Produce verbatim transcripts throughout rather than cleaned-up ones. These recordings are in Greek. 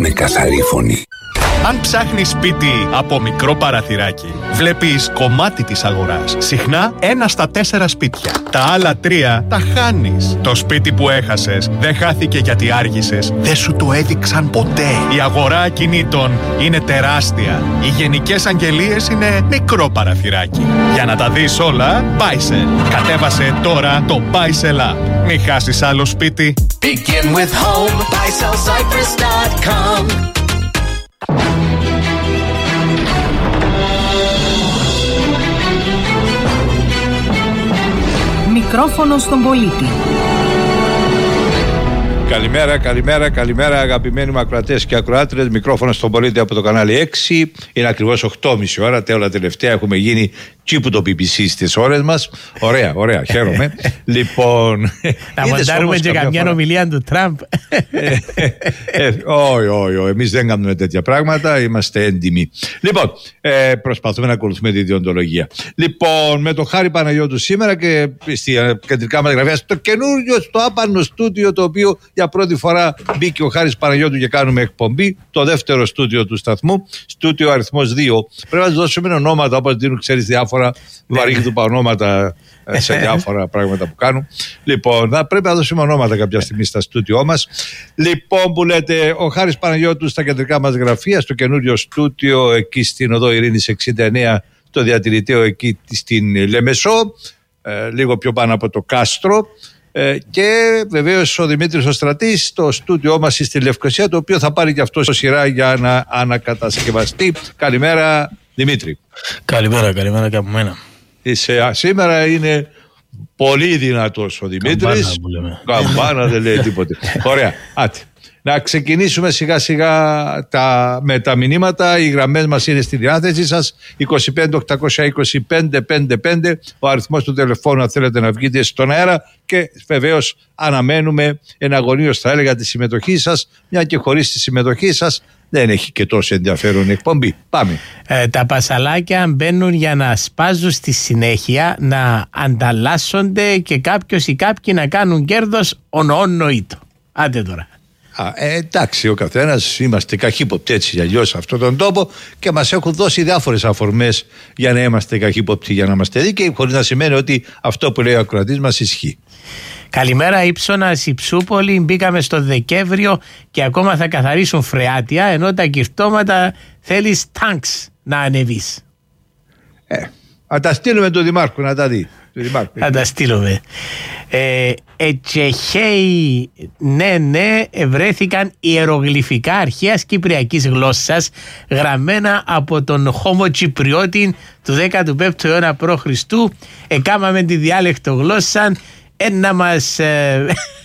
με καθαρή φωνή. Αν ψάχνεις σπίτι από μικρό παραθυράκι, βλέπεις κομμάτι της αγοράς. Συχνά ένα στα τέσσερα σπίτια. Τα άλλα τρία τα χάνεις. Το σπίτι που έχασες δεν χάθηκε γιατί άργησες. Δεν σου το έδειξαν ποτέ. Η αγορά ακινήτων είναι τεράστια. Οι γενικές αγγελίες είναι μικρό παραθυράκι. Για να τα δεις όλα, Buysell. Κατέβασε τώρα το Buysell App. Μην χάσεις άλλο σπίτι. Begin with home. buy sell cyprus dot com. Μικρόφωνο στον πολίτη. Καλημέρα, καλημέρα, καλημέρα αγαπημένοι μου ακροατές και ακροάτρες. Μικρόφωνο στον πολίτη από το κανάλι έξι. Είναι ακριβώς οκτώ και μισή ώρα. Τέλος τελευταία έχουμε γίνει τσίπου το μπι μπι σι στις ώρες μας. Ωραία, ωραία, χαίρομαι. Λοιπόν. Να μοντάρουμε και καμιά ομιλία του Τραμπ. Όχι, όχι, όχι. Εμείς δεν κάνουμε τέτοια πράγματα. Είμαστε έντιμοι. Λοιπόν, ε, προσπαθούμε να ακολουθούμε τη διοντολογία. Λοιπόν, με το Χάρη Παναγιώτου σήμερα και στη κεντρικά μας γραφεία στο καινούριο, στο άπανο στούντιο, το οποίο για πρώτη φορά μπήκε ο Χάρης Παναγιώτου και κάνουμε εκπομπή. Το δεύτερο στούντιο του σταθμού, στούντιο αριθμός δύο. Πρέπει να δώσουμε ονόματα, όπως δίνουν, ξέρεις, διάφορα βαρύγδουπα ονόματα σε διάφορα πράγματα που κάνουν. Λοιπόν, θα πρέπει να δώσουμε ονόματα κάποια στιγμή στα στούντιό μας. Λοιπόν, που λέτε, ο Χάρης Παναγιώτου στα κεντρικά μας γραφεία, στο καινούριο στούντιο εκεί στην οδό Ειρήνης εξήντα εννέα, το διατηρητέο εκεί στην Λεμεσό, ε, λίγο πιο πάνω από το κάστρο. Ε, και βεβαίως ο Δημήτρης ο Στρατής στο στούντιό μας στη Λευκοσία, το οποίο θα πάρει και αυτό σειρά για να ανακατασκευαστεί. Καλημέρα Δημήτρη. Καλημέρα, καλημέρα και από μένα. Είσαι, σήμερα είναι πολύ δυνατός ο Δημήτρης. Καμπάνα δεν λέει τίποτε. Ωραία, άτε. Να ξεκινήσουμε σιγά σιγά τα, με τα μηνύματα. Οι γραμμές μας είναι στη διάθεσή σας. είκοσι πέντε οκτακόσια είκοσι πέντε πενήντα πέντε ο αριθμός του τηλεφώνου αν θέλετε να βγείτε στον αέρα. Και βεβαίως αναμένουμε εναγωνίως, θα έλεγα, τη συμμετοχή σας, μια και χωρίς τη συμμετοχή σας δεν έχει και τόσο ενδιαφέρον η εκπομπή. Πάμε. Ε, τα πασαλάκια μπαίνουν για να σπάζουν στη συνέχεια, να ανταλλάσσονται και κάποιος ή κάποιοι να κάνουν κέρδος ονονοήτο. Άντε τώρα. Α, ε, εντάξει, ο καθένας είμαστε καχύποπτοι έτσι για αλλιώς σε αυτόν τον τόπο και μας έχουν δώσει διάφορες αφορμές για να είμαστε καχύποπτοι, για να είμαστε δίκαιοι, χωρίς να σημαίνει ότι αυτό που λέει ο ακροατής μας ισχύει. Καλημέρα, Ήψωνας, Υψούπολη. Μπήκαμε στο Δεκέμβριο και ακόμα θα καθαρίσουν φρεάτια, ενώ τα κυρτώματα θέλεις τάγκς να ανεβείς. Ε, θα τα στείλουμε του Δημάρχου να τα δει. Θα τα στείλουμε. Ε, Ετσεχέοι, ναι, ναι, βρέθηκαν ιερογλυφικά αρχαίας κυπριακής γλώσσας γραμμένα από τον Χόμο Τσιπριώτη του δέκατου πέμπτου αιώνα π.Χ. Εκάμαμε τη διάλεκτο γλώσσα. Ένα μας ε,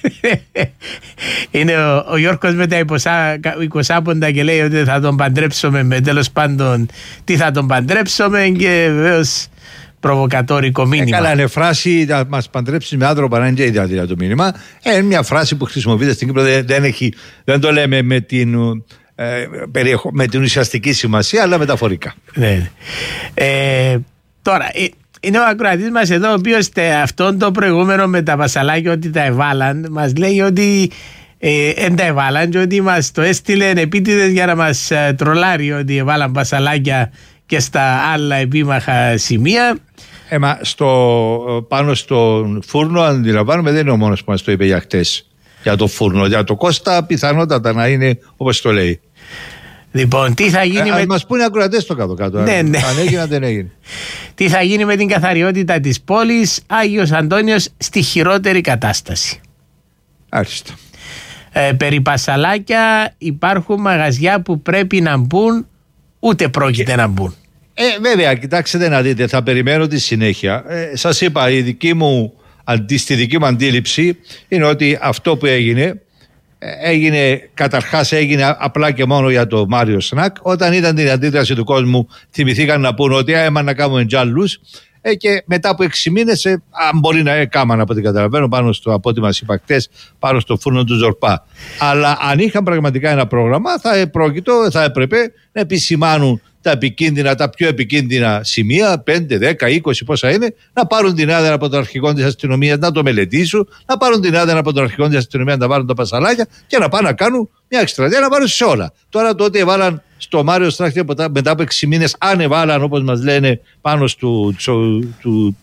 είναι ο, ο Γιώργος με τα εικοσάποντα και λέει ότι θα τον παντρέψουμε, με τέλος πάντων τι θα τον παντρέψουμε, και βεβαίως προβοκατόρικο μήνυμα. Ε, καλά, είναι φράση να μας παντρέψεις με άντρο παρά είναι και ιδιαίτερα το μήνυμα. Είναι μια φράση που χρησιμοποιείται στην Κύπρο, δεν, δεν, έχει, δεν το λέμε με την, ε, περιεχο, με την ουσιαστική σημασία, αλλά μεταφορικά. Ναι. Ε, τώρα, ε, είναι ο ακροατής μας εδώ, ο οποίος αυτόν το προηγούμενο με τα πασαλάκια ότι τα εβάλαν, μας λέει ότι δεν ε, τα εβάλαν και ότι μας το έστειλε επίτηδες για να μας ε, τρολάρει ότι εβάλαν πασαλάκια και στα άλλα επίμαχα σημεία. Ε, μα στο, πάνω στον φούρνο, αντιλαμβάνομαι, δεν είναι ο μόνος που μας το είπε για χτες. Για το φούρνο, για το Κώστα, πιθανότατα να είναι όπως το λέει. Λοιπόν, τι θα γίνει. Ε, με... μας πούνε ακροατές στο κάτω-κάτω. Ναι, ναι. Αν έγινε, δεν έγινε. Τι θα γίνει με την καθαριότητα της πόλης? Άγιος Αντώνιος στη χειρότερη κατάσταση. Άρχιστα. Ε, περί πασαλάκια υπάρχουν μαγαζιά που πρέπει να μπουν, ούτε πρόκειται και... να μπουν. Ε, βέβαια, κοιτάξτε να δείτε, θα περιμένω τη συνέχεια. Ε, σας είπα, η δική μου, στη δική μου αντίληψη είναι ότι αυτό που έγινε, έγινε καταρχάς έγινε απλά και μόνο για το Μάριο Σνακ. Όταν ήταν την αντίδραση του κόσμου, θυμηθήκαν να πούνε ότι άμα να κάνουμε τζάλους. Ε, και μετά από έξι μήνες, ε, αν μπορεί να έκαναν από ό,τι καταλαβαίνω, πάνω στο, από ό,τι μας είπα χτες, πάνω στο φούρνο του Ζορπά. Αλλά αν είχαν πραγματικά ένα πρόγραμμα, θα, πρόκειτο, θα έπρεπε να επισημάνουν τα επικίνδυνα, τα πιο επικίνδυνα σημεία, πέντε, δέκα, είκοσι πόσα είναι, να πάρουν την άδεια από τον αρχηγό της αστυνομίας να το μελετήσουν, να πάρουν την άδεια από τον αρχηγό της αστυνομίας να πάρουν τα πασαλάκια και να πάνε να κάνουν μια εκστρατεία, να πάρουν σε όλα. Τώρα τότε έβαλαν στο Μάριο Στράχτη μετά από έξι μήνες, αν έβαλαν όπως μας λένε πάνω του, του, του,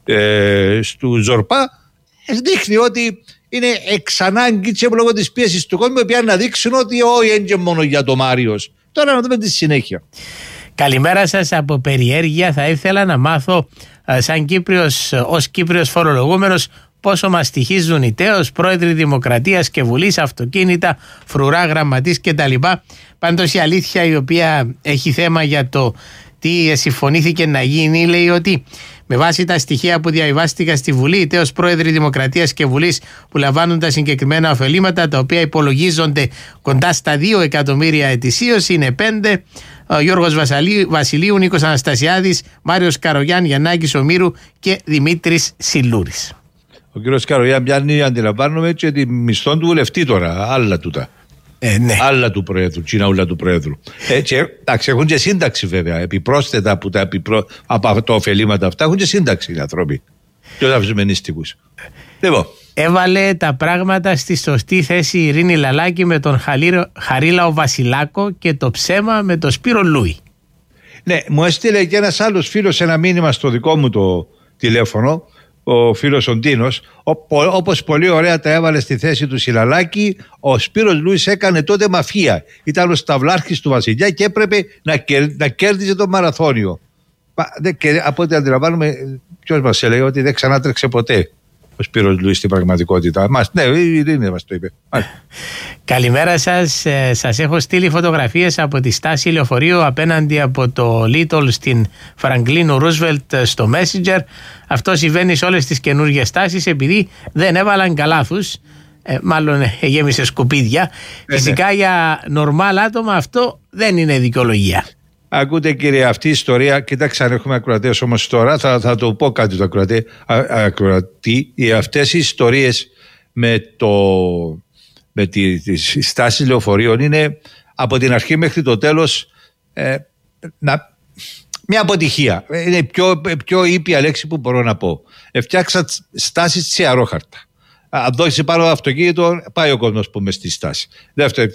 ε, του Ζορπά, δείχνει ότι είναι εξ ανάγκη και λόγω της πίεσης του κόσμου πια να δείξουν ότι όχι είναι μόνο για το Μάριος. Τώρα να δούμε τη συνέχεια. Καλημέρα σας από περιέργεια. Θα ήθελα να μάθω σαν Κύπριος, ως Κύπριος φορολογούμενος, πόσο μας στοιχίζουν οι τέος, πρόεδροι Δημοκρατίας και Βουλής, αυτοκίνητα, φρουρά, γραμματείς κτλ. Πάντως η αλήθεια η οποία έχει θέμα για το τι συμφωνήθηκε να γίνει λέει ότι με βάση τα στοιχεία που διαβάστηκαν στη Βουλή, οι τέος πρόεδροι Δημοκρατίας και Βουλής που λαμβάνουν τα συγκεκριμένα ωφελήματα, τα οποία υπολογίζονται κοντά στα δύο εκατομμύρια ετησίως, είναι πέντε. Ο Γιώργος Βασιλείου, Νίκος Αναστασιάδης, Μάριος Καρογιάν, Γιαννάκης Ομήρου και Δημήτρης Σιλούρης. Ο κύριος Καρογιάν πιάνει, αντιλαμβάνομαι, και τη μισθόν του βουλευτή τώρα, άλλα τούτα. Ε, ναι. Άλλα του Προέδρου, τσιναούλα του Προέδρου. Ε, και, εντάξει, έχουν και σύνταξη βέβαια. Επιπρόσθετα από τα, επιπρό... από τα ωφελήματα αυτά, έχουν και σύνταξη οι άνθρωποι. Και όχι αυσιμενίστικους. Λοιπόν. Έβαλε τα πράγματα στη σωστή θέση η Ειρήνη Λαλάκη με τον Χαρίλαο Βασιλάκο και το ψέμα με τον Σπύρο Λούι. Ναι, μου έστειλε και ένας άλλος φίλος ένα μήνυμα στο δικό μου το τηλέφωνο, ο φίλος ο Ντίνος, όπως πολύ ωραία τα έβαλε στη θέση του Σιλαλάκη, ο Σπύρος Λούις έκανε τότε μαφία. Ήταν ο σταυλάρχης του Βασιλιά και έπρεπε να, κερ, να κέρδιζε το μαραθώνιο. Και από ό,τι αντιλαμβάνομαι, ποιος μας έλεγε ότι δεν ξανάτρεξε ποτέ ο Σπύρος Λούις στην πραγματικότητα. Μας, ναι, η Ειρήνη μας το είπε. Καλημέρα σας. Ε, σας έχω στείλει φωτογραφίες από τη στάση λεωφορείου απέναντι από το Λίτολ στην Φραγκλίνου Ρούσβελτ στο Messenger. Αυτό συμβαίνει σε όλες τις καινούργιες στάσεις επειδή δεν έβαλαν καλάθους. Ε, μάλλον ε, γέμισε σκουπίδια. Ε, Φυσικά ναι. Για νορμάλ άτομα αυτό δεν είναι δικαιολογία. Ακούτε κύριε αυτή η ιστορία, κοιτάξτε αν έχουμε ακροατές όμως τώρα, θα, θα το πω κάτι το ακροατή, ακροατή, αυτές οι ιστορίες με, το, με τη, τις στάσεις λεωφορείων είναι από την αρχή μέχρι το τέλος ε, να, μια αποτυχία. Είναι η πιο, πιο ήπια λέξη που μπορώ να πω. Φτιάξα στάσεις τσιαρόχαρτα. Αν δώσει πάνω αυτοκίνητο, πάει ο κόσμος που με στη στάση. Δεύτερο,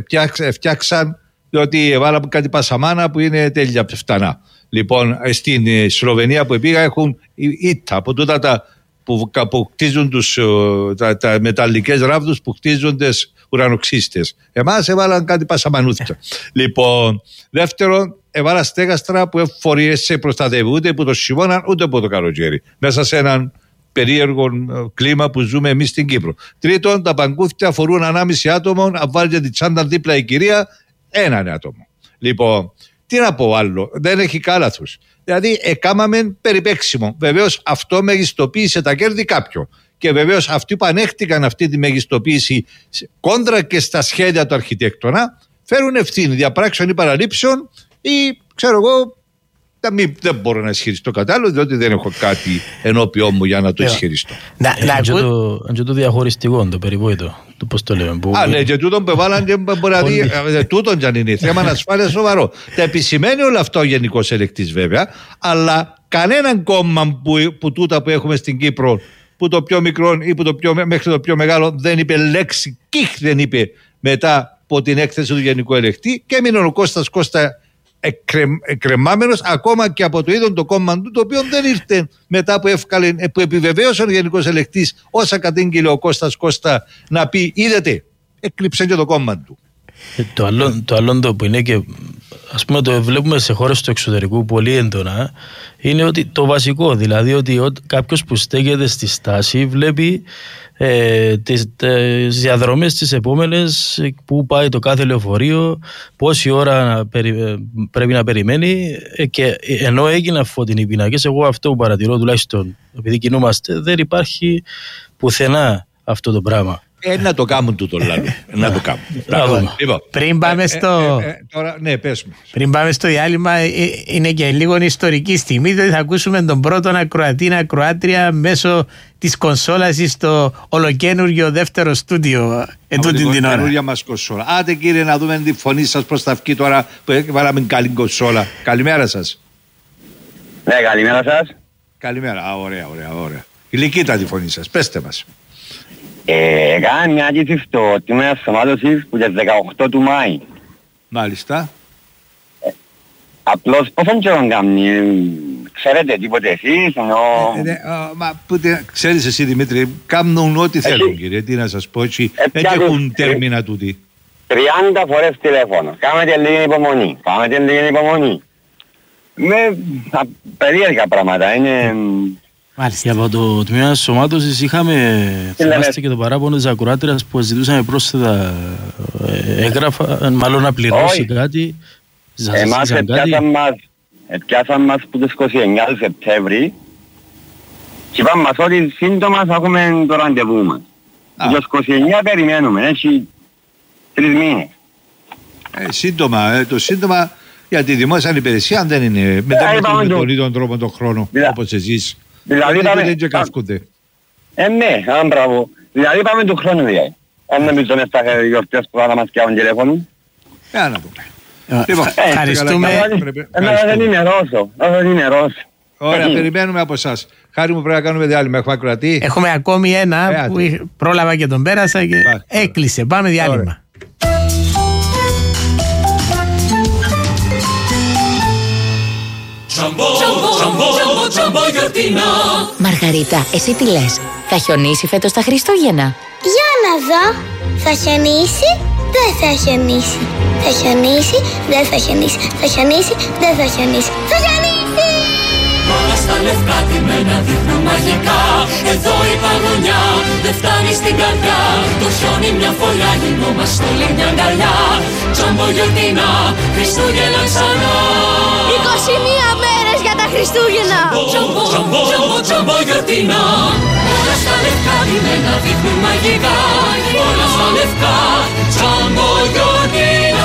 φτιάξαν διότι έβαλα κάτι πασαμάνα που είναι τέλεια φτανά. Λοιπόν, στην Σλοβενία που πήγα έχουν ήττα από τούτα τα που, που κτίζουν τους, τα, τα μεταλλικές ράβδους που κτίζουν τις ουρανοξύστες. Εμάς έβαλαν κάτι πασαμανούθια. Λοιπόν, δεύτερον, έβαλα στέγαστρα που εφορίες σε προστατεύουν ούτε από το χειμώνα ούτε από το καλοκαίρι. Μέσα σε έναν περίεργο κλίμα που ζούμε εμείς στην Κύπρο. Τρίτον, τα παγκούφια αφορούν ανάμιση άτομο, αν βάλετε τη τσάντα δίπλα η κυρία, έναν άτομο. Λοιπόν, τι να πω άλλο, δεν έχει κάλαθους. Δηλαδή, εκάμαμε περιπέξιμο. Βεβαίως, αυτό μεγιστοποίησε τα κέρδη κάποιου. Και βεβαίως, αυτοί που ανέχτηκαν αυτή τη μεγιστοποίηση κόντρα και στα σχέδια του αρχιτέκτονα, φέρουν ευθύνη διαπράξεων ή παραλήψεων ή ξέρω εγώ. Μην, δεν μπορώ να ισχυριστώ κατάλληλο, διότι δεν έχω κάτι ενώπιό μου για να το ισχυριστώ. Αν και το διαχωριστικό, το περιβόητο, το πώς το λέμε. Α, ναι, και τούτον που έβαλαν και μπορεί να δει, τούτον κι αν είναι θέμα ασφάλεια σοβαρό. Τα επισημαίνει όλο αυτό ο Γενικός Ελεκτής βέβαια, αλλά κανέναν κόμμα που, που τούτα που έχουμε στην Κύπρο, που το πιο μικρό ή που το πιο, μέχρι το πιο μεγάλο δεν είπε λέξη, κιχ δεν είπε μετά από την έκθεση του Γενικού Ελεκτή και έμεινε ο Κώστας Κώστα εκκρεμάμενος ακόμα και από το ίδιο το κόμμα του, το οποίο δεν ήρθε μετά που, εύκαλε, που επιβεβαίωσε ο Γενικός Ελεκτής όσα κατήγγειλε ο Κώστας Κώστα να πει είδετε, έκλειψε και το κόμμα του. Ε, το άλλο το, άλλο το που είναι και ας πούμε το βλέπουμε σε χώρες του εξωτερικού πολύ έντονα είναι ότι το βασικό, δηλαδή ότι κάποιος που στέκεται στη στάση βλέπει ε, τις, τις διαδρομές τις επόμενες που πάει το κάθε λεωφορείο, πόση ώρα περι, πρέπει να περιμένει ε, και ενώ έγιναν φωτεινοί πίνακες, εγώ αυτό που παρατηρώ τουλάχιστον επειδή κινούμαστε δεν υπάρχει πουθενά αυτό το πράγμα. Ε, να το κάνουν τούτο λάλο. Να το κάνουν. Λοιπόν, πριν πάμε στο. Ε, ε, ε, τώρα, ναι, πες μου. Πριν πάμε στο διάλειμμα, ε, είναι και λίγο ιστορική στιγμή, διότι θα ακούσουμε τον πρώτο ακροατή, ακροάτρια μέσω της κονσόλας στο ολοκένουργιο δεύτερο στούντιο ετούτη την ώρα. Καινούργια μας κονσόλα. Άντε κύριε, να δούμε τη φωνή σας προς τα βγει τώρα που βάλαμε καλή κονσόλα. Καλημέρα σας. Ναι, καλημέρα σας. Καλημέρα. Α, ωραία, ωραία, ωραία. Γλυκύτατη τη φωνή σας. Πέστε μας. Ε, έκανα μια αίτηση στο τμήμα σωμάτωσης που για δεκαοκτώ του Μάη. Μάλιστα. Ε, απλώς πόσον καιρόν κάνει, ε, ξέρετε τίποτε εσείς, ενώ... Ε, ε, α, μα πούτε, ξέρεις εσύ Δημήτρη, κάνουν ό,τι Εσύ... θέλουν κύριε, τι να σας πω έτσι, ε, δεν έχουν τέρμινα τούτη. τριάντα φορές τηλέφωνο, κάμετε λίγη υπομονή, κάμετε λίγη υπομονή. Με α, περίεργα πράγματα, είναι... Μάλιστα. Από το τμήμα σωμάτωσης είχαμε, θυμάστε και το παράπονο της ακροάτριας που ζητούσαμε πρόσθετα έγγραφα, μάλλον να πληρώσει Όχι. κάτι. Εμάς επιάσαν μας, επιάσαν μας που το είκοσι εννέα του Σεπτέμβρη και είπαν μας ότι σύντομα θα έχουμε το ραντεβού μας. Το είκοσι εννέα περιμένουμε, έχει τρεις μήνες. Ε, σύντομα, ε, το σύντομα για τη δημόσια υπηρεσία αν δεν είναι, μετά με τον ίδιο τρόπο τον χρόνο, Δηλα... όπως εσείς. Δηλαδή πάμε... Δεν και καύκονται. Ε, ναι, αν μπράβο. Δηλαδή πάμε του χρόνου δηλαδή. Αν νομίζω μες στα γιορτές που θα μας πιάνουν τηλέφωνο. Ε, να πούμε. Λοιπόν, ευχαριστούμε. Εμένα δεν είναι ρώσο. Δεν είναι ρώσο. Ωραία, περιμένουμε από εσάς. Χάρη μου, πρέπει να κάνουμε διάλειμμα. Έχουμε ακροατή. Έχουμε ακόμη ένα που πρόλαβα και τον πέρασα και έκλεισε. Πάμε διάλειμμα. Μαργαρίτα, εσύ τι λες? Θα χιονίσει φέτος τα Χριστούγεννα? Για να δω. Θα χιονίσει, δεν θα χιονίσει. Θα χιονίσει, δεν θα χιονίσει. Θα χιονίσει, δεν θα χιονίσει. Θα χιονίσει! Όλα στα λευκά τιμένα δείχνουν μαγικά. Εδώ η παγωνιά δεν φτάνει στην καρδιά. Το χιόνι μια φωλιά, γινόμαστε όλοι μια αγκαλιά. Τζαμπογιορτίνα, Χριστούγεννα ξανά. είκοσι μία μέρες για τα Χριστούγεννα. Τζαμπο, τζαμπο, τζαμπο, τζαμπογιορτίνα. Όλα στα λευκά τιμένα δείχνουν μαγικά. Όλα στα λευκά, τζαμπογιορτίνα.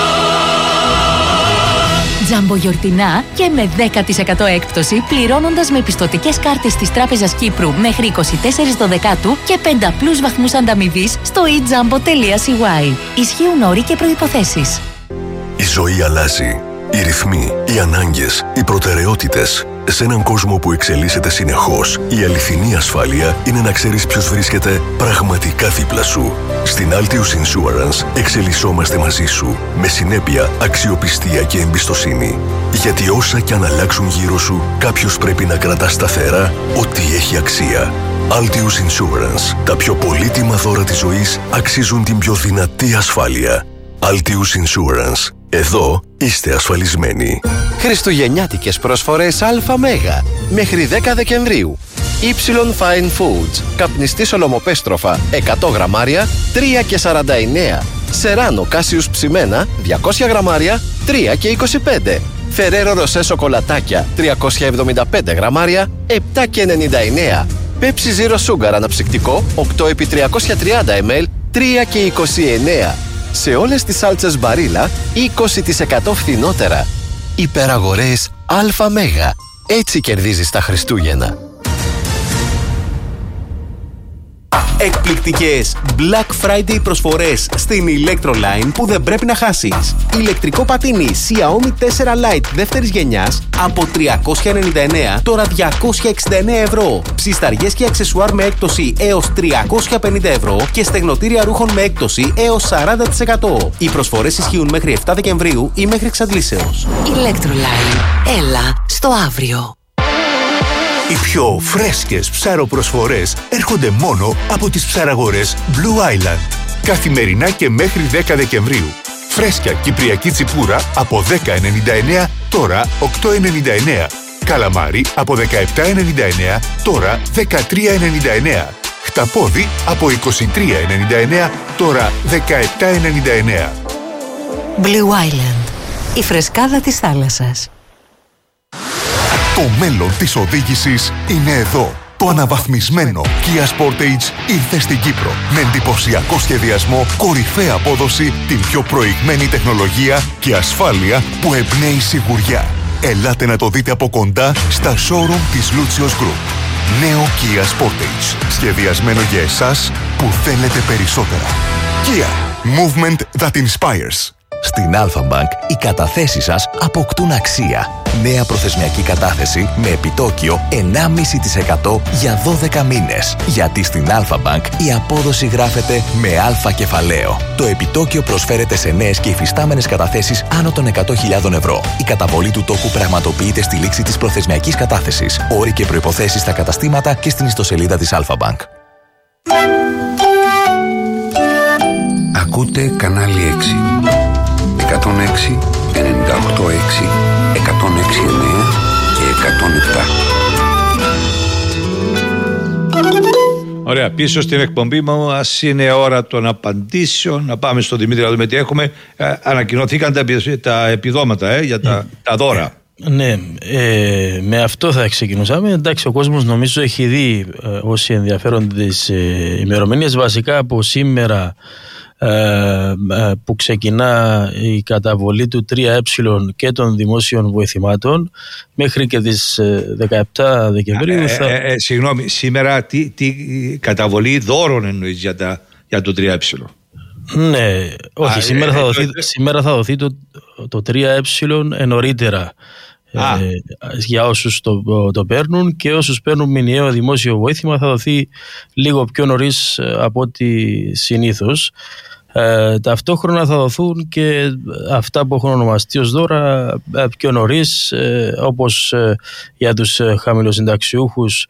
Τζαμπογιορτινά και με δέκα τοις εκατό έκπτωση πληρώνοντας με πιστωτικές κάρτες της Τράπεζας Κύπρου μέχρι είκοσι τέσσερις Δωδεκάτου και πενταπλούς βαθμούς ανταμοιβής στο e jambo τελεία c y. Ισχύουν όροι και προϋποθέσεις. Η ζωή αλλάζει. Οι ρυθμοί, οι ανάγκες, οι προτεραιότητες. Σε έναν κόσμο που εξελίσσεται συνεχώς, η αληθινή ασφάλεια είναι να ξέρεις ποιος βρίσκεται πραγματικά δίπλα σου. Στην Altius Insurance εξελισσόμαστε μαζί σου, με συνέπεια, αξιοπιστία και εμπιστοσύνη. Γιατί όσα κι αν αλλάξουν γύρω σου, κάποιος πρέπει να κρατά σταθερά ό,τι έχει αξία. Altius Insurance. Τα πιο πολύτιμα δώρα της ζωής αξίζουν την πιο δυνατή ασφάλεια. Altius Insurance. Εδώ είστε ασφαλισμένοι. Χριστουγεννιάτικες προσφορές ΑΜΕΓΑ μέχρι δέκα Δεκεμβρίου. Ypsilon Fine Foods. Καπνιστή σολομοπέστροφα εκατό γραμμάρια τρία και σαράντα εννέα. Σεράνο Κάσιους ψημένα διακόσια γραμμάρια τρία και είκοσι πέντε. Φερέρο Ροσέ σοκολατάκια τριακόσια εβδομήντα πέντε γραμμάρια επτά και ενενήντα εννέα. Pepsi Zero Sugar αναψυκτικό οκτώ επί τριακόσια τριάντα μιλιλίτρα τρία και είκοσι εννέα. Σε όλες τις σάλτσες μπαρίλα είκοσι τοις εκατό φθηνότερα. Υπεραγορές ΑΜΕΓΑ. Έτσι κερδίζεις τα Χριστούγεννα. Εκπληκτικές Black Friday προσφορές στην Electroline που δεν πρέπει να χάσεις. Ηλεκτρικό πατίνι Xiaomi τέσσερα Lite δεύτερης γενιάς από τριακόσια ενενήντα εννέα, τώρα διακόσια εξήντα εννέα ευρώ. Ψισταριές και αξεσουάρ με έκπτωση έως τριακόσια πενήντα ευρώ και στεγνοτήρια ρούχων με έκπτωση έως σαράντα τοις εκατό. Οι προσφορές ισχύουν μέχρι επτά Δεκεμβρίου ή μέχρι εξαντλήσεως. Electroline. Έλα στο αύριο. Οι πιο φρέσκες ψαροπροσφορές έρχονται μόνο από τις ψαραγορές Blue Island. Καθημερινά και μέχρι δέκα Δεκεμβρίου. Φρέσκια κυπριακή τσιπούρα από δέκα ενενήντα εννέα, τώρα οκτώ ενενήντα εννέα. Καλαμάρι από δεκαεπτά ενενήντα εννέα, τώρα δεκατρία ενενήντα εννέα. Χταπόδι από είκοσι τρία ενενήντα εννέα, τώρα δεκαεπτά ενενήντα εννέα. Blue Island. Η φρεσκάδα της θάλασσας. Το μέλλον της οδήγησης είναι εδώ. Το αναβαθμισμένο Kia Sportage ήρθε στην Κύπρο με εντυπωσιακό σχεδιασμό, κορυφαία απόδοση, την πιο προηγμένη τεχνολογία και ασφάλεια που εμπνέει σιγουριά. Ελάτε να το δείτε από κοντά στα showroom της Lucios Group. Νέο Kia Sportage. Σχεδιασμένο για εσάς που θέλετε περισσότερα. Kia. Movement that inspires. Στην Alpha Bank οι καταθέσεις σας αποκτούν αξία. Νέα προθεσμιακή κατάθεση με επιτόκιο εννιά κόμμα πέντε τοις εκατό για δώδεκα μήνες. Γιατί στην Alpha Bank η απόδοση γράφεται με αλφα κεφαλαίο. Το επιτόκιο προσφέρεται σε νέες και υφιστάμενες καταθέσεις άνω των εκατό χιλιάδων ευρώ. Η καταβολή του τόκου πραγματοποιείται στη λήξη της προθεσμιακής κατάθεσης. Όροι και προϋποθέσεις στα καταστήματα και στην ιστοσελίδα της Alpha Bank. Ακούτε κανάλι έξι. εκατόν έξι, ενενήντα οκτώ έξι, εκατόν έξι εννέα και εκατόν επτά. Ωραία, πίσω στην εκπομπή μου, ας είναι ώρα των απαντήσεων. Να πάμε στον Δημήτρη να δούμε τι έχουμε. Ε, ανακοινώθηκαν τα, τα επιδόματα ε, για τα, τα δώρα. Ναι, ε, με αυτό θα ξεκινούσαμε. Εντάξει, ο κόσμος νομίζω έχει δει ε, όσοι ενδιαφέρονται τις ε, ημερομηνίες. Βασικά από σήμερα που ξεκινά η καταβολή του τρία ε και των δημόσιων βοηθημάτων μέχρι και τις δεκαεπτά Δεκεμβρίου. Ε, θα... ε, ε, συγγνώμη, σήμερα τι, τι καταβολή δώρων εννοείς για, τα, για το τρία ε? Ναι, όχι, Α, σήμερα, ε, θα ε, δοθεί, ε, σήμερα θα δοθεί το, το τρία ε νωρίτερα. Ε, για όσους το, το παίρνουν, και όσους παίρνουν μηνιαίο δημόσιο βοήθημα θα δοθεί λίγο πιο νωρίς από ό,τι συνήθως. Ε, ταυτόχρονα θα δοθούν και αυτά που έχουν ονομαστεί ως δώρα πιο νωρίς, ε, όπως ε, για τους χαμηλοσυνταξιούχους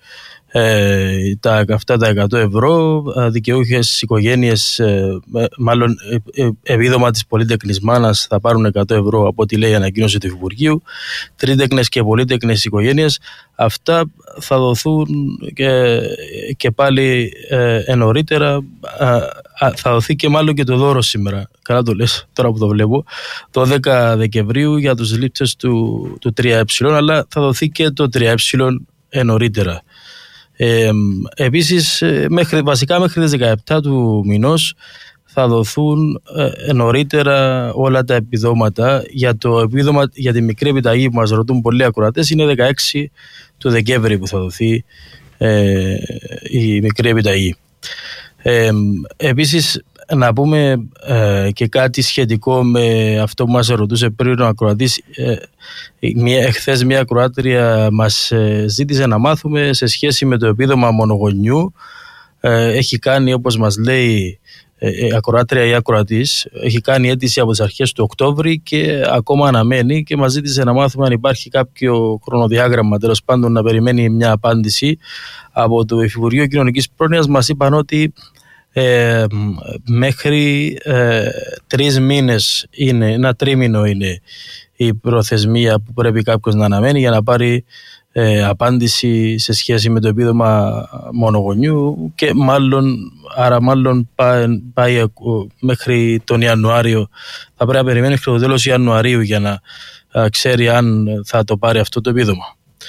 ε, τα, αυτά τα εκατό ευρώ, δικαιούχες οικογένειες, ε, μάλλον ε, επίδομα της πολύτεκνης μάνας θα πάρουν εκατό ευρώ από ό,τι λέει η ανακοίνωση του Υπουργείου, τρίτεκνες και πολύτεκνες οικογένειες, αυτά θα δοθούν και, και πάλι ε, νωρίτερα. Α, θα δοθεί και μάλλον και το δώρο σήμερα, καλά το λες τώρα που το βλέπω, το δέκα Δεκεμβρίου για τους λήπτες του, του τρία ε, αλλά θα δοθεί και το τρία ε νωρίτερα. Ε, επίσης μέχρι, βασικά μέχρι τις δεκαεπτά του μηνός θα δοθούν ε, νωρίτερα όλα τα επιδόματα. Για το επίδομα για τη μικρή επιταγή που μας ρωτούν πολλοί ακροατές είναι δεκαέξι του Δεκέμβρη που θα δοθεί ε, η μικρή επιταγή. Ε, επίσης να πούμε ε, και κάτι σχετικό με αυτό που μας ρωτούσε πριν ο ακροατής. Ε, μια, εχθές μια ακροάτρια μας ε, ζήτησε να μάθουμε σε σχέση με το επίδομα μονογονιού. Ε, έχει κάνει, όπως μας λέει ε, ακροάτρια ή ακροατής, έχει κάνει αίτηση από τις αρχές του Οκτώβρη και ακόμα αναμένει, και μας ζήτησε να μάθουμε αν υπάρχει κάποιο χρονοδιάγραμμα, τέλος πάντων να περιμένει μια απάντηση από το Υφυπουργείο Κοινωνικής Πρόνοιας. Μας είπαν ότι Ε, μέχρι ε, τρεις μήνες είναι, ένα τρίμηνο είναι η προθεσμία που πρέπει κάποιος να αναμένει για να πάρει ε, απάντηση σε σχέση με το επίδομα μονογονιού, και μάλλον, άρα μάλλον πάει, πάει μέχρι τον Ιανουάριο, θα πρέπει να περιμένει μέχρι το τέλος Ιανουαρίου για να α, ξέρει αν θα το πάρει αυτό το επίδομα.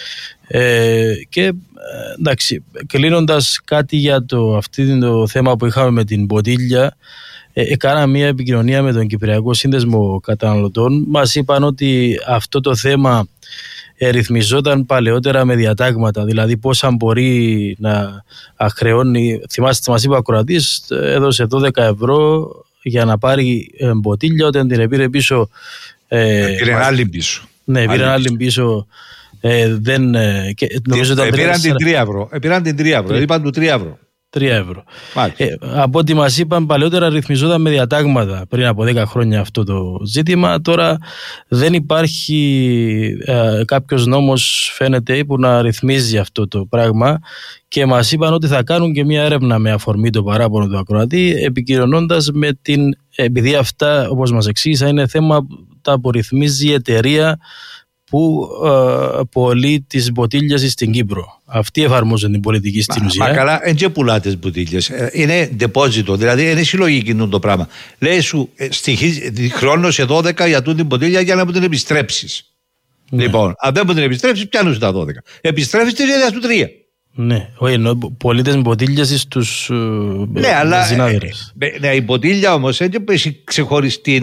Ε, και εντάξει, κλείνοντας κάτι για το, αυτή το θέμα που είχαμε με την ποτήλια, ε, έκανα μια επικοινωνία με τον Κυπριακό Σύνδεσμο Καταναλωτών. Μας είπαν ότι αυτό το θέμα ε, ρυθμιζόταν παλαιότερα με διατάγματα, δηλαδή πόσα μπορεί να χρεώνει. Θυμάστε, μας είπε ο ακροατής, έδωσε δώδεκα ευρώ για να πάρει ε, ποτήλια, όταν την πήρε πίσω ε, πήρε άλλη πίσω ναι, πήρε άλλη πίσω. Ε, δεν, ε, και, νομίζω ε, ότι πήραν την τρία ευρώ. Ε, πήραν την τρία ευρώ. Είπαν του τρία ευρώ. τρία ευρώ. Ε, από ό,τι μας είπαν, παλαιότερα ρυθμιζόταν με διατάγματα πριν από δέκα χρόνια αυτό το ζήτημα. Τώρα δεν υπάρχει ε, κάποιος νόμος, φαίνεται, που να ρυθμίζει αυτό το πράγμα, και μας είπαν ότι θα κάνουν και μια έρευνα με αφορμή το παράπονο του ακροατή, επικοινωνώντας με την, επειδή αυτά, όπως μας εξήγησα, είναι θέμα που ρυθμίζει η εταιρεία που ε, πωλεί τις μποτήλιες στην Κύπρο. Αυτοί εφαρμόζουν την πολιτική στην μα, ουσία. Μα καλά, δεν και πουλά τις μποτήλιες. Είναι deposit, δηλαδή είναι συλλογική το πράγμα. Λέει σου, στοιχίζει χρόνο σε δώδεκα για τούτη την μποτήλια για να μου την επιστρέψεις. Ναι. Λοιπόν, αν δεν μου την επιστρέψεις, πιάνουν τα δώδεκα. Επιστρέφεις τη ζήτηση του τρία. Ναι, όχι, εννοώ πολίτες με ποτήλια στους ναι, αλλά ναι, η ποτήλια όμως έτσι που έχει ξεχωριστεί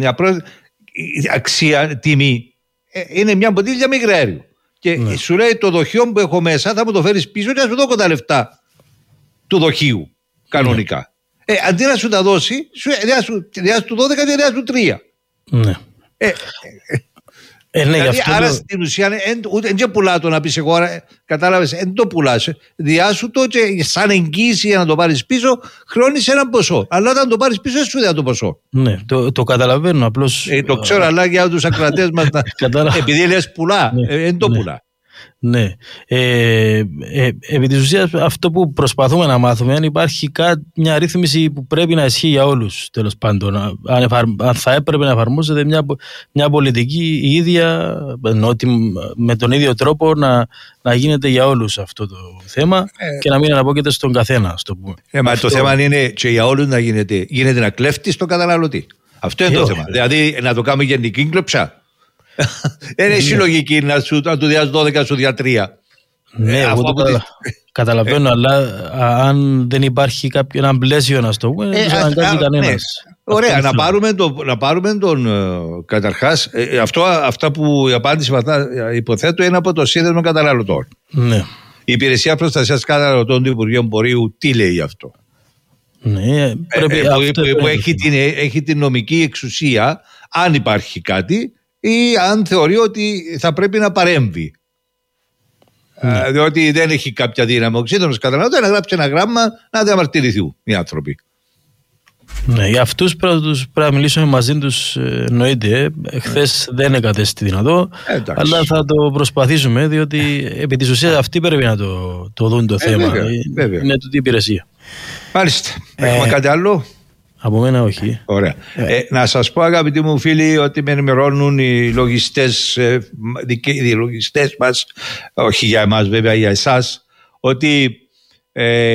αξία, τιμή, είναι μια ποτήλια μικραέριου. Και ναι. σου λέει το δοχείο που έχω μέσα θα μου το φέρεις πίσω και να σου δω τα λεφτά του δοχείου κανονικά. Ναι. Ε, αντί να σου τα δώσει, σου του δώδεκα και σου τρία. Ναι. Ε, Ε, ναι, δηλαδή, άρα το... στην ουσία δεν και πουλά το να πεις εγώ, κατάλαβες, δεν το πουλάς. Διάσου το και σαν εγγύηση για να το πάρεις πίσω χρεώνεις έναν ποσό. Αλλά όταν το πάρεις πίσω σου δίνει το ποσό. Ναι, το, το καταλαβαίνω απλώς. Ε, το ξέρω, αλλά για τους ακροατές μας επειδή λες πουλά, δεν ναι, ε, το ναι. πουλά. Ναι. Ε, ε, επί της ουσίας αυτό που προσπαθούμε να μάθουμε αν υπάρχει κά, μια ρύθμιση που πρέπει να ισχύει για όλους τέλος πάντων. Αν, εφαρ, αν θα έπρεπε να εφαρμόζεται μια, μια πολιτική η ίδια ενώ, με τον ίδιο τρόπο να, να γίνεται για όλους αυτό το θέμα ε, και να μην αναπόκειται στον καθένα. Στο πούμε. Ε, μα αυτό... Το θέμα είναι και για όλους να γίνεται, γίνεται να κλέφτει στον καταναλωτή. Αυτό είναι ε, το θέμα. Δηλαδή να το κάνουμε γενική κλωψά. Είναι η λογική να, σου, να του διάσει δώδεκα σου δια τρία. Ναι, ε, εγώ το κατα... καταλαβαίνω, ε, αλλά α, αν δεν υπάρχει κάποιο ένα πλαίσιο να στο πούμε, δεν θα κάνει κανένας. Ωραία, να πάρουμε, το, να πάρουμε τον uh, καταρχάς, ε, αυτό, αυτά που η απάντηση αυτά, υποθέτω είναι από το Σύνδεσμο Καταναλωτών. Ναι. Η Υπηρεσία Προστασίας Καταναλωτών του Υπουργείου Εμπορίου τι λέει αυτό? Ναι, πρέπει, ε, αυτό που, που έχει, την, έχει την νομική εξουσία, αν υπάρχει κάτι, ή αν θεωρεί ότι θα πρέπει να παρέμβει. Ναι. Ε, διότι δεν έχει κάποια δύναμη ο σύντομος καταναλωτής να γράψει ένα γράμμα να διαμαρτυρηθούν οι άνθρωποι. Ναι, για αυτούς πρέπει, πρέπει να μιλήσουμε μαζί τους, εννοείται. Χθες ναι. δεν εκατέστη δυνατό, ε, αλλά θα το προσπαθήσουμε, διότι επί της ουσίας αυτοί πρέπει να το, το δουν το ε, θέμα. Βέβαια, βέβαια. Είναι τούτη υπηρεσία. Μάλιστα. Ε, Έχουμε κάτι άλλο? Από μένα όχι. Ωραία. Ε. Ε, να σας πω αγαπητοί μου φίλοι ότι με ενημερώνουν οι λογιστές, ε, οι λογιστές μας, όχι για εμάς βέβαια, για εσάς, ότι ε,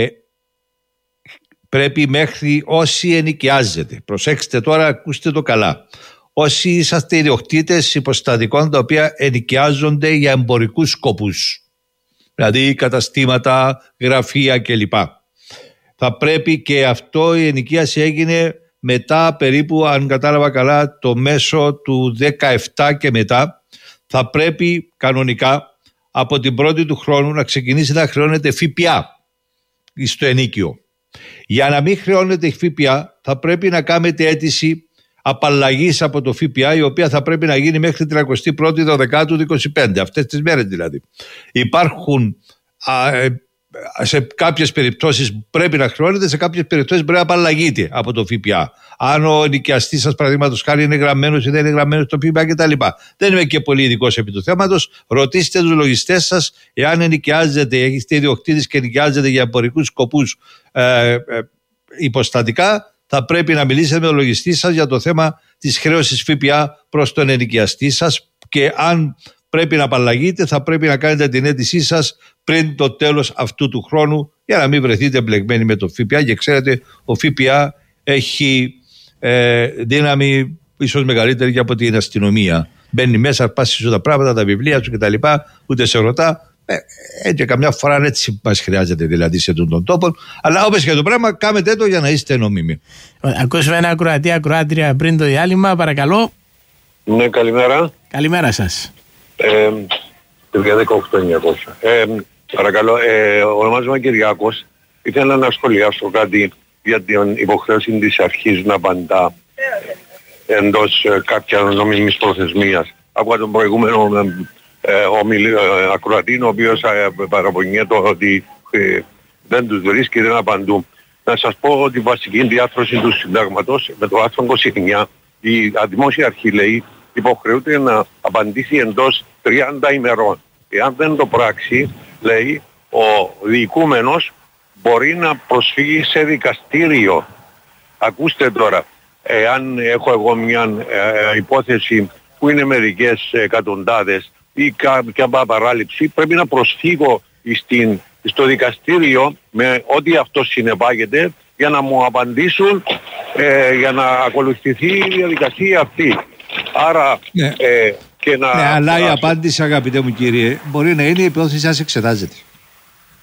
πρέπει μέχρι όσοι ενοικιάζετε, προσέξτε τώρα, ακούστε το καλά, όσοι είσαστε ιδιοκτήτες υποστατικών τα οποία ενοικιάζονται για εμπορικούς σκοπούς, δηλαδή καταστήματα, γραφεία κλπ. Θα πρέπει, και αυτό η ενοικίαση έγινε μετά περίπου, αν κατάλαβα καλά, το μέσο του δεκαεπτά και μετά, θα πρέπει κανονικά από την πρώτη του χρόνου να ξεκινήσει να χρεώνεται ΦΠΑ στο ενοίκιο. Για να μην χρεώνεται ΦΠΑ θα πρέπει να κάνετε αίτηση απαλλαγής από το ΦΠΑ, η οποία θα πρέπει να γίνει μέχρι τριαντάφυλλου πρώτη Δεκάτου του είκοσι πέντε, αυτές τις μέρες δηλαδή. Υπάρχουν α, σε κάποιες περιπτώσεις πρέπει να χρεώνεται, σε κάποιες περιπτώσεις πρέπει να απαλλαγείτε από το ΦΠΑ. Αν ο ενοικιαστής σας, παραδείγματος χάρη, είναι γραμμένος ή δεν είναι γραμμένος στο ΦΠΑ κτλ. Δεν είμαι και πολύ ειδικός επί του θέματος. Ρωτήστε τους λογιστές σας, εάν ενοικιάζετε, έχετε ιδιοκτήτης και ενοικιάζετε για εμπορικούς σκοπούς ε, ε, υποστατικά, θα πρέπει να μιλήσετε με τον λογιστή σας για το θέμα της χρέωσης ΦΠΑ προς τον ενοικιαστή σας, και αν πρέπει να απαλλαγείτε, θα πρέπει να κάνετε την αίτησή σας πριν το τέλος αυτού του χρόνου, για να μην βρεθείτε μπλεγμένοι με το ΦΠΑ. Και ξέρετε, ο ΦΠΑ έχει ε, δύναμη ίσως μεγαλύτερη και από την αστυνομία. Μπαίνει μέσα, πάσει σου τα πράγματα, τα βιβλία σου κτλ. Ούτε σε ρωτά. Ε, ε, και καμιά φορά έτσι μας χρειάζεται δηλαδή σε τον τόπο. Αλλά όπως και το πράγμα, κάνετε το για να είστε νομίμοι. Ακούσαμε ένα ακροατή, ακροάτρια πριν το διάλειμμα, παρακαλώ. Ναι, καλημέρα. Καλημέρα σας. Ε, δεκαοκτώ εννιακόσια. Ε, παρακαλώ, ε, ονομάζομαι Κυριάκος. Ήθελα να σχολιάσω κάτι για την υποχρέωση της αρχής να απαντά εντός ε, κάποια νομιμής προθεσμίας. Άκουγα τον προηγούμενο ε, ομιλή, ε, ακροατή, ο οποίος ε, παραπονιέται ότι ε, δεν τους βρίσκει, δεν απαντούν. Να σας πω ότι η βασική διάθρωση του συντάγματος με το άρθρο είκοσι εννιά, η δημόσια αρχή λέει υποχρεούται να απαντήσει εντός τριάντα ημερών. Εάν δεν το πράξει, λέει, ο διοικούμενος μπορεί να προσφύγει σε δικαστήριο. Ακούστε τώρα, εάν έχω εγώ μια ε, υπόθεση που είναι μερικές εκατοντάδες ή κάποια παράληψη, πρέπει να προσφύγω στην, στο δικαστήριο με ό,τι αυτό συνεπάγεται για να μου απαντήσουν, ε, για να ακολουθηθεί η διαδικασία αυτή. Άρα ναι. ε, και να... Ναι, αλλά να... η απάντηση, αγαπητέ μου κύριε, μπορεί να είναι η υπόθεση σας εξετάζεται.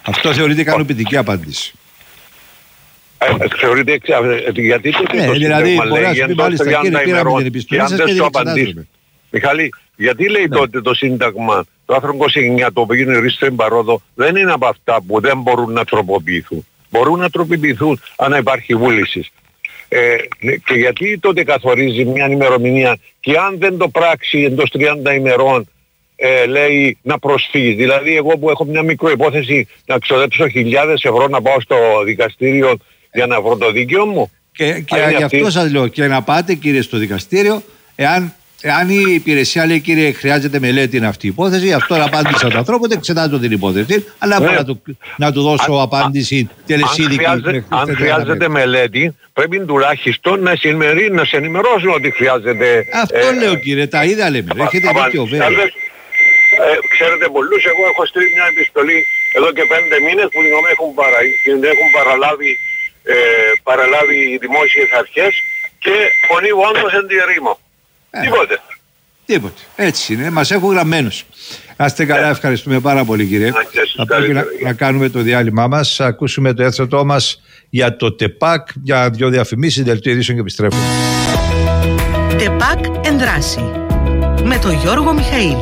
Αυτό θεωρείται ικανοποιητική απάντηση. Ε, θεωρείται εξ... γιατί το, ναι, το δηλαδή, Σύνταγμα λέει εντός τριάντα ημερών και αν δεν το απαντήσει. Μιχάλη, γιατί λέει ναι. τότε το Σύνταγμα, το άρθρο είκοσι εννιά, το οποίο είναι ρίστρεν παρόδο, δεν είναι από αυτά που δεν μπορούν να τροποποιηθούν. Μπορούν να τροποποιηθούν αν υπάρχει βούληση. Ε, και γιατί τότε καθορίζει μια ημερομηνία και αν δεν το πράξει εντός τριάντα ημερών ε, λέει να προσφύγει. Δηλαδή εγώ που έχω μια μικροϋπόθεση να ξοδέψω χιλιάδες ευρώ να πάω στο δικαστήριο για να βρω το δίκαιο μου. Και, και γι' αυτό αυτή... σας λέω και να πάτε κύριε στο δικαστήριο εάν, εάν η υπηρεσία λέει κύριε χρειάζεται μελέτη είναι αυτή η υπόθεση, αυτό απάντησα τον ανθρώπο, δεν εξετάζω την υπόθεση, αλλά ναι. να, του, να του δώσω αν, απάντηση τελεσίδικη. Αν χρειάζεται, αν χρειάζεται μελέτη πρέπει τουλάχιστον να, να σε ενημερώσουν ότι χρειάζεται. Αυτό ε, λέω κύριε, τα είδα λέμε, α, έχετε α, δίκιο βέβαια. Ε, ξέρετε πολλούς, εγώ έχω στείλει μια επιστολή εδώ και πέντε μήνες που την έχουν, παρα, την έχουν παραλάβει, ε, παραλάβει οι δημόσιες αρχές και φωνή όντως εν τη ερήμο. Ε, τίποτε. Τίποτε. Έτσι είναι. Μας έχουν γραμμένους. Να είστε καλά, ευχαριστούμε πάρα πολύ κύριε. Θα πρέπει να, να κάνουμε το διάλειμμά μας, ακούσουμε το έθετό μας για το ΤΕΠΑΚ, για δύο διαφημίσεις, δελτίο ειδήσεων και επιστρέφουμε. ΤΕΠΑΚ ενδράση με τον Γιώργο Μιχαήλ.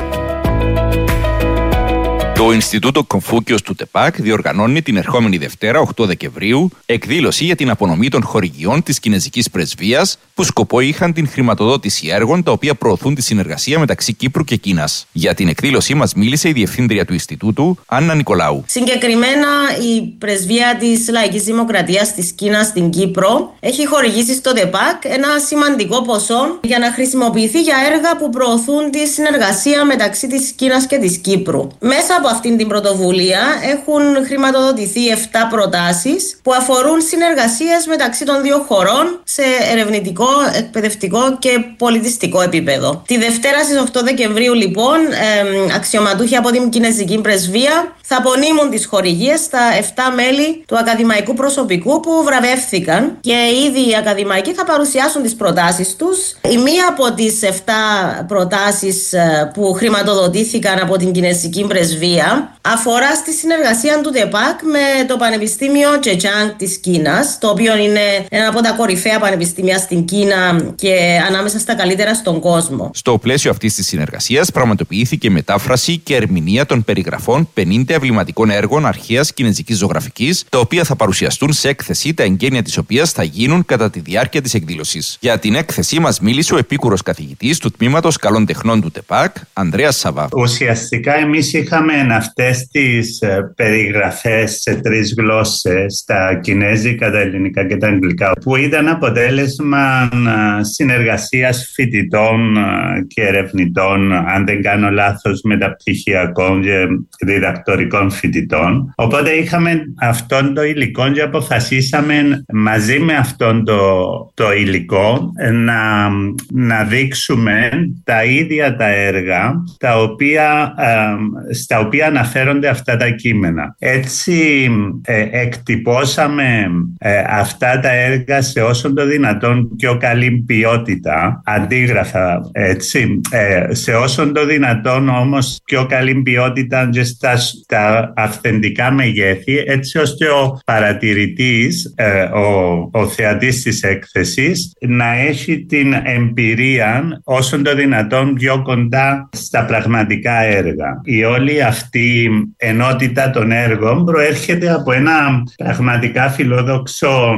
Το Ινστιτούτο Κομφούκιος του ΤΕΠΑΚ διοργανώνει την ερχόμενη Δευτέρα, οκτώ Δεκεμβρίου, εκδήλωση για την απονομή των χορηγιών της Κινεζικής Πρεσβείας, που σκοπό είχαν την χρηματοδότηση έργων τα οποία προωθούν τη συνεργασία μεταξύ Κύπρου και Κίνας. Για την εκδήλωσή μας μίλησε η Διευθύντρια του Ινστιτούτου, Άννα Νικολάου. Συγκεκριμένα, η Πρεσβεία της Λαϊκής Δημοκρατίας της Κίνας στην Κύπρο έχει χορηγήσει στο ΤΕΠΑΚ ένα σημαντικό ποσό για να χρησιμοποιηθεί για έργα που προωθούν τη συνεργασία μεταξύ της Κίνας και της Κύπρου. Μέσα από αυτήν την πρωτοβουλία έχουν χρηματοδοτηθεί επτά προτάσεις που αφορούν συνεργασίες μεταξύ των δύο χωρών σε ερευνητικό, εκπαιδευτικό και πολιτιστικό επίπεδο. Τη Δευτέρα στις οκτώ Δεκεμβρίου λοιπόν ε, αξιωματούχοι από την Κινεζική Πρεσβεία θα απονείμουν τις χορηγίες στα επτά μέλη του ακαδημαϊκού προσωπικού που βραβεύθηκαν και ήδη οι ακαδημαϊκοί θα παρουσιάσουν τις προτάσεις τους. Η μία από τις επτά προτάσεις που χρηματοδοτήθηκαν από την Κινεζική Πρεσβεία αφορά στη συνεργασία του ΤΕΠΑΚ με το Πανεπιστήμιο Τσετσάνγκ της Κίνας, το οποίο είναι ένα από τα κορυφαία πανεπιστήμια στην Κίνα και ανάμεσα στα καλύτερα στον κόσμο. Στο πλαίσιο αυτής της συνεργασίας πραγματοποιήθηκε μετάφραση και ερμηνεία των περιγραφών πενήντα εμβληματικών έργων αρχαίας κινεζικής ζωγραφικής, τα οποία θα παρουσιαστούν σε έκθεση, τα εγγένεια της οποίας θα γίνουν κατά τη διάρκεια της εκδήλωσης. Για την έκθεση μας μίλησε ο επίκουρος καθηγητής του Τμήματος Καλών Τεχνών του ΤΕΠΑΚ, Ανδρέας Σαββά. Ουσιαστικά εμείς είχαμε αυτές τις περιγραφές σε τρεις γλώσσες, τα κινέζικα, τα ελληνικά και τα αγγλικά, που ήταν αποτέλεσμα συνεργασίας φοιτητών και ερευνητών, αν δεν κάνω λάθος, μεταπτυχιακών και διδακτορικών φοιτητών. Οπότε είχαμε αυτόν το υλικό και αποφασίσαμε μαζί με αυτόν το, το υλικό να, να δείξουμε τα ίδια τα έργα τα οποία, ε, στα οποία αναφέρονται αυτά τα κείμενα. Έτσι ε, εκτυπώσαμε ε, αυτά τα έργα σε όσο το δυνατόν πιο καλή ποιότητα, αντίγραφα έτσι, ε, σε όσο το δυνατόν όμως πιο καλή ποιότητα και στα, στα αυθεντικά μεγέθη, έτσι ώστε ο παρατηρητής, ε, ο, ο θεατής της έκθεσης να έχει την εμπειρία όσο το δυνατόν πιο κοντά στα πραγματικά έργα. Η όλη αυτή ενότητα των έργων προέρχεται από ένα πραγματικά φιλόδοξο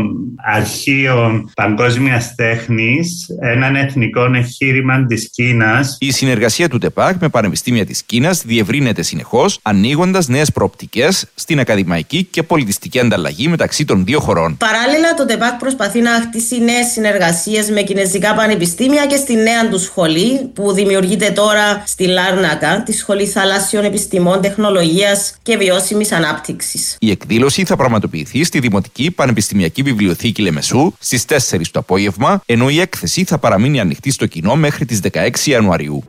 αρχείο παγκόσμιας τέχνης, έναν εθνικό εγχείρημα της Κίνας. Η συνεργασία του ΤΕΠΑΚ με πανεπιστήμια της Κίνας διευρύνεται συνεχώς, ανοίγοντας νέες προοπτικές στην ακαδημαϊκή και πολιτιστική ανταλλαγή μεταξύ των δύο χωρών. Παράλληλα, το ΤΕΠΑΚ προσπαθεί να χτίσει νέες συνεργασίες με κινεζικά πανεπιστήμια και στη νέα του σχολή που δημιουργείται τώρα στη Λάρνακα, τη Σχολή Θαλάσσιων Επιστημών, Τεχνολογίας και Βιώσιμης Ανάπτυξης. Η εκδήλωση θα πραγματοποιηθεί στη Δημοτική Πανεπιστημιακή Βιβλιοθήκη Λεμεσού στις τέσσερις το απόγευμα, ενώ η έκθεση θα παραμείνει ανοιχτή στο κοινό μέχρι τις δεκαέξι Ιανουαρίου.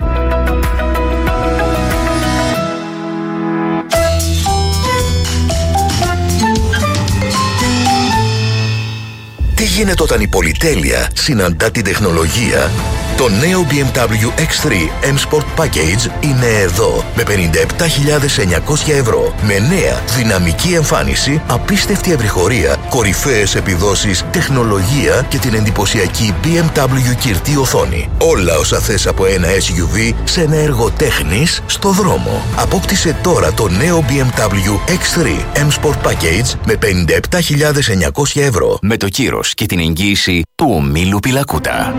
Τι γίνεται όταν η πολυτέλεια συναντά την τεχνολογία? Το νέο μπι εμ ντάμπλιου εξ θρι M Sport Package είναι εδώ με πενήντα επτά χιλιάδες εννιακόσια ευρώ. Με νέα δυναμική εμφάνιση, απίστευτη ευρυχωρία, κορυφαίες επιδόσεις, τεχνολογία και την εντυπωσιακή μπι εμ ντάμπλιου κυρτή οθόνη. Όλα όσα θες από ένα ες γιου βι σε ένα έργο τέχνης στο δρόμο. Απόκτησε τώρα το νέο μπι εμ ντάμπλιου εξ θρι M Sport Package με πενήντα επτά χιλιάδες εννιακόσια ευρώ. Με το κύρος και την εγγύηση του ομίλου Πιλακούτα.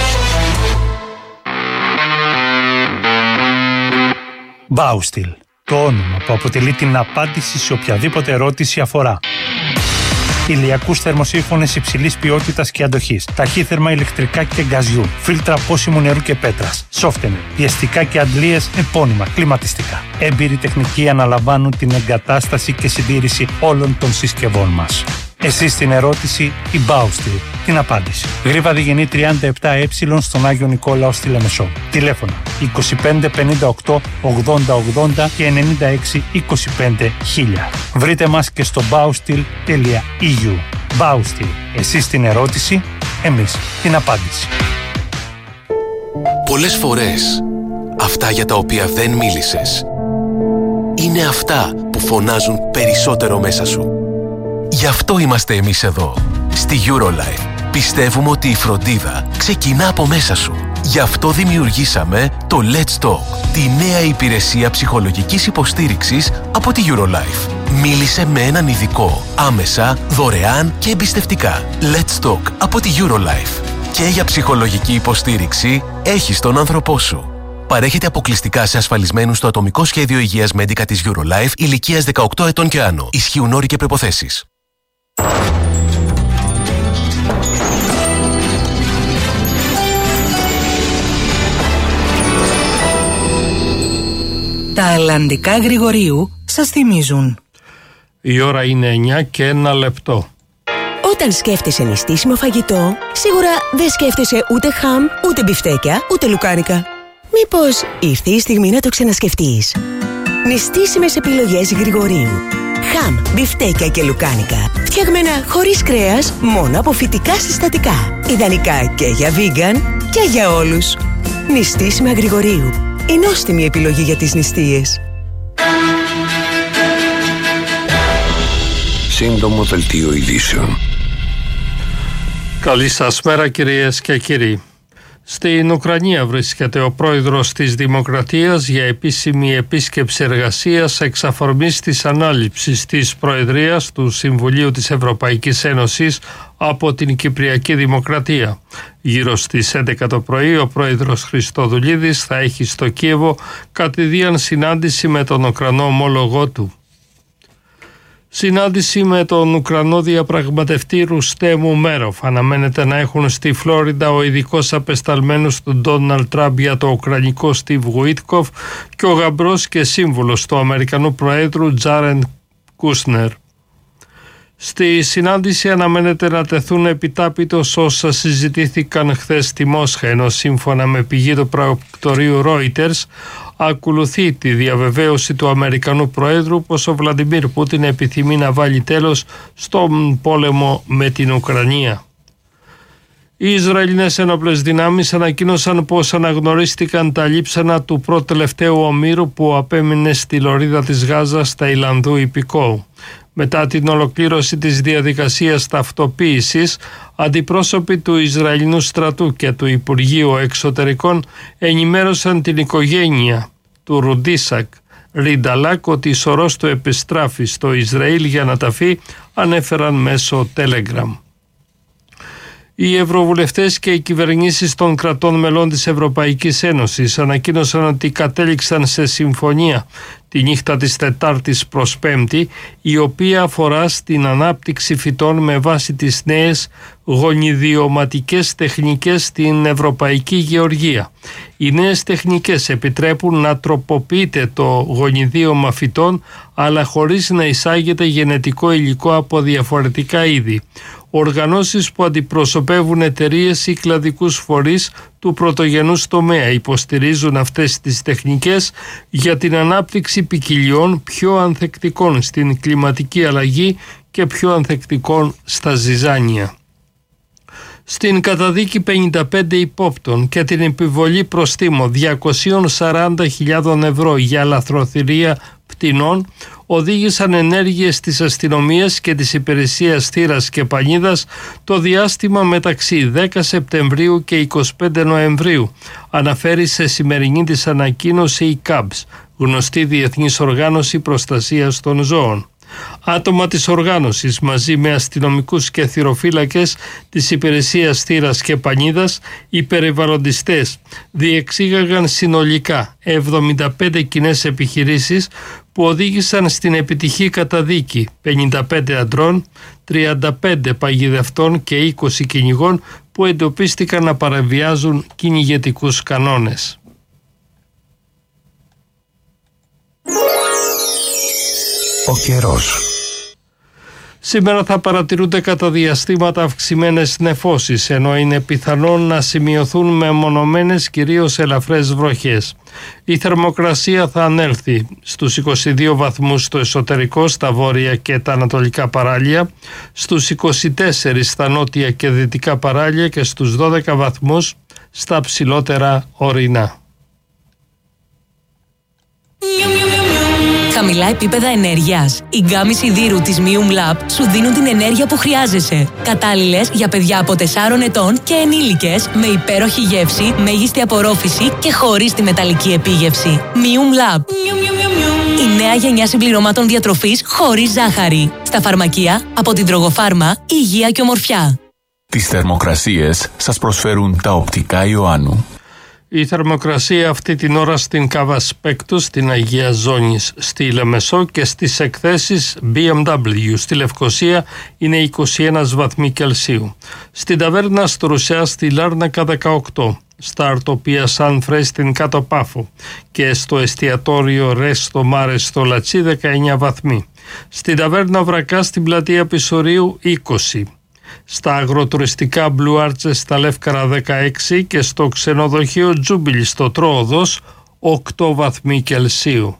Baustil, το όνομα που αποτελεί την απάντηση σε οποιαδήποτε ερώτηση αφορά. Ηλιακούς θερμοσύφωνες υψηλής ποιότητας και αντοχής, ταχύθερμα ηλεκτρικά και γκαζιού, φίλτρα πόσιμου νερού και πέτρας, σόφτενερ, πιεστικά και αντλίες επώνυμα, κλιματιστικά. Έμπειροι τεχνικοί αναλαμβάνουν την εγκατάσταση και συντήρηση όλων των συσκευών μας. Εσείς την ερώτηση, η Baustil την απάντηση. Γρίβα Διγενή τριάντα επτά ε στον Άγιο Νικόλαο στη Λεμεσό. Τηλέφωνα είκοσι πέντε πενήντα οκτώ ογδόντα ογδόντα και ενενήντα έξι είκοσι πέντε χίλια. Βρείτε μας και στο baustil τελεία ι γιου. Baustil. Εσείς την ερώτηση, εμείς την απάντηση. Πολλές φορές, αυτά για τα οποία δεν μίλησες είναι αυτά που φωνάζουν περισσότερο μέσα σου. Γι' αυτό είμαστε εμείς εδώ, στη Eurolife. Πιστεύουμε ότι η φροντίδα ξεκινά από μέσα σου. Γι' αυτό δημιουργήσαμε το Let's Talk, τη νέα υπηρεσία ψυχολογικής υποστήριξης από τη Eurolife. Μίλησε με έναν ειδικό, άμεσα, δωρεάν και εμπιστευτικά. Let's Talk από τη Eurolife. Και για ψυχολογική υποστήριξη έχεις τον άνθρωπό σου. Παρέχεται αποκλειστικά σε ασφαλισμένους στο ατομικό σχέδιο υγείας Medica της Eurolife ηλικίας δεκαοκτώ ετών και άνω. Ισχύουν όροι και προϋποθέσεις. Τα αλλαντικά Γρηγορίου σας θυμίζουν. Η ώρα είναι εννιά και ένα λεπτό. Όταν σκέφτεσαι νηστίσιμο φαγητό, σίγουρα δεν σκέφτεσαι ούτε χαμ, ούτε μπιφτέκια, ούτε λουκάνικα. Μήπως ήρθε η στιγμή να το ξανασκεφτείς? Νηστίσιμες επιλογές Γρηγορίου. Χαμ, μπιφτέκια και λουκάνικα. Φτιαγμένα χωρίς κρέας, μόνο από φυτικά συστατικά. Ιδανικά και για vegan και για όλους. Νηστίσιμα Γρηγορίου. Η νόστιμη επιλογή για τις νηστείες. Σύντομο δελτίο ειδήσεων. Καλή σας μέρα κυρίες και κύριοι. Στην Ουκρανία βρίσκεται ο πρόεδρος της Δημοκρατίας για επίσημη επίσκεψη εργασίας εξ αφορμής της ανάληψης της Προεδρίας του Συμβουλίου της Ευρωπαϊκής Ένωσης από την Κυπριακή Δημοκρατία. Γύρω στις έντεκα το πρωί ο πρόεδρος Χριστοδουλίδης θα έχει στο Κίεβο κατηδίαν συνάντηση με τον Ουκρανό ομόλογό του. Συνάντηση με τον Ουκρανό διαπραγματευτή Ρουστέμ Ουμένοφ αναμένεται να έχουν στη Φλόριντα ο ειδικός απεσταλμένος του Ντόναλντ Τραμπ για το ουκρανικό Στίβ Γουίτκοφ και ο γαμπρός και σύμβουλος του Αμερικανού Προέδρου Τζάρεν Κούσνερ. Στη συνάντηση αναμένεται να τεθούν επιτάπητος όσα συζητήθηκαν χθες στη Μόσχα, ενώ σύμφωνα με πηγή του πρακτορείου Reuters ακολουθεί τη διαβεβαίωση του Αμερικανού Προέδρου πως ο Βλαντιμίρ Πούτιν επιθυμεί να βάλει τέλος στον πόλεμο με την Ουκρανία. Οι Ισραηλινές ενόπλες δυνάμεις ανακοίνωσαν πως αναγνωρίστηκαν τα λείψανα του προτελευταίου ομήρου που απέμεινε στη λωρίδα της Γάζας Ταϊλανδού υπηκόου. Μετά την ολοκλήρωση της διαδικασίας ταυτοποίησης, αντιπρόσωποι του Ισραηλινού στρατού και του Υπουργείου Εξωτερικών ενημέρωσαν την οικογένεια του Ρουντίσακ Ρινταλάκ ότι η σωρός του επιστράφει στο Ισραήλ για να ταφεί, ανέφεραν μέσω Telegram. Οι ευρωβουλευτές και οι κυβερνήσεις των κρατών μελών της Ευρωπαϊκής Ένωσης ανακοίνωσαν ότι κατέληξαν σε συμφωνία τη νύχτα της Τετάρτης προς Πέμπτη, η οποία αφορά στην ανάπτυξη φυτών με βάση τις νέες γονιδιωματικές τεχνικές στην Ευρωπαϊκή Γεωργία. Οι νέες τεχνικές επιτρέπουν να τροποποιείται το γονιδίωμα φυτών, αλλά χωρίς να εισάγεται γενετικό υλικό από διαφορετικά είδη. Οργανώσεις που αντιπροσωπεύουν εταιρείες ή κλαδικούς φορείς του πρωτογενούς τομέα υποστηρίζουν αυτές τις τεχνικές για την ανάπτυξη ποικιλιών πιο ανθεκτικών στην κλιματική αλλαγή και πιο ανθεκτικών στα ζυζάνια. στην καταδίκη πενήντα πέντε υπόπτων και την επιβολή προστίμου διακόσιες σαράντα χιλιάδες ευρώ για λαθροθυρία πτηνών οδήγησαν ενέργειες της αστυνομίας και της υπηρεσίας θύρας και πανίδας το διάστημα μεταξύ δέκα Σεπτεμβρίου και είκοσι πέντε Νοεμβρίου, αναφέρει σε σημερινή της ανακοίνωση η ΚΑΜΠΣ, γνωστή Διεθνής Οργάνωση Προστασίας των Ζώων. Άτομα της οργάνωσης μαζί με αστυνομικούς και θυροφύλακες της υπηρεσίας θύρας και πανίδας, οι περιβαλλοντιστές διεξήγαγαν συνολικά εβδομήντα πέντε κοινές επιχειρήσεις που οδήγησαν στην επιτυχή καταδίκη πενήντα πέντε αντρών, τριάντα πέντε παγιδευτών και είκοσι κυνηγών που εντοπίστηκαν να παραβιάζουν κυνηγετικούς κανόνες. Ο καιρός. Σήμερα θα παρατηρούνται κατά διαστήματα αυξημένες νεφώσεις, ενώ είναι πιθανόν να σημειωθούν μεμονωμένες κυρίως ελαφρές βροχές. Η θερμοκρασία θα ανέλθει στους είκοσι δύο βαθμούς στο εσωτερικό, στα βόρεια και τα ανατολικά παράλια, στους είκοσι τέσσερα στα νότια και δυτικά παράλια και στους δώδεκα βαθμούς στα ψηλότερα ορεινά. Χαμηλά επίπεδα ενέργειας. Οι γκάμοι σιδήρου της Mium Lab σου δίνουν την ενέργεια που χρειάζεσαι. Κατάλληλες για παιδιά από τεσσάρων ετών και ενήλικες, με υπέροχη γεύση, μέγιστη απορρόφηση και χωρίς τη μεταλλική επίγευση. Mium Lab. Η νέα γενιά συμπληρωμάτων διατροφής χωρίς ζάχαρη. Στα φαρμακεία από την Τρογοφάρμα, υγεία και ομορφιά. Τις θερμοκρασίες σας προσφέρουν τα οπτικά Ιωάννου. Η θερμοκρασία αυτή την ώρα στην Κάβα Σπέκτους, στην Αγία Ζώνης στη Λεμεσό και στις εκθέσεις μπι εμ ντάμπλιου στη Λευκοσία είναι είκοσι ένα βαθμοί Κελσίου. Στην ταβέρνα στο Ρουσιά στη Λάρνακα δεκαοκτώ, στα Αρτοπία Σαν Φρέ στην Κάτω Πάφο και στο εστιατόριο Ρέστο Μάρε στο Λατσί δεκαεννιά βαθμοί. Στην ταβέρνα Βρακά στην πλατεία Πισωρίου είκοσι. Στα αγροτουριστικά Blue Arches στα Λεύκαρα δεκαέξι και στο ξενοδοχείο Τζούμπιλι στο Τρόοδος οκτώ βαθμοί Κελσίου.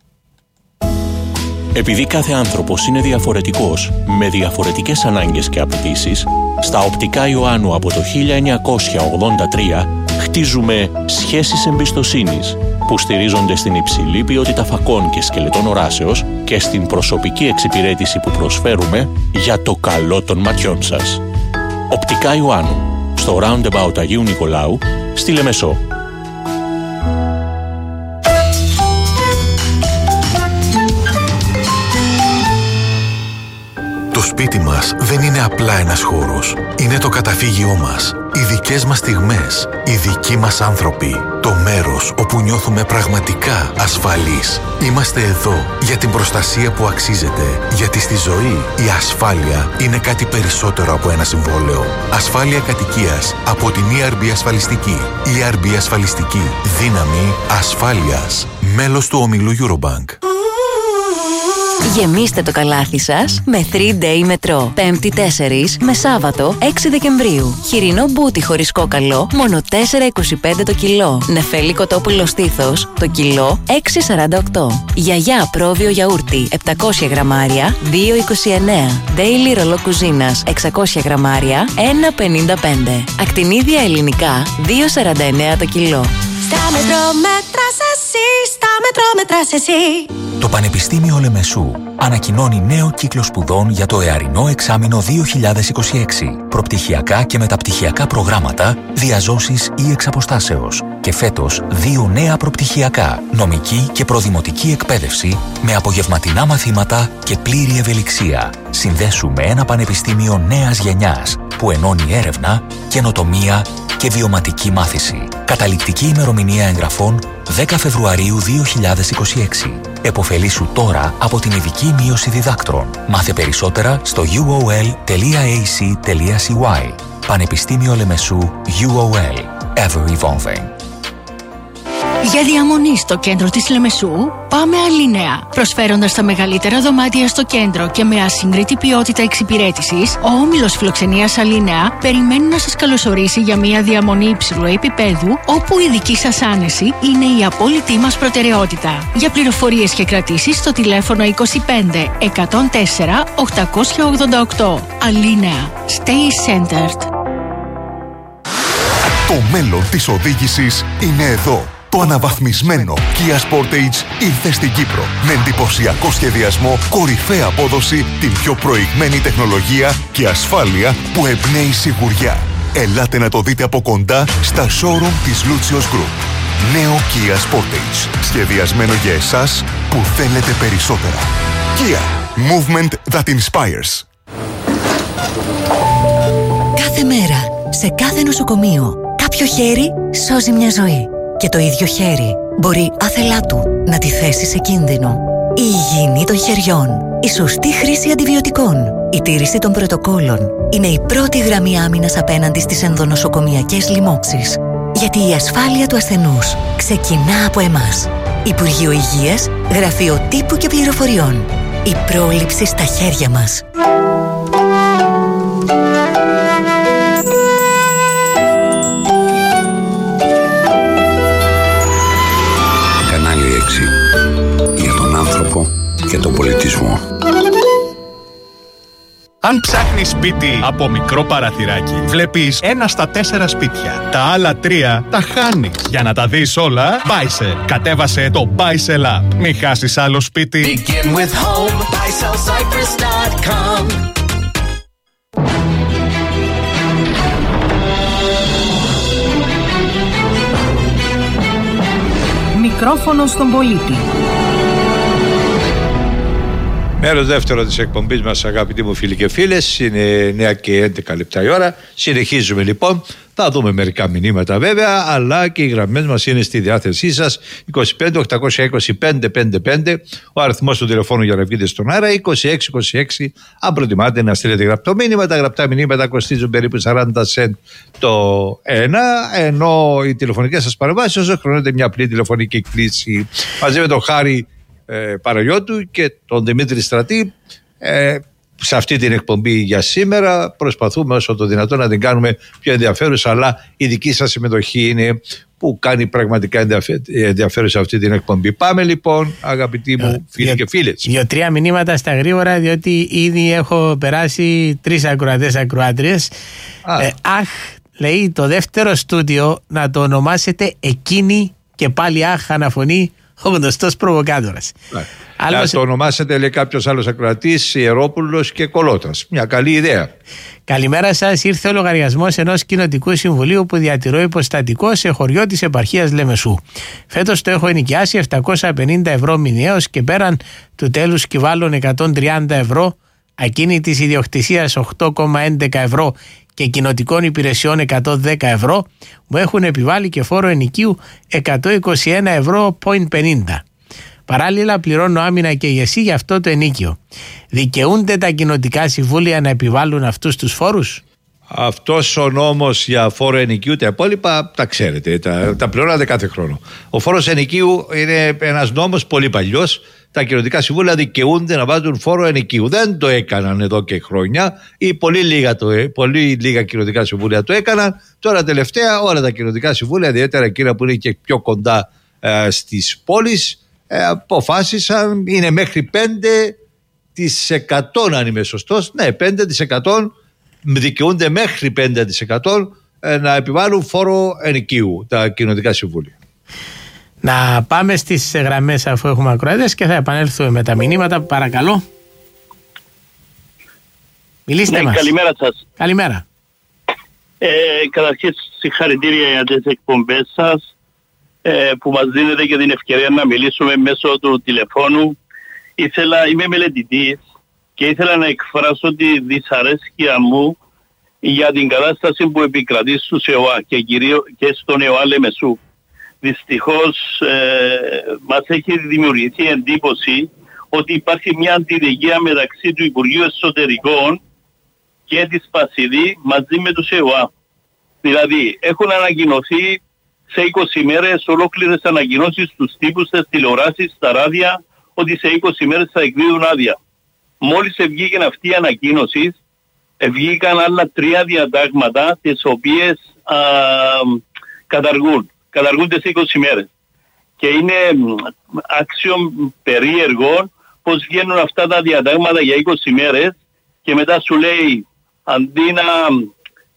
Επειδή κάθε άνθρωπος είναι διαφορετικός, με διαφορετικές ανάγκες και απαιτήσεις, στα οπτικά Ιωάννου από το χίλια εννιακόσια ογδόντα τρία χτίζουμε σχέσεις εμπιστοσύνης που στηρίζονται στην υψηλή ποιότητα φακών και σκελετών οράσεως και στην προσωπική εξυπηρέτηση που προσφέρουμε για το καλό των ματιών σας. Οπτικά Ιωάννου, στο Roundabout Αγίου Νικολάου, στη Λεμεσό. Το σπίτι μας δεν είναι απλά ένας χώρος. Είναι το καταφύγιό μας. Οι δικές μας στιγμές. Οι δικοί μας άνθρωποι. Το μέρος όπου νιώθουμε πραγματικά ασφαλείς. Είμαστε εδώ για την προστασία που αξίζεται. Γιατί στη ζωή η ασφάλεια είναι κάτι περισσότερο από ένα συμβόλαιο. Ασφάλεια κατοικίας από την ι αρ μπι Ασφαλιστική. ι αρ μπι Ασφαλιστική. Δύναμη ασφάλειας. Μέλος του ομίλου Eurobank. Γεμίστε το καλάθι σας με τρία day μετρό. Πέμπτη τέσσερα με Σάββατο έξι Δεκεμβρίου. Χοιρινό μπούτι χωρίς κόκαλο, μόνο τέσσερα είκοσι πέντε το κιλό. Νεφέλη κοτόπουλο στήθος, το κιλό έξι σαράντα οκτώ. Γιαγιά πρόβιο γιαούρτι επτακόσια γραμμάρια, δύο είκοσι εννέα. Daily ρολό κουζίνας εξακόσια γραμμάρια, ένα πενήντα πέντε. Ακτινίδια ελληνικά, δύο σαράντα εννέα το κιλό. Στα μετρό μέτρας εσύ, στα μετρό μέτρας εσύ. Το Πανεπιστήμιο Λεμεσού ανακοινώνει νέο κύκλο σπουδών για το εαρινό εξάμηνο δύο χιλιάδες είκοσι έξι. Προπτυχιακά και μεταπτυχιακά προγράμματα, διαζώσεις ή εξαποστάσεως. Και φέτος δύο νέα προπτυχιακά, νομική και προδημοτική εκπαίδευση με απογευματινά μαθήματα και πλήρη ευελιξία. Συνδέσου με ένα πανεπιστήμιο νέας γενιάς που ενώνει έρευνα, καινοτομία και βιωματική μάθηση. Καταληκτική ημερομηνία εγγραφών δέκα Φεβρουαρίου δύο χιλιάδες είκοσι έξι. Εποφελήσου τώρα από την ειδική μείωση διδάκτρων. Μάθε περισσότερα στο γιου ο ελ τελεία έι σι τελεία σι γουάι. Πανεπιστήμιο Λεμεσού γιου ο ελ. Ever evolving. Για διαμονή στο κέντρο της Λεμεσού, πάμε Αλίνεα. Προσφέροντας τα μεγαλύτερα δωμάτια στο κέντρο και με ασύγκριτη ποιότητα εξυπηρέτησης, ο όμιλος φιλοξενίας Αλίνεα περιμένει να σας καλωσορίσει για μια διαμονή υψηλού επίπεδου, όπου η δική σας άνεση είναι η απόλυτη μας προτεραιότητα. Για πληροφορίες και κρατήσεις στο τηλέφωνο είκοσι πέντε εκατόν τέσσερα οχτακόσια ογδόντα οκτώ. Αλίνεα. Stay centered. Το μέλλον της οδήγησης είναι εδώ. Το αναβαθμισμένο Kia Sportage ήρθε στην Κύπρο με εντυπωσιακό σχεδιασμό, κορυφαία απόδοση, την πιο προηγμένη τεχνολογία και ασφάλεια που εμπνέει σιγουριά. Ελάτε να το δείτε από κοντά στα showroom της Lucios Group. Νέο Kia Sportage. Σχεδιασμένο για εσάς που θέλετε περισσότερα. Kia. Movement that inspires. Κάθε μέρα, σε κάθε νοσοκομείο, κάποιο χέρι σώζει μια ζωή. Και το ίδιο χέρι μπορεί άθελά του να τη θέσει σε κίνδυνο. Η υγιεινή των χεριών, η σωστή χρήση αντιβιωτικών, η τήρηση των πρωτοκόλων είναι η πρώτη γραμμή άμυνας απέναντι στις ενδονοσοκομιακές λοιμώξεις. Γιατί η ασφάλεια του ασθενούς ξεκινά από εμάς. Υπουργείο Υγείας, Γραφείο Τύπου και Πληροφοριών. Η πρόληψη στα χέρια μας. Κανάλι έξι. Για τον άνθρωπο και τον πολιτισμό. Αν ψάχνεις σπίτι από μικρό παραθυράκι, βλέπεις ένα στα τέσσερα σπίτια. Τα άλλα τρία τα χάνεις. Για να τα δεις όλα, Buysell. Κατέβασε το Buysell App. Μην χάσεις άλλο σπίτι. Begin with home, buy sell cypress dot com. Μικρόφωνο στον πολίτη. Μέρος δεύτερο της εκπομπής μας, αγαπητοί μου φίλοι και φίλες, είναι εννιά και έντεκα λεπτά η ώρα. Συνεχίζουμε λοιπόν. Θα δούμε μερικά μηνύματα βέβαια, αλλά και οι γραμμές μας είναι στη διάθεσή σας. είκοσι πέντε οκτακόσια είκοσι πέντε πενήντα πέντε, ο αριθμός του τηλεφώνου για να βγείτε στον αέρα, είκοσι έξι είκοσι έξι. Αν προτιμάτε να στείλετε γραπτό μήνυμα, τα γραπτά μηνύματα κοστίζουν περίπου σαράντα σεντ το ένα, ενώ οι τηλεφωνικές σας παρεμβάσεις όσο χρονίζεται μια απλή τηλεφωνική κλήση. Μαζί με τον Χάρη ε, Παναγιώτου και τον Δημήτρη Στρατή, ε, σε αυτή την εκπομπή για σήμερα προσπαθούμε όσο το δυνατόν να την κάνουμε πιο ενδιαφέρουσα, αλλά η δική σας συμμετοχή είναι που κάνει πραγματικά ενδιαφέρουσα αυτή την εκπομπή. Πάμε λοιπόν, αγαπητοί μου φίλοι Διο, και φίλες. Δύο-τρία μηνύματα στα γρήγορα, διότι ήδη έχω περάσει τρεις ακροατές ακροάτριες. Ε, αχ, λέει, το δεύτερο στούντιο να το ονομάσετε Εκείνη, και πάλι αχ αναφωνεί ο γνωστός προβοκάτορας. Να Άλλος... το ονομάσετε, λέει κάποιος άλλος ακροατής, Ιερόπουλος και Κολότας. Μια καλή ιδέα. Καλημέρα σας. Ήρθε ο λογαριασμός ενός κοινοτικού συμβουλίου που διατηρώ υποστατικό σε χωριό της επαρχίας Λεμεσού. Φέτος το έχω ενοικιάσει επτακόσια πενήντα ευρώ μηνιαίως και πέραν του τέλους κυβάλλων εκατόν τριάντα ευρώ, ακίνητης ιδιοκτησίας οκτώ κόμμα έντεκα ευρώ και κοινοτικών υπηρεσιών εκατόν δέκα ευρώ, μου έχουν επιβάλει και φόρο ενοικίου εκατόν είκοσι ένα ευρώ πενήντα. Παράλληλα πληρώνω άμυνα και ηγεσία για αυτό το ενίκιο. Δικαιούνται τα κοινοτικά συμβούλια να επιβάλλουν αυτούς τους φόρους? Αυτός ο νόμος για φόρο ενοικίου, τα υπόλοιπα τα ξέρετε, τα, τα πληρώνατε κάθε χρόνο. Ο φόρος ενοικίου είναι ένας νόμος πολύ παλιός. Τα κοινοτικά συμβούλια δικαιούνται να βάζουν φόρο ενοικίου. Δεν το έκαναν εδώ και χρόνια, ή πολύ λίγα, το, πολύ λίγα κοινοτικά συμβούλια το έκαναν. Τώρα τελευταία όλα τα κοινοτικά συμβούλια, ιδιαίτερα εκείνα που είναι και πιο κοντά ε, στις πόλεις, ε, αποφάσισαν, είναι μέχρι πέντε τοις εκατό αν είμαι σωστός, ναι, πέντε τοις εκατό δικαιούνται μέχρι πέντε τοις εκατό ε, να επιβάλλουν φόρο ενοικίου τα κοινοτικά συμβούλια. Να πάμε στις γραμμές αφού έχουμε ακροατές και θα επανέλθουμε με τα μηνύματα. Παρακαλώ. Μιλήστε ναι, μας. Καλημέρα σας. Καλημέρα. Ε, καταρχήν συγχαρητήρια για τις εκπομπές σας ε, που μας δίνετε και την ευκαιρία να μιλήσουμε μέσω του τηλεφώνου. Ήθελα, είμαι μελετητής και ήθελα να εκφράσω τη δυσαρέσκεια μου για την κατάσταση που επικρατεί στους ΕΟΑ και κυρίως και στον ΕΟΑ Λεμεσού. Δυστυχώς ε, μας έχει δημιουργηθεί εντύπωση ότι υπάρχει μια αντιδικία μεταξύ του Υπουργείου Εσωτερικών και της Πασιδή μαζί με τους ΕΟΑ. Δηλαδή έχουν ανακοινωθεί σε είκοσι μέρες ολόκληρες ανακοινώσεις στους τύπους, στις τηλεοράσεις, στα ράδια, ότι σε είκοσι μέρες θα εκδίδουν άδεια. Μόλις βγήκαν αυτή η ανακοίνωση, βγήκαν άλλα τρία διατάγματα τις οποίες α, καταργούν. Καταργούνται σε είκοσι μέρες. Και είναι άξιο περίεργο πως βγαίνουν αυτά τα διατάγματα για είκοσι μέρες και μετά σου λέει αντί να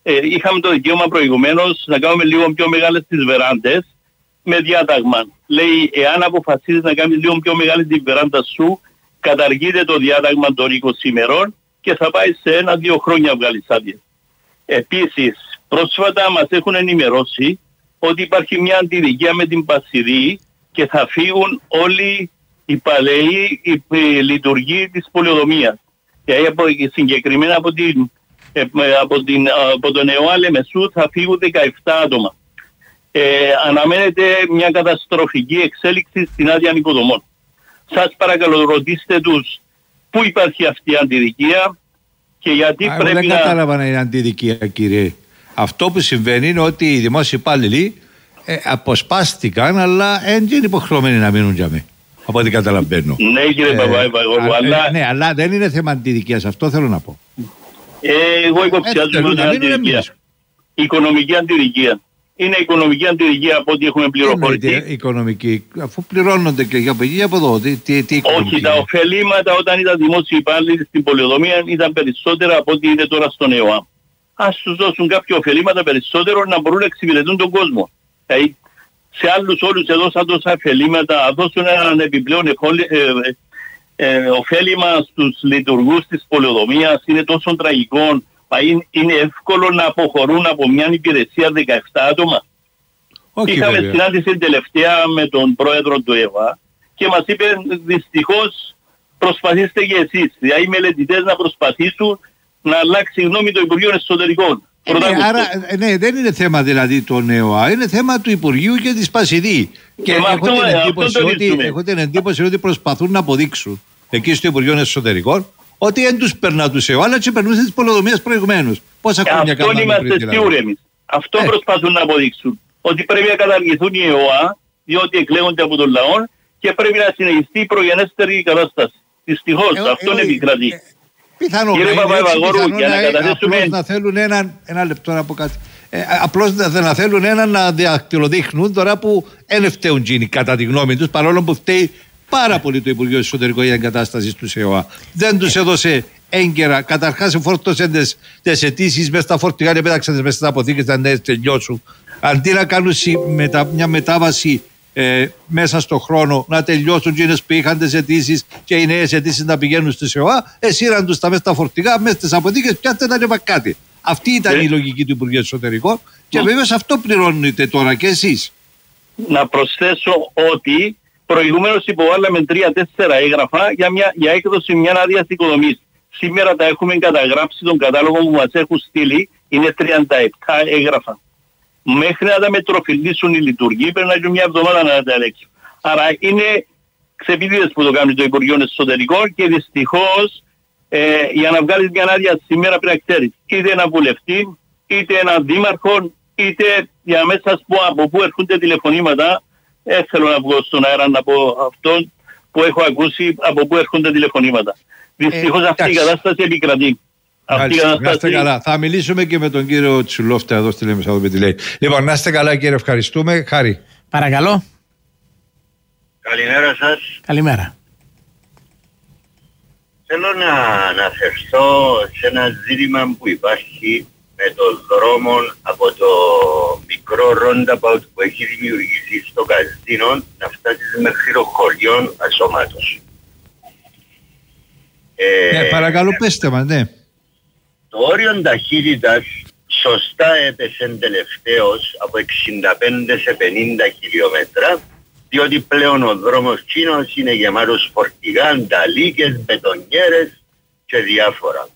ε, είχαμε το δικαίωμα προηγουμένως να κάνουμε λίγο πιο μεγάλες τις βεράντες με διάταγμα. Λέει, εάν αποφασίζεις να κάνεις λίγο πιο μεγάλη την βεράντα σου, καταργείται το διάταγμα των είκοσι ημερών και θα πάει σε ένα-δύο χρόνια βγάλεις άδειες. Επίσης, πρόσφατα μας έχουν ενημερώσει ότι υπάρχει μια αντιδικία με την Πασιδή και θα φύγουν όλοι οι παλαιοί οι λειτουργοί της πολεοδομίας. Δηλαδή συγκεκριμένα από, την, από, την, από τον ΕΟΑ Λεμεσού θα φύγουν δεκαεπτά άτομα. Ε, αναμένεται μια καταστροφική εξέλιξη στην άδεια νοικοδομών. Σας παρακαλώ ρωτήστε τους πού υπάρχει αυτή η αντιδικία και γιατί Α, πρέπει δεν να... Δεν κατάλαβα να είναι αντιδικία, κύριε. Αυτό που συμβαίνει είναι ότι οι δημόσιοι υπάλληλοι ε, αποσπάστηκαν, αλλά δεν είναι υποχρεωμένοι να μείνουν για μένα. Από ό,τι καταλαβαίνω. Ναι, κύριε ε, Παπαϊβαγόρου, αλλά... Ε, ναι, αλλά δεν είναι θέμα αντιδικίας, αυτό θέλω να πω. Ε, εγώ υποψιάζομαι ότι είναι αντιδικία. Οικονομική αντιδικία. Είναι οικονομική αντιδικία από ό,τι έχουμε πληροφορηθεί. Είναι οικονομική, αφού πληρώνονται και για πηγή από εδώ. Τι, τι, τι Όχι, τα ωφελήματα όταν ήταν δημόσιοι υπάλληλοι στην πολεοδομία ήταν περισσότερα από ό,τι είναι τώρα στον ΕΟΑ. Ας τους δώσουν κάποια ωφελήματα περισσότερο να μπορούν να εξυπηρετούν τον κόσμο. Δηλαδή, σε άλλους όλους έδωσαν τόσα ωφελήματα, να δώσουν έναν επιπλέον εφόλη, ε, ε, ε, ωφέλιμα στους λειτουργούς της πολεοδομίας, είναι τόσο τραγικό. Είναι εύκολο να αποχωρούν από μια υπηρεσία δεκαεπτά άτομα. Okay, Είχαμε βέβαια. συνάντηση τελευταία με τον πρόεδρο του ΕΒΑ και μας είπε δυστυχώς προσπαθήστε και εσείς. Δηλαδή οι μελετητές να προσπαθήσουν να αλλάξει γνώμη το Υπουργείο Εσωτερικών. Ε, ναι, άρα ναι, δεν είναι θέμα δηλαδή των ΕΟΑ, είναι θέμα του Υπουργείου και της Πασιδή. Και έχω, αυτό, την εντύπωση ότι, έχω την εντύπωση ότι προσπαθούν να αποδείξουν εκεί στο Υπουργείο Εσωτερικών ότι δεν τους περνά τους ΕΟΑ, αλλά και περνούσε τις πολεοδομίες προηγουμένως. Πόσα χρόνια κάνουν. Αυτό είμαστε σίγουροι εμείς. Αυτό ε. προσπαθούν να αποδείξουν. Ότι πρέπει να καταργηθούν οι ΕΟΑ, διότι εκλέγονται από τον λαό και πρέπει να συνεχιστεί η προγενέστερη κατάσταση. Δυστυχώς, ε, αυτό είναι επικρατή. Ε, πιθανό Κύριε Παπαϊβαγόρου, για να καταθέσουμε... Απλώς να θέλουν έναν... Ένα λεπτό να πω κάτι. Ε, απλώς να, να θέλουν έναν να δακτυλοδείχνουν τώρα που δεν φταίουν τζίνοι κατά τη γνώμη τους, παρόλο που φταίει πάρα πολύ το Υπουργείο Εσωτερικών για εγκατάσταση στους ΕΟΑ. Δεν τους έδωσε έγκαιρα. Καταρχάς φορτώσαν τις αιτήσεις μέσα στα φορτηγά και πέταξαν τις μέσα στις αποθήκες να τελειώσουν. Αντί να κάνουν μετα, μια μετάβαση ε, μέσα στον χρόνο, να τελειώσουν εκείνες που είχαν τις αιτήσεις και οι νέες αιτήσεις να πηγαίνουν στις ΕΟΑ, εσύραν τους τα μέσα στα φορτηγά, μέσα στις αποθήκες, πιάτε να ρεύα κάτι. Αυτή ήταν ε. η λογική του Υπουργείου Εσωτερικών και βέβαια αυτό πληρώνετε τώρα και εσείς. Να προσθέσω ότι προηγουμένως υποβάλαμε τρία-τέσσερα έγγραφα για, μια, για έκδοση μια άδειας οικοδομής. Σήμερα τα έχουμε καταγράψει τον κατάλογο που μας έχουν στείλει, είναι τριάντα επτά έγγραφα. Μέχρι να τα μετροφιλήσουν οι λειτουργοί πρέπει να έχουν μια εβδομάδα να τα ελέγξουν. Άρα είναι ξεπίδιδες που το κάνει το Υπουργείο Εσωτερικών και δυστυχώς ε, για να βγάλεις μια άδεια σήμερα πρέπει να ξέρεις είτε ένα βουλευτή, είτε ένα δήμαρχο, είτε για μέσα που, από πού έρχονται τηλεφωνήματα. Δεν θέλω να βγω στον αέρα να πω αυτόν που έχω ακούσει από πού έρχονται τηλεφωνήματα. Δυστυχώς ε, αυτή η κατάσταση επικρατεί. Να είστε καλά. Θα μιλήσουμε και με τον κύριο Τσουλόφτα εδώ στη Λέμεσσα με τη λέει. Λοιπόν, να είστε καλά κύριε, ευχαριστούμε. Χάρη. Παρακαλώ. Καλημέρα σας. Καλημέρα. Θέλω να αναφερθώ σε ένα ζήτημα που υπάρχει με το δρόμο από το μικρό roundabout που έχει δημιουργήσει στο Καζίνο να φτάσει μέχρι το χωριό Ασώματος. Ε, ναι, παρακαλώ πέστε μας, ναι. Το όριο ταχύτητας σωστά έπεσε τελευταίως από εξήντα πέντε σε πενήντα χιλιόμετρα, διότι πλέον ο δρόμος Τσίνος είναι γεμάτος φορτηγά, νταλίκες, μπετονιέρες και διάφορα.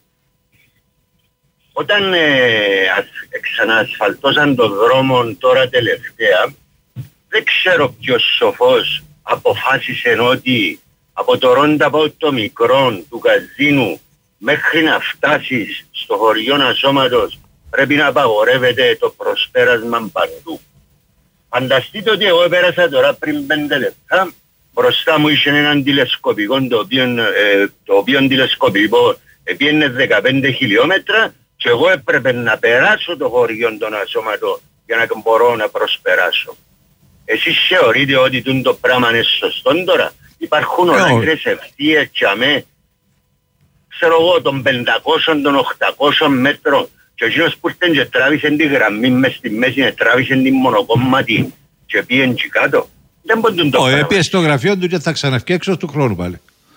Όταν ε, ξαναασφαλτώσαν το δρόμο τώρα τελευταία, δεν ξέρω ποιος σοφός αποφάσισε ότι από το roundabout το μικρό του Καζίνου μέχρι να φτάσεις στο χωριό Ασώματος πρέπει να απαγορεύεται το προσπέρασμα παντού. Φανταστείτε ότι εγώ πέρασα τώρα πριν πέντε λεπτά, μπροστά μου είχε έναν τηλεσκοπικό το οποίο, ε, το οποίο τηλεσκοπικό πήγαινε δεκαπέντε χιλιόμετρα και εγώ έπρεπε να περάσω το χωριό των Ασώματο για να μπορώ να προσπεράσω. Εσείς θεωρείτε ότι το πράγμα είναι σωστό τώρα? Υπάρχουν ολόκληρες ευθείες και αμέ, ξέρω εγώ, των πεντακόσιων, των οκτακόσιων μέτρων και εκείνος που ήρθεν και τράβησε τη γραμμή μες στη μέση, τράβησε τη μονοκόμματη και πήγαινε και κάτω. Δεν μπορούν το πράγμα. Πήγε στο γραφείο του και θα ξαναφκεί έξω του χρόνου πάλι.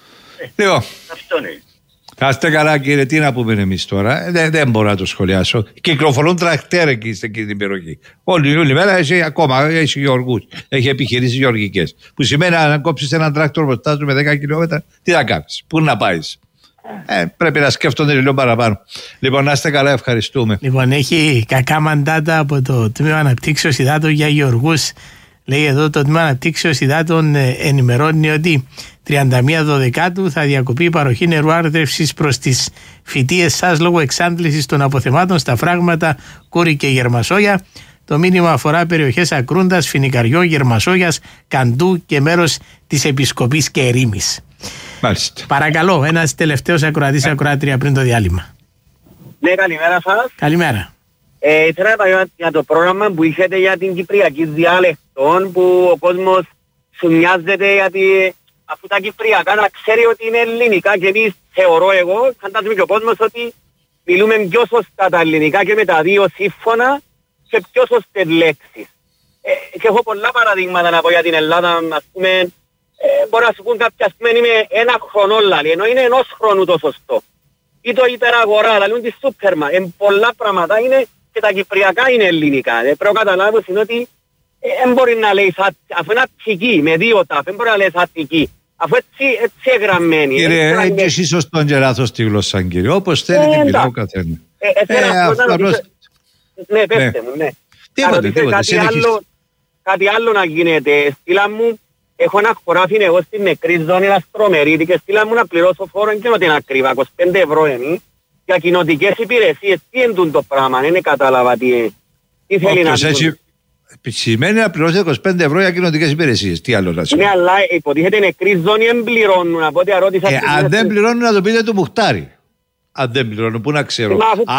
Ε, λοιπόν, αυτό είναι. Κάστε καλά κύριε, τι να πούμε εμείς τώρα. Δεν, δεν μπορώ να το σχολιάσω. Κυκλοφορούν τρακτέρ εκεί στην την περιοχή. Όλη, όλη μέρα έχει ακόμα, έχει γεωργούς. Έχει επιχειρήσεις γεωργικές. Που σημαίνει αν κόψεις έναν τράκτορ μπροστά σου με δέκα χιλιόμετρα, τι θα κάνεις, πού να πάεις. Ε, πρέπει να σκέφτονται λίγο παραπάνω. Λοιπόν, να είστε καλά, ευχαριστούμε. Λοιπόν, έχει κακά μαντάτα από το Τμήμα Αναπτύξεως Υδάτων για γεωργούς. Λέει εδώ το Τμήμα Αναπτύξεως Υδάτων ενημερώνει ότι τριάντα μία Δωδεκάτου θα διακοπεί η παροχή νερού άρδευσης προς τις φυτείες σας λόγω εξάντλησης των αποθεμάτων στα φράγματα Κούρη και Γερμασόγια. Το μήνυμα αφορά περιοχές Ακρούντας, Φινικαριό, Γερμασόγιας, Καντού και μέρος της Επισκοπής και Ερήμης. Μάλιστα. Παρακαλώ, ένας τελευταίος ακροατής ακροάτρια πριν το διάλειμμα. Ναι, καλημέρα σας. Καλημέρα. Ε, ήθελα να πω για το πρόγραμμα που είχατε για την Κυπριακή διάλεκτον, που ο κόσμος σου μοιάζεται γιατί αφού τα Κυπριακά να ξέρει ότι είναι ελληνικά και εμείς θεωρώ εγώ, φαντάζομαι και ο κόσμος ότι μιλούμε πιο σωστά τα ελληνικά και με τα δύο σύμφωνα και πιο σωστές λέξεις. Ε, και έχω πολλά παραδείγματα να πω για την Ελλάδα, ας πούμε, ε, μπορώ να σου πούν κάποια, ας πούμε, είμαι ένα χρονό λάλη, ενώ είναι ενός χρόνου το σωστό. Ή το υπεραγορά, λαλούν τη σούπερμα, ε, πολλά πράγματα είναι και τα κυπριακά είναι ελληνικά. Ε, πρέπει να καταλάβεις είναι ότι δεν ε, μπορεί να λέει, αφού είναι αττική, με δύο τάφ, δεν μπορεί να λέει αττική. Αφού έτσι, έτσι εγγραμμένη. Κύριε, ε, και εσείς σωστόν και λάθος τη γλώσσα, κύριε, όπως θέλει την μιλάω καθένα. Ε, ε, ε, απλώς... Ναι, πέστε μου, ναι. Τίποτε, τίποτε, συνεχίστε. Κάτι άλλο να γίνεται, στείλα μου, έχω ένα χωράφι εγώ στην νεκρή ζώνη Αστρομερίτη και στείλα μου να πληρώσω φόρο και ότι είναι ακριβά, είκοσι πέντε ευρώ εμείς, για κοινοτικές υπηρεσίες. Τι είναι το πράγμα, δεν κατάλαβα τι, τι θέλει να πει. Σημαίνει να πληρώσετε είκοσι πέντε ευρώ για κοινοτικές υπηρεσίες. Τι άλλο να σημαίνει. Ναι, αλλά υποτίθεται νεκρή ζώνη δεν πληρώνουν. Από ό,τι αρώτησα... Ε, αν δεν πληρώνουν να το πείτε του Μουχτάρη. Αν δεν πληρώνουν, πού να ξέρω.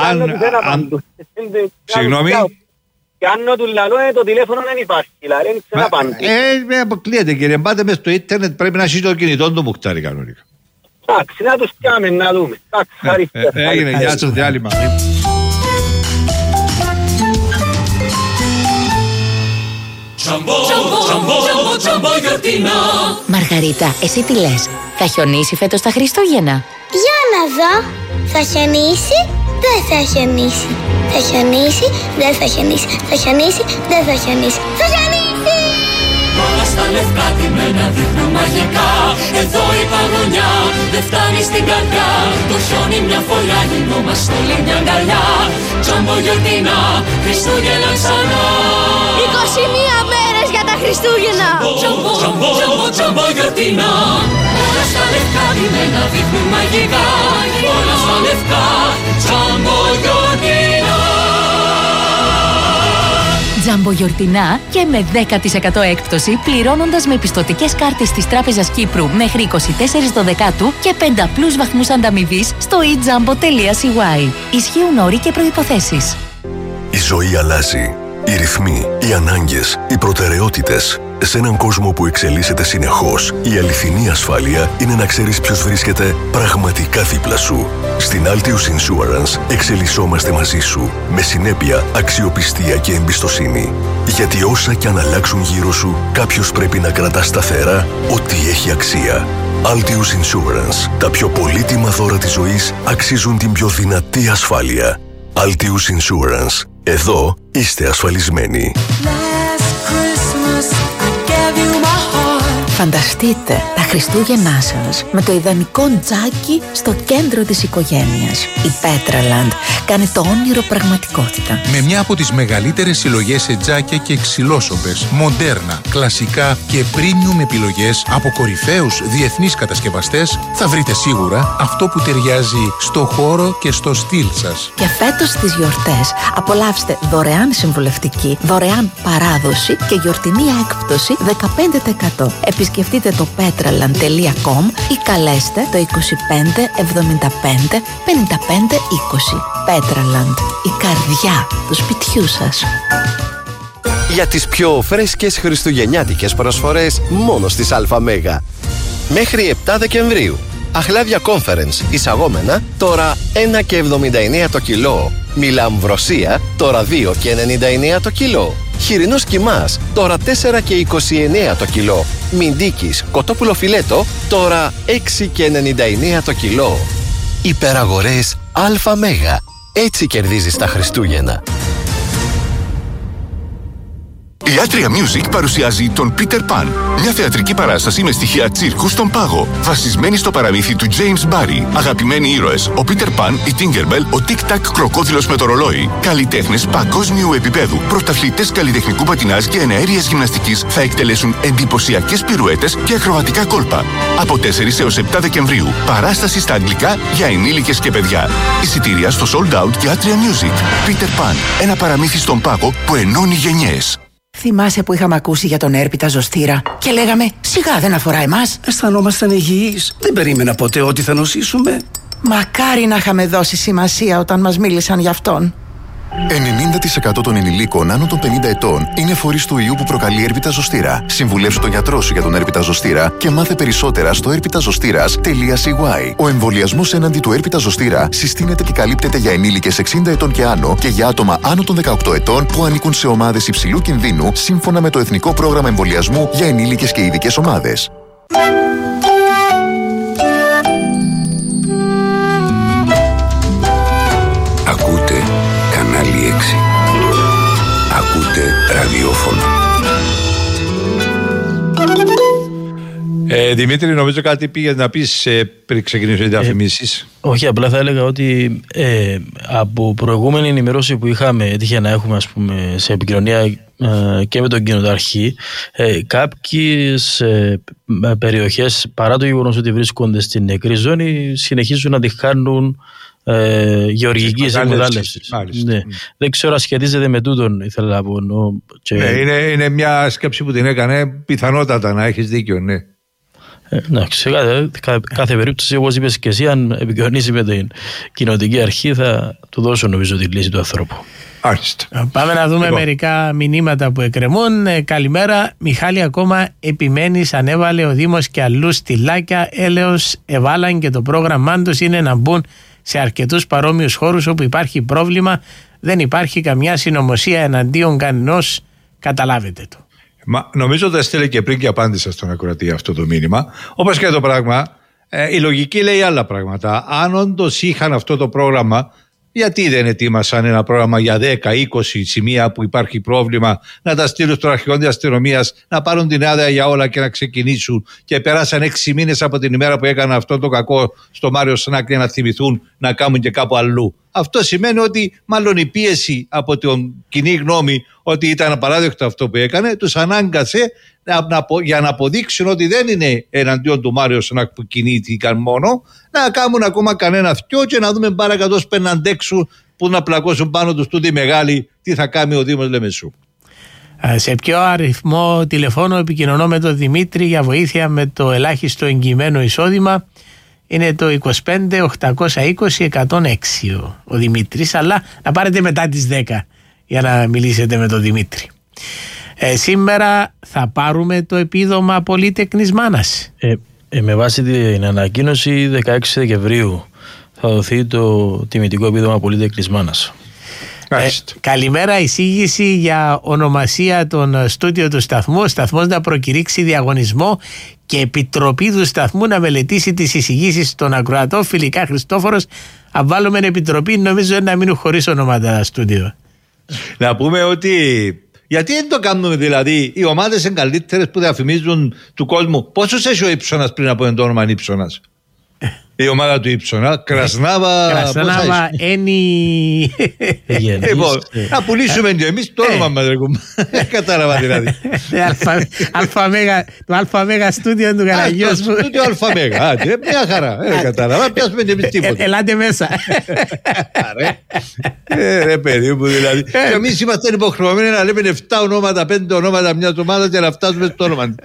Αν... Συγγνώμη. Και αν του λαλώ, το τηλέφωνο δεν υπάρχει. Δεν ξέρω πάντα. Ε, αποκλείεται κύριε. Πάτε μες στο ίντερνετ, πρέπει να έχει το κινητό του Μουχτάρη κανονικά. Εντάξει, να τους πιάμε να δούμε. Έγινε, γεια σας, διάλειμμα. Μαργαρίτα, εσύ τι λες? Θα χιονίσει φέτος τα Χριστούγεννα? Για να δω. Θα χιονίσει, δεν θα χιονίσει. Θα χιονίσει, δεν θα χιονίσει. Θα χιονίσει, δεν θα χιονίσει. Θα χιονίσει! Όλα στα λευκά τιμένα δείχνουν μαγικά. Εδώ η παγωνιά δεν φτάνει στην καρδιά. Το χιόνι μια φωλιά, γινόμαστε όλοι μια αγκαλιά. Τζάμπο γιορτινά, Χριστούγεννα ξανά. είκοσι μία μέρες για τα Χριστούγεννα. Τζάμπο, τζάμπο, τζάμπο, τζάμπο γιορτινά. Όλα στα λευκά τιμένα δείχνουν μαγικά. Όλα στα λευκά, τζάμπο γιορτινά. Τζάμπο γιορτινά και με δέκα τοις εκατό έκπτωση πληρώνοντας με πιστωτικές κάρτες της Τράπεζας Κύπρου μέχρι είκοσι τέσσερις Δωδεκάτου και πενταπλούς βαθμούς ανταμοιβής στο e jambo τελεία c y. Ισχύουν όροι και προϋποθέσεις. Η ζωή αλλάζει. Οι ρυθμοί, οι ανάγκες, οι προτεραιότητες. Σε έναν κόσμο που εξελίσσεται συνεχώς, η αληθινή ασφάλεια είναι να ξέρεις ποιος βρίσκεται πραγματικά δίπλα σου. Στην Altius Insurance εξελισσόμαστε μαζί σου, με συνέπεια, αξιοπιστία και εμπιστοσύνη. Γιατί όσα κι αν αλλάξουν γύρω σου, κάποιος πρέπει να κρατά σταθερά ό,τι έχει αξία. Altius Insurance. Τα πιο πολύτιμα δώρα της ζωής αξίζουν την πιο δυνατή ασφάλεια. Altius Insurance. Εδώ είστε ασφαλισμένοι. Φανταστείτε τα Χριστούγεννά σας με το ιδανικό τζάκι στο κέντρο της οικογένειας. Η Petraland κάνει το όνειρο πραγματικότητα. Με μια από τις μεγαλύτερες συλλογές σε τζάκια και ξυλόσομπες, μοντέρνα, κλασικά και premium επιλογές από κορυφαίους διεθνείς κατασκευαστές, θα βρείτε σίγουρα αυτό που ταιριάζει στο χώρο και στο στυλ σας. Και φέτος στις γιορτές απολαύστε δωρεάν συμβουλευτική, δωρεάν παράδοση και γιορτινή έκπτωση δεκαπέντε τοις εκατό. Επισκεφτείτε το petraland τελεία com ή καλέστε το είκοσι πέντε εβδομήντα πέντε πενήντα πέντε είκοσι. Petraland, η καρδιά του σπιτιού σας. Για τις πιο φρέσκες χριστουγεννιάτικες προσφορές μόνο στις ΑΜΕΓΑ. Μέχρι επτά Δεκεμβρίου. Αχλάδια Conference εισαγόμενα τώρα ένα και εβδομήντα εννέα το κιλό. Μιλαμβροσία, τώρα δύο και ενενήντα εννέα το κιλό. Χοιρινός κιμάς, τώρα τέσσερα και είκοσι εννέα το κιλό. Μιντίκης, κοτόπουλο φιλέτο, τώρα έξι και ενενήντα εννέα το κιλό. Υπεραγορές ΑΜ. Έτσι κερδίζεις τα Χριστούγεννα. Η Atria Music παρουσιάζει τον Peter Pan, μια θεατρική παράσταση με στοιχεία τσίρκου στον πάγο, βασισμένη στο παραμύθι του James Barrie. Αγαπημένοι ήρωες, ο Peter Pan, η Tinkerbell, ο Tic Tac κροκόδιλος με το ρολόι. Καλλιτέχνες παγκόσμιου επίπεδου, πρωταθλητές καλλιτεχνικού πατινάζ και εναέριας γυμναστικής θα εκτελέσουν εντυπωσιακές πυρουέτες και ακροβατικά κόλπα. Από τέσσερις έως επτά Δεκεμβρίου, παράσταση στα αγγλικά για ενήλικες και παιδιά. Εισιτήρια στο Sold Out και Atria Music. Peter Pan, ένα παραμύθι στον πάγο που ενώνει γενιές. Θυμάσαι που είχαμε ακούσει για τον έρπιτα ζωστήρα και λέγαμε σιγά δεν αφορά εμάς. Αισθανόμασταν υγιείς. Δεν περίμενα ποτέ ότι θα νοσήσουμε. Μακάρι να είχαμε δώσει σημασία όταν μας μίλησαν γι' αυτόν. ενενήντα τοις εκατό των ενηλίκων άνω των πενήντα ετών είναι φορείς του ιού που προκαλεί έρπιτα ζωστήρα. Συμβουλεύσου τον γιατρό σου για τον έρπιτα ζωστήρα και μάθε περισσότερα στο έρπιτα ζωστήρας τελεία σι γουάι. Ο εμβολιασμός έναντι του έρπιτα ζωστήρα συστήνεται και καλύπτεται για ενήλικες εξήντα ετών και άνω και για άτομα άνω των δεκαοκτώ ετών που ανήκουν σε ομάδες υψηλού κινδύνου σύμφωνα με το Εθνικό Πρόγραμμα Εμβολιασμού για ενήλικες και ειδικές ομάδες. Ακούτε Κανάλι έξι. Ακούτε ραδιόφωνο. Ε, Δημήτρη, νομίζω κάτι πήγε να πεις ε, πριν ξεκινήσω οι διαφημίσεις. Ε, όχι, απλά θα έλεγα ότι ε, από προηγούμενη ενημερώση που είχαμε, έτυχε να έχουμε ας πούμε, σε επικοινωνία ε, και με τον κοινοτάρχη, ε, κάποιες ε, περιοχές, παρά το γεγονός ότι βρίσκονται στην νεκρή ζώνη, συνεχίζουν να τη χάνουν Ε, γεωργικής εκμετάλλευσης. Ναι. Mm. Δεν ξέρω αν σχετίζεται με τούτον, ήθελα να πω. Και... Ναι, είναι, είναι μια σκέψη που την έκανε, πιθανότατα να έχεις δίκιο, ναι. Ε, ναι, σε κάθε, κάθε, κάθε περίπτωση, όπως είπες και εσύ, αν επικοινωνήσει με την κοινοτική αρχή, θα του δώσω νομίζω τη λύση του ανθρώπου. Άρχιστα. Πάμε να δούμε λοιπόν μερικά μηνύματα που εκκρεμούν. Ε, καλημέρα, Μιχάλη, ακόμα επιμένεις, ανέβαλε ο Δήμος και αλλού στυλάκια, έλεος εβάλαν και το πρόγραμμά τους είναι να μπουν σε αρκετούς παρόμοιους χώρους όπου υπάρχει πρόβλημα, δεν υπάρχει καμιά συνωμοσία εναντίον κανενός, καταλάβετε το. Μα, νομίζω ότι έστειλε και πριν και απάντησα στον ακροατή αυτό το μήνυμα. Όπως και το πράγμα, ε, η λογική λέει άλλα πράγματα. Αν όντως είχαν αυτό το πρόγραμμα, γιατί δεν ετοίμασαν ένα πρόγραμμα για δέκα είκοσι σημεία που υπάρχει πρόβλημα, να τα στείλουν στο αρχηγό της αστυνομίας, να πάρουν την άδεια για όλα και να ξεκινήσουν, και περάσαν έξι μήνες από την ημέρα που έκαναν αυτό το κακό στο Μάριο Σνάκ για να θυμηθούν να κάνουν και κάπου αλλού. Αυτό σημαίνει ότι μάλλον η πίεση από την κοινή γνώμη ότι ήταν απαράδεκτο αυτό που έκανε, τους ανάγκασε να, να, για να αποδείξουν ότι δεν είναι εναντίον του Μάριο Σνάκ που κινήθηκαν μόνο, να κάνουν ακόμα κανένα θκιό και να δούμε παρακατός πεν να αντέξουν που να πλακώσουν πάνω τους τούτοι μεγάλοι τι θα κάνει ο Δήμος Λεμεσού. Σε ποιο αριθμό τηλεφώνου επικοινωνώ με τον Δημήτρη για βοήθεια με το ελάχιστο εγγυημένο εισόδημα? Είναι το είκοσι πέντε οκτακόσια είκοσι εκατόν έξι ο, ο Δημήτρης, αλλά να πάρετε μετά τις δέκα για να μιλήσετε με τον Δημήτρη. Ε, σήμερα θα πάρουμε το επίδομα πολύτεκνης μάνας. Ε, ε, με βάση την ανακοίνωση δεκαέξι Δεκεμβρίου θα δοθεί το τιμητικό επίδομα πολύτεκνης μάνας. Ε, καλημέρα, εισήγηση για ονομασία των στούντιο του σταθμού. Ο σταθμός να προκηρύξει διαγωνισμό και επιτροπή του σταθμού να μελετήσει τις εισηγήσεις των ακροατών. Φιλικά, Χριστόφορος. Αν βάλουμε επιτροπή, νομίζω να μείνουν χωρίς ονόματα στούντιο. Να πούμε ότι γιατί δεν το κάνουμε, δηλαδή οι ομάδες είναι καλύτερες που διαφημίζουν του κόσμου. Πόσος έχει ο Ήψονας πριν από το όνομα Ήψονας? Η ομάδα του Ήψονα, Κρασνάβα. Κρασνάβα, Ένι. Λοιπόν, να πουλήσουμε και εμείς το όνομα μας. Κατάλαβα δηλαδή. Το ΑΜΕΓΑ στούντιο του Καραγιός. Το στούντιο ΑΜΕΓΑ. Άντε, μια χαρά. Κατάλαβα, πιάσουμε και εμείς τίποτα. Ελάτε μέσα. Ρε παιδί μου, δηλαδή. Και εμείς είμαστε υποχρεωμένοι να λέμε εφτά ονόματα, πέντε ονόματα μιας ομάδας και να φτάσουμε στο όνομα.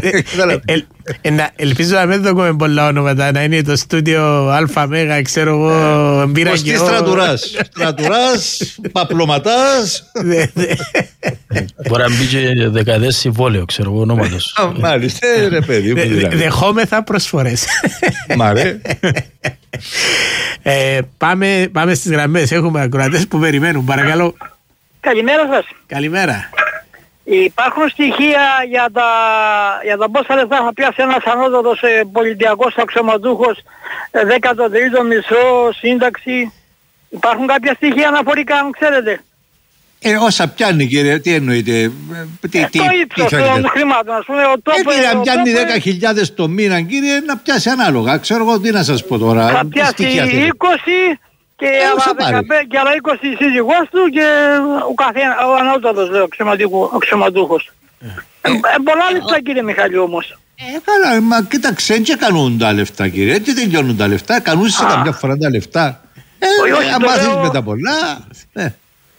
Ελπίζω να μην δούμε πολλά ονόματα, να είναι το στούντιο ΑΜΕΓΑ, ξέρω εγώ, μπήρα και εγώ. Στρατουράς, στρατουράς, παπλωματάς. Μπορεί να μπει και δεκαδές συμβόλαιο, ξέρω εγώ, ονόματος. Μάλιστα, ρε παιδί μου. Δεχόμεθα προσφορές. Μ' αρέ. Ε, πάμε, πάμε στις γραμμές. Έχουμε ακροατές που περιμένουν. Παρακαλώ. Καλημέρα σας. Καλημέρα. Υπάρχουν στοιχεία για τα, για τα πόσα λεφτά θα πιάσει ένας ανώτατος ε, πολιτιακός αξιωματούχος, ε, δέκατο τρίτο μισθό, σύνταξη. Υπάρχουν κάποια στοιχεία αναφορικά, αν ξέρετε. Ε, όσα πιάνει, κύριε, τι εννοείτε? Τι, ε, τι, το ύψος των χρημάτων, ας πούμε. Ο τόπο, ε, κύριε, αν πιάνει τόπο, δέκα χιλιάδες το μήνα, κύριε, να πιάσει ανάλογα. Ξέρω εγώ τι να σας πω τώρα. Θα πιάσει είκοσι και, ε, άλλα δεκαπέντε, και άλλα είκοσι σύζυγός του και ο, καθένα, ο ανώτατος, λέω, αξιωματούχος. Ε, ε, πολλά λεφτά, κύριε Μιχάλη, όμως. Ε, καλά, μα κοίταξε, έτσι κανούν τα λεφτά, κύριε. Έτσι τελειώνουν τα λεφτά. Κανούσε καμιά φορά τα λεφτά. Ε, αν μάθεις με τα πολλά. Ε.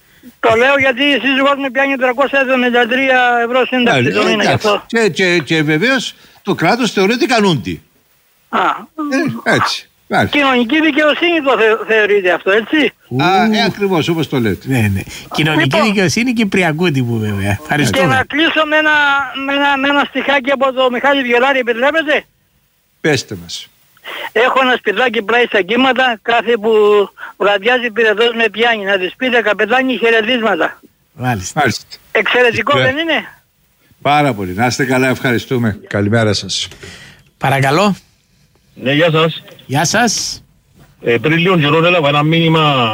Το λέω γιατί η σύζυγός μου πιάνει τριακόσια εβδομήντα τρία ευρώ σύνταξη το μήνα γι' αυτό. Και, και, και βεβαίως το κράτος θεωρεί ότι κανούντι. Α, ε, έτσι. Μάλιστα. Κοινωνική δικαιοσύνη το θε, θεωρείται αυτό, έτσι. Α, ε, ακριβώς όπως το λέτε. Ναι, ναι. Κοινωνική λοιπόν, δικαιοσύνη κυπριακού τύπου βέβαια. Και να κλείσω με ένα, με ένα, με ένα στιχάκι από το Μιχάλη Βιολάρη, επιτρέπετε? Πέστε μας. Έχω ένα σπιτάκι πλάι στα κύματα, κάθε που βραδιάζει πυρετός με πιάνει, να της πείτε καπετάνι χαιρετίσματα. Μάλιστα. Μάλιστα. Εξαιρετικό δεν είναι? Πάρα πολύ. Να είστε καλά, ευχαριστούμε. Καλημέρα σας. Παρακαλώ. Ναι, γεια σας. Γεια σας. Ε, πριν λίγο καιρό έλαβα ένα μήνυμα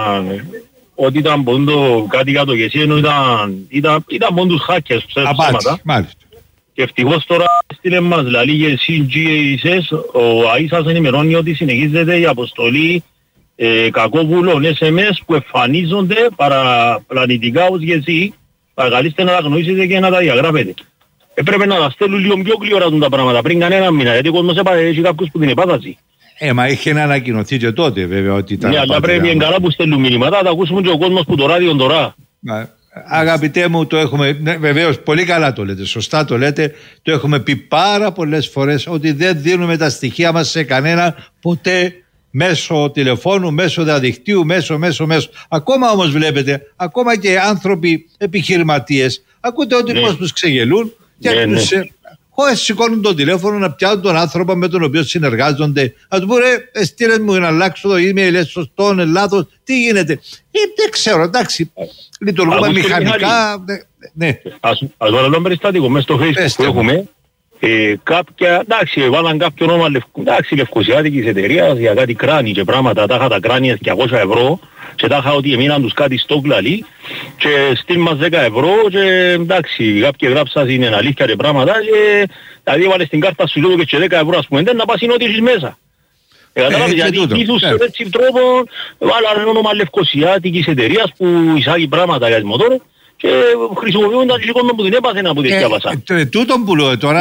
ότι ήταν πόντο κάτι για το γεσί, ενώ ήταν, ήταν, ήταν πόντους hackers, ψέματα. Μάλιστα. Και ευτυχώς τώρα στείλε μας δηλαδή και σι τζι έι ες, ο ΑΗ σας ενημερώνει ότι συνεχίζεται η αποστολή ε, κακόβουλων ες εμ ες που εμφανίζονται παραπλανητικά ως γεσί. Παρακαλείστε να τα γνωρίσετε και να τα διαγράφετε. Έπρεπε να τα στέλνουν λίγο πιο γλυόρα τα πράγματα πριν κανένα μήνα, γιατί ο κόσμος έχει κάποιους που την επάταση. Ε, μα είχε να ανακοινωθεί και τότε βέβαια ότι ήταν... Ναι, αλλά πρέπει εγκαλά που στέλνουν μηνύματα, θα ακούσουμε και ο κόσμος που το ράδιο τώρα. Μα, αγαπητέ μου, το έχουμε, ναι, βεβαίως πολύ καλά το λέτε, σωστά το λέτε, το έχουμε πει πάρα πολλές φορές ότι δεν δίνουμε τα στοιχεία μας σε κανένα ποτέ μέσω τηλεφώνου, μέσω διαδικτύου, μέσω, μέσω, μέσω. Ακόμα όμως βλέπετε, ακόμα και άνθρωποι επιχειρηματίες, ακούτε ότι ναι. πώς τους ξεγελούν και ναι, τους... Ναι. Χωρίς σηκώνουν το τηλέφωνο να πιάνουν τον άνθρωπο με τον οποίο συνεργάζονται. Α του πούνε, στείλε μου να αλλάξω το email, σωστό, είναι λάθος. Τι γίνεται? Ε, δεν ξέρω, εντάξει. Λειτουργούμε μηχανικά. Ναι. Ας βάλω ένα περιστατικό μέσα στο Facebook που έχουμε. Ε, κάποια, εντάξει, βάλαν κάποιο όνομα εντάξει, λευκοσιάτικης εταιρείας για κάτι κράνη και πράγματα. Τα είχα τα κράνια διακόσια ευρώ και τα είχα ότι εμείναν τους κάτι στο κλαλί και στείλ μας δέκα ευρώ και εντάξει, κάποιοι γράψαν είναι αλήθεια και πράγματα και δηλαδή έβαλες την κάρτα σου λόγω και δέκα ευρώ ας πούμε να πας είναι ό,τι έχεις μέσα. Ε, καταλάβεις, γιατί ίσως σε έτσι τρόπο βάλαν όνομα λευκοσιάτικης εταιρείας που εισάγει πράγματα για τις μοτόρες και χρησιμοποιούνταν και κόσμο που την έπαθεν από τη διάβασα. Τούτον που λέω τώρα,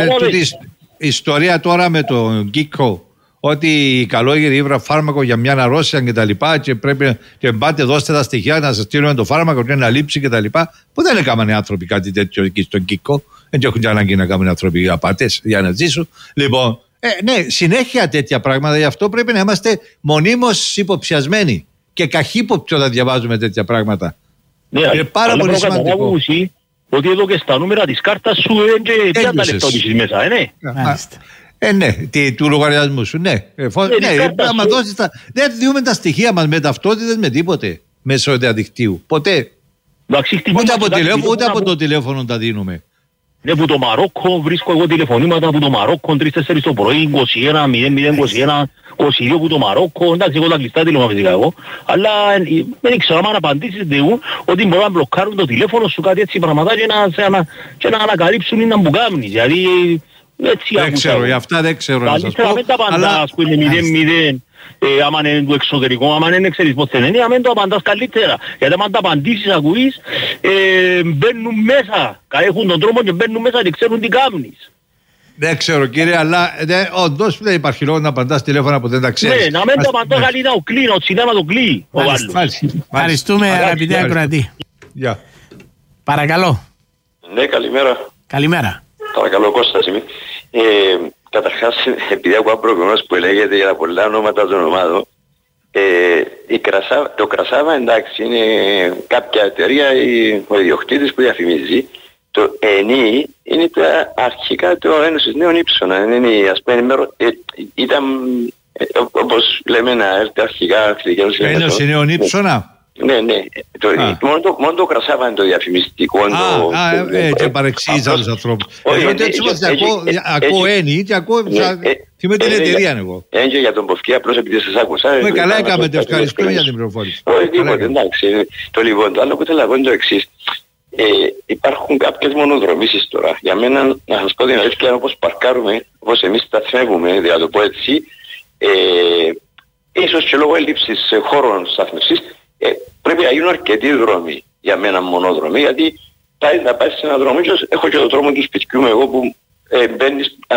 η ιστορία τώρα με τον Γκίκο, ότι καλόγερη ήβρα φάρμακο για μια αρρώστια και τα λοιπά και πρέπει και πάτε δώστε τα στοιχεία να σας στείλουμε το φάρμακο και να λείψει και τα λοιπά, που δεν έκαναν οι άνθρωποι κάτι τέτοιο εκεί στον Γκίκο, δεν έχουν ανάγκη να κάνουν οι άνθρωποι απάτες για να ζήσουν. Λοιπόν, ε, ναι, συνέχεια τέτοια πράγματα, γι' αυτό πρέπει να είμαστε μονίμως υποψιασμένοι και καχύποπτοι όταν διαβάζουμε τέτοια πράγματα. Ναι, είναι πάρα πολύ σημαντικό. Ότι εδώ και στα νούμερα της κάρτας σου είναι τριάντα λεπτά ότι είσαι μέσα, ε, ναι. Ε, ναι, τι, του λογαριασμού σου, ναι. Ε, φω... ναι, ναι άμα δώσεις τα... Δεν διούμε τα στοιχεία μας με ταυτότητες με τίποτε μέσω διαδικτύου. Ποτέ. Δαξί, ούτε από, τηλέφωνο, ούτε από το τηλέφωνο τα δίνουμε. Ναι, που το Μαρόκο βρίσκω εγώ τηλεφωνήματα από το Μαρόκο τρεις τέσσερις το πρωί, είκοσι ένα μηδέν μηδέν είκοσι ένα είκοσι δύο που το Μαρόκο, εντάξει εγώ τα κλειστά τηλέφωνα φυσικά εγώ, αλλά δεν ξέρω αν απαντήσεις δεούν ότι μπορούν να μπλοκάρουν το τηλέφωνο σου κάτι έτσι πραγματά και να, να, και να ανακαλύψουν ή να μπουκάμνεις, δηλαδή έτσι δεν ξέρω, για αυτά δεν ξέρω να σας πω, με τα απαντάς που είναι μηδέν μηδέν. Ε, άμα είναι του εξωτερικού, άμα είναι ξέρεις πως δεν είναι, άμα το απαντάς καλύτερα. Γιατί άμα τα απαντήσεις ακούεις, ε, μπαίνουν μέσα, έχουν τον τρόπο και μπαίνουν μέσα και ξέρουν τι κάνεις. Δεν ξέρω κύριε, αλλά ναι, όντως δεν υπάρχει λόγο να απαντάς τηλέφωνα που δεν τα ξέρεις. Ναι, να μην το απαντάς καλύτερα ο κλεί, ο τσινέμα το κλεί. Ευχαριστούμε αγαπητέ ακροατή. Γεια. Παρακαλώ. Ναι, καλημέρα. Καλημέρα. Παρακαλώ, Κώστας είμαι. Ε, Καταρχάς, επειδή ακούω προηγουμένως που λέγεται για τα πολλά ονόματα των ομάδων, ε, η Κρασά, το Κρασάβα εντάξει είναι κάποια εταιρεία, η, ο ιδιοκτήτης που διαφημίζει. Το ΕΝΗ είναι τα αρχικά το Ένωσης Νέων Ήψωνα. Είναι, ας πούμε, ε, ήταν Ε, όπως λέμε να έρθει αρχικά χιλικιανούς Ένος είναι ο Νύψωνα. Ναι, ναι. Το, μόνο, το, μόνο το κρασάβα είναι το διαφημιστικό. Α, το, α, το, έτσι ε, παρεξήγεις άλλους ανθρώπους. Όχι, Εγώ ε, έτσι ε, όμως ε, ακούω ένι και ακούω με την εταιρεία εγώ. Έτσι για τον Ποφκή, απλώς επειδή σας άκουσα. Καλά έκαμε, το ευχαριστώ για την πληροφόρηση. Όχι, τίποτε, εντάξει. Το λοιπόν, το άλλο που θέλω να πω είναι το εξής. Ε, υπάρχουν κάποιες μονοδρομήσεις τώρα. Για μένα, να σας πω την αλήθεια, όπως παρκάρουμε, όπως εμείς σταθμεύουμε, δηλαδή να το πω έτσι, ε, ίσως και λόγω έλλειψης χώρων σταθμευσής, ε, πρέπει να γίνουν αρκετοί δρόμοι για μένα μονόδρομοι, γιατί πάει να πάει σε ένα δρόμο, και έχω και το δρόμο του σπιτιού μου εγώ που ε, μπαίνεις, ε,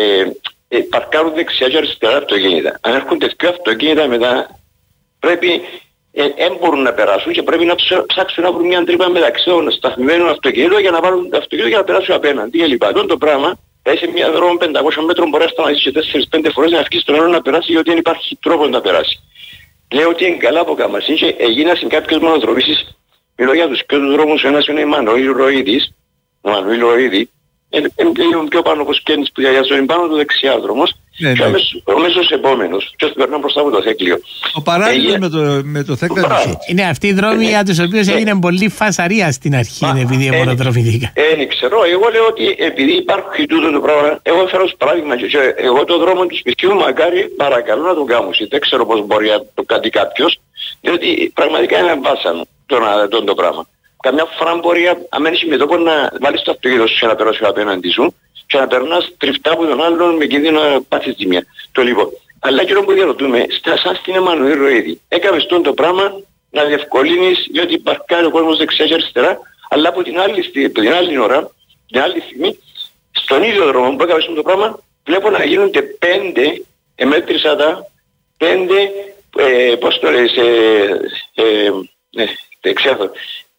ε, παρκάρουν δεξιά και αριστερά αυτοκίνητα. Αν έρχονται δύο αυτοκίνητα μετά, πρέπει δεν ε, μπορούν να περάσουν και πρέπει να ψάξουν να βρουν μια τρύπα μεταξύ των σταθμιμένων αυτοκινήτων για να βάλουν το αυτοκίνητο για να περάσουν απέναντι και λοιπά. Αυτό το πράγμα, πάει σε μια δρόμο πεντακόσια μέτρων μπορεί να σταματήσει και τέσσερις πέντε φορές να αρχίσει τον άλλο να περάσει, γιατί δεν υπάρχει τρόπο να περάσει. Λέω ότι είναι καλά από καμασί και έγιναν κάποιες μονοδρομήσεις. Μιλώ για τους πιο δρόμους, ο ένας είναι η Μανώλη Ροίδης, ο Μανώλη Ροίδη, είναι πιο πάνω όπως καίνεις που διαγιάζουν πάνω του δεξιά δρόμος, ναι, και ναι. Ο μέσος επόμενος, και περνάμε μπροστά από το Θέκλιο. Ο παράλληλος ε, με το, με το Θέκλιο. Είναι αυτοί οι δρόμοι για τους οποίους έγινε πολύ φασαρία στην αρχή, επειδή είναι μονοδρομητικά. Δεν ξέρω, εγώ λέω ότι επειδή υπάρχει τούτο το πράγμα, εγώ φέρω ως παράδειγμα και εγώ το δρόμο του σπιτιού μακάρι παρακαλώ να τον κάνω, δεν ξέρω πώς μπορεί να το κάνει κάποιος, διότι πραγματικά είναι βάσανο το, το πράγμα. Καμιά φορά μπορεί να μένεις με τόπο να βάλεις το αυτοκίνητο σου και να περάσεις απέναντι σου και να περνάς τριφτά από τον άλλον με κίνδυνο να πάθεις ζημιά. Το λοιπόν. Αλλά και που διαρωτούμε, σαν στην Εμμανουήλ Ροίδη, έκαμε στον το πράγμα να διευκολύνεις, διότι παρκάρει ο κόσμος δεξιά και αριστερά, αλλά από την άλλη, από την άλλη ώρα, την άλλη στιγμή, στον ίδιο δρόμο που έκαμε στον το πράγμα, βλέπω να γίνονται πέντε, εμέτρησα τα, πέντε, ε, πώς το λες, ε, ε, ε, ε, ξέρω,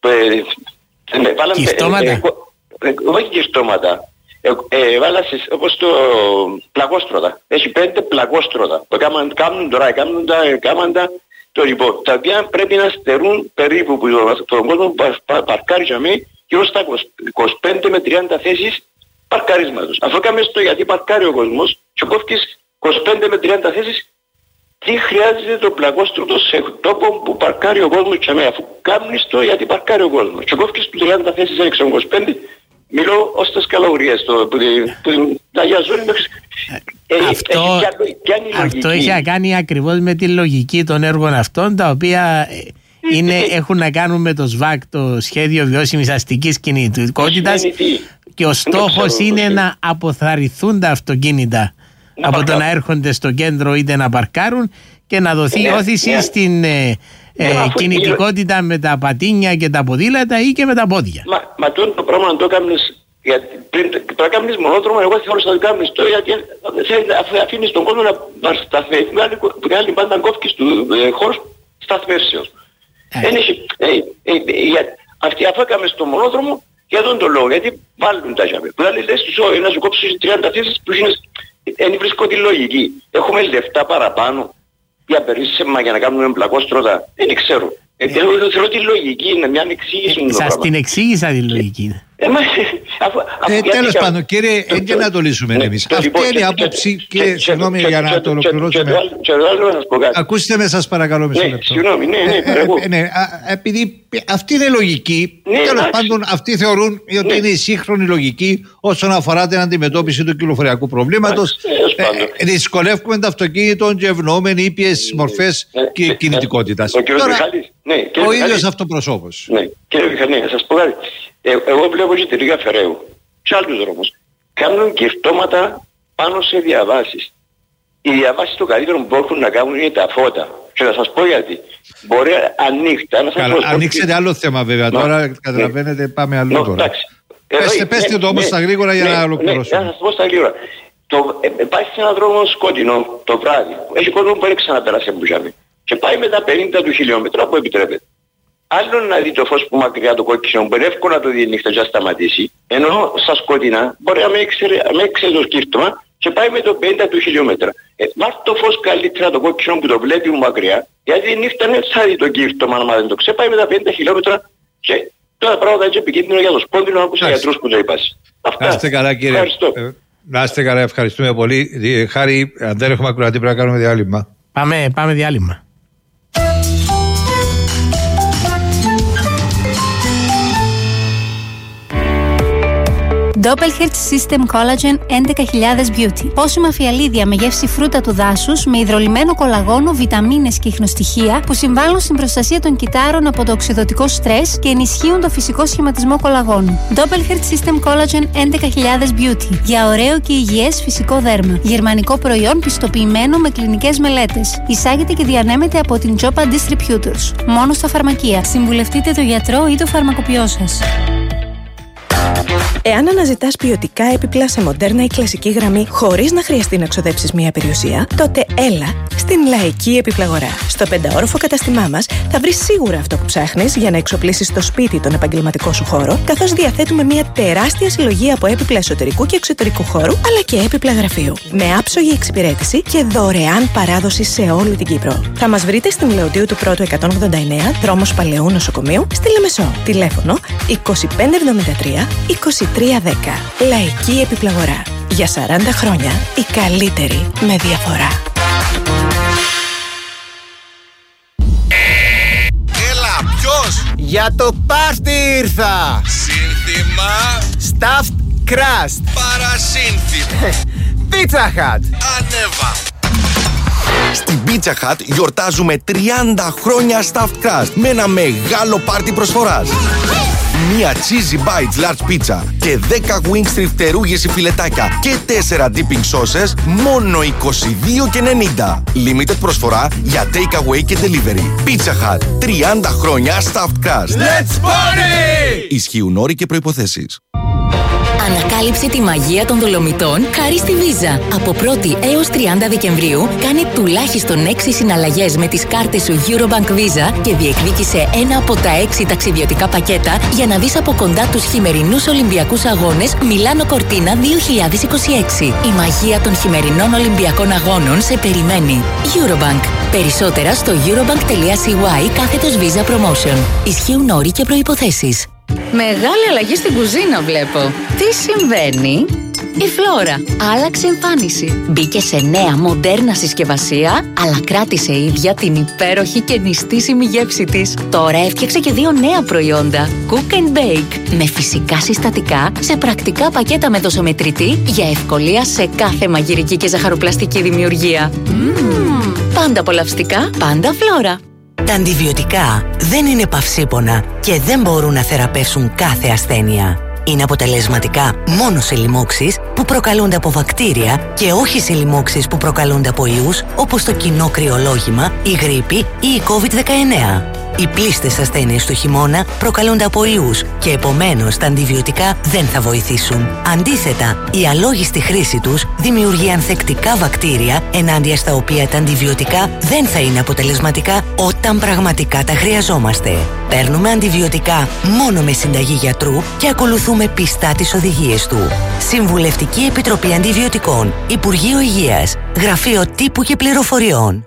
κιστώματα. Όχι κιστώματα. Βάλα όπως το πλακόστρωτα. Έχει πέντε πλακόστρωτα. Το κάνουν τώρα, κάνουν τα, κάνουν τα, το λοιπόν. Τα οποία πρέπει να στερούν περίπου που τον κόσμο παρκάρει για μí γύρω στα είκοσι πέντε με τριάντα θέσεις παρκαρίσματος. Αφού έκαμε στο γιατί παρκάρει ο κόσμος και κόφτεις είκοσι πέντε με τριάντα θέσεις, τι χρειάζεται το πλακόστρωτο σε τόπο που παρκάρει ο κόσμος και αμέ, αφού κάνεις το γιατί παρκάρει ο κόσμος. Και κόφτεις του τριάντα θέσεις έξω είκοσι πέντε, μιλώ ως τις καλογρίες, που τα γιαζούν μέχρι... Αυτό, αυτό έχει να κάνει ακριβώς με τη λογική των έργων αυτών, τα οποία είναι, έχουν να κάνουν με το ΣΒΑΚ, το Σχέδιο Βιώσιμης Αστικής Κινητικότητας, και ο στόχος είναι να αποθαρρυνθούν τα αυτοκίνητα να από το να έρχονται στο κέντρο είτε να παρκάρουν και να δοθεί ναι, όθηση ναι. στην ε, ε, ναι, κινητικότητα είναι... με τα πατίνια και τα ποδήλατα ή και με τα πόδια. Μα, μα το, το πράγμα να το κάνεις, πριν το κάνεις μονόδρομο, εγώ θέλω να το κάνεις το, γιατί αφήνεις τον κόσμο να σταθμεύει, που άλλη πάντα κόφκεις του ε, χώρους σταθμεύσεως. Αυτοί αφού έκαμε στο μονόδρομο, για τον το λόγο, γιατί βάλουν τα ζάμε. Που άλλοι λες τους όλοι να σου κόψεις τριάντα θέσεις που είναι... Δεν βρίσκω τη λογική. Έχουμε λεφτά παραπάνω για περίσσεμα για να κάνουμε πλακόστρωτα. Δεν ξέρω. Ε, θέλω, θέλω τη λογική, είναι μια εξήγηση. Ε, σας την εξήγησα τη λογική. Ε, μα, αφού, αφού ε, τέλος πάντων, κύριε, έτσι να το λύσουμε εμείς. Αυτή είναι η άποψη και συγγνώμη για να το ολοκληρώσουμε. Ακούστε με, σας παρακαλώ μισό λεπτό. Συγγνώμη, ναι, ναι. Επειδή αυτή είναι λογική, τέλος πάντων αυτοί θεωρούν ότι είναι η σύγχρονη λογική όσον αφορά την αντιμετώπιση του κυκλοφοριακού προβλήματος. Δυσκολεύουμε το αυτοκίνητο και ευνοούμε ήπιες μορφές κινητικότητας. Ο ίδιος αυτοπροσώπος. Ναι, κύριε Μηχανή, να σας πω κάτι. Ε, εγώ βλέπω και τη Ρήγα Φεραίου, σε άλλους δρόμους, κάνουν κυρτώματα πάνω σε διαβάσεις. Οι διαβάσεις το καλύτερο που μπορούν να κάνουν είναι τα φώτα. Και θα σας πω γιατί. Μπορεί ανοιχτά να σας Καλά, πω... Ανοίξετε άλλο θέμα βέβαια. No. Τώρα καταλαβαίνετε no. πάμε αλλού no, τώρα. Πέστε, πέστε ναι, το όμως ναι, στα γρήγορα ναι, για να ολοκληρώσουμε. Ναι, θα σας πω στα γρήγορα. Το, ε, πάει σε έναν δρόμο σκοτεινό το βράδυ. Έχει κόσμο που δεν ξαναπεράσει από Μπουζάμι. Και πάει με τα πενήντα του χιλιόμετρα που επιτρέπεται. Άλλον να δει το φως που μακριά το κόκκινο μπορεί εύκολα να το δει νύχτα και να σταματήσει, ενώ στα σκοτεινά μπορεί να με ξέρει το σκύρτωμα και πάει με το πενήντα του χιλιόμετρα. Ε, βάρ' το φως καλύτερα το κόκκινο που το βλέπει μου μακριά, γιατί η νύχτα δεν θα δει το κύρτωμα, αν δεν το ξέρει, πάει με τα πενήντα χιλιόμετρα και τώρα πράγματα είναι επικίνδυνο για το σπόντινο, άκουσα γιατρούς που το είπας. Αυτά. Είστε καλά κύριε. Ευχαριστώ. Ε, Να είστε καλά, ευχαριστούμε πολύ. Χάρη, αν δεν έχουμε ακροατή πρέπει να κάνουμε διάλειμμα. Πάμε, πάμε διάλειμμα. Doppelherz System Collagen έντεκα χιλιάδες Beauty. Πόσιμα φιαλίδια με γεύση φρούτα του δάσους με υδρολυμμένο κολαγόνο, βιταμίνες και ιχνοστοιχεία που συμβάλλουν στην προστασία των κυττάρων από το οξυδωτικό στρες και ενισχύουν το φυσικό σχηματισμό κολαγόνου. Doppelherz System Collagen έντεκα χιλιάδες Beauty. Για ωραίο και υγιές φυσικό δέρμα. Γερμανικό προϊόν πιστοποιημένο με κλινικές μελέτες. Εισάγεται και διανέμεται από την Τζόπα Distributors. Μόνο στα φαρμακεία. Συμβουλευτείτε τον γιατρό ή το φαρμακοποιό σας. Εάν αναζητάς ποιοτικά έπιπλα σε μοντέρνα ή κλασική γραμμή χωρίς να χρειαστεί να ξοδέψεις μία περιουσία, τότε έλα στην Λαϊκή Επιπλαγορά. Στο πενταόροφο καταστημά μας θα βρεις σίγουρα αυτό που ψάχνεις για να εξοπλίσεις το σπίτι τον επαγγελματικό σου χώρο, καθώς διαθέτουμε μία τεράστια συλλογή από έπιπλα εσωτερικού και εξωτερικού χώρου, αλλά και έπιπλα γραφείου. Με άψογη εξυπηρέτηση και δωρεάν παράδοση σε όλη την Κύπρο. Θα μας βρείτε στην Λεωδίου του Πρώτου εκατόν ογδόντα εννέα, δρόμος Παλαιού Νοσοκομείου, στη Λεμεσό. Τηλέφωνο είκοσι πέντε εβδομήντα τρία είκοσι τρία δέκα. Λαϊκή Επιπλαγορά. Για σαράντα χρόνια η καλύτερη με διαφορά. Έλα, ποιος? Για το πάρτι ήρθα. Σύνθημα Stuffed Crust. Παρασύνθημα Pizza Hut. Ανέβα. Στην Pizza Hut γιορτάζουμε τριάντα χρόνια Stuffed Crust με ένα μεγάλο πάρτι προσφοράς. Μία cheesy bites large pizza και δέκα wing strip φτερούγες ή φιλετάκια και τέσσερα dipping sauces μόνο είκοσι δύο και ενενήντα. Limited προσφορά για take away και delivery. Pizza Hut. τριάντα χρόνια Stuffed Crust. Let's party! Ισχύουν όροι και προϋποθέσεις. Ανακάλυψε τη μαγεία των Δολομητών χάρη στη Visa. Από πρώτη έως τριάντα Δεκεμβρίου κάνε τουλάχιστον έξι συναλλαγές με τις κάρτες σου Eurobank Visa και διεκδίκησε ένα από τα έξι ταξιδιωτικά πακέτα για να δεις από κοντά τους χειμερινούς Ολυμπιακούς Αγώνες Μιλάνο Κορτίνα δύο χιλιάδες είκοσι έξι. Η μαγεία των χειμερινών Ολυμπιακών Αγώνων σε περιμένει. Eurobank. Περισσότερα στο eurobank.cy κάθετος Visa Promotion. Ισχύουν όροι και προϋποθέσεις. Μεγάλη αλλαγή στην κουζίνα βλέπω. Τι συμβαίνει? Η Φλόρα άλλαξε εμφάνιση. Μπήκε σε νέα μοντέρνα συσκευασία, αλλά κράτησε ίδια την υπέροχη και νηστίσιμη γεύση της. Τώρα έφτιαξε και δύο νέα προϊόντα. Cook and Bake. Με φυσικά συστατικά, σε πρακτικά πακέτα με δοσομετρητή, για ευκολία σε κάθε μαγειρική και ζαχαροπλαστική δημιουργία. Mm. Πάντα απολαυστικά, πάντα Φλόρα. Τα αντιβιωτικά δεν είναι παυσίπονα και δεν μπορούν να θεραπεύσουν κάθε ασθένεια. Είναι αποτελεσματικά μόνο σε λοιμώξεις που προκαλούνται από βακτήρια και όχι σε λοιμώξεις που προκαλούνται από ιούς όπως το κοινό κρυολόγημα, η γρίπη ή η κόβιντ δεκαεννέα. Οι πλήστες ασθένειες του χειμώνα προκαλούνται από ιούς και επομένως τα αντιβιωτικά δεν θα βοηθήσουν. Αντίθετα, η αλόγιστη χρήση τους δημιουργεί ανθεκτικά βακτήρια ενάντια στα οποία τα αντιβιωτικά δεν θα είναι αποτελεσματικά όταν πραγματικά τα χρειαζόμαστε. Παίρνουμε αντιβιωτικά μόνο με συνταγή γιατρού και ακολουθούμε πιστά τις οδηγίες του. Συμβουλευτική Επιτροπή Αντιβιωτικών, Υπουργείο Υγείας, Γραφείο Τύπου και Πληροφοριών.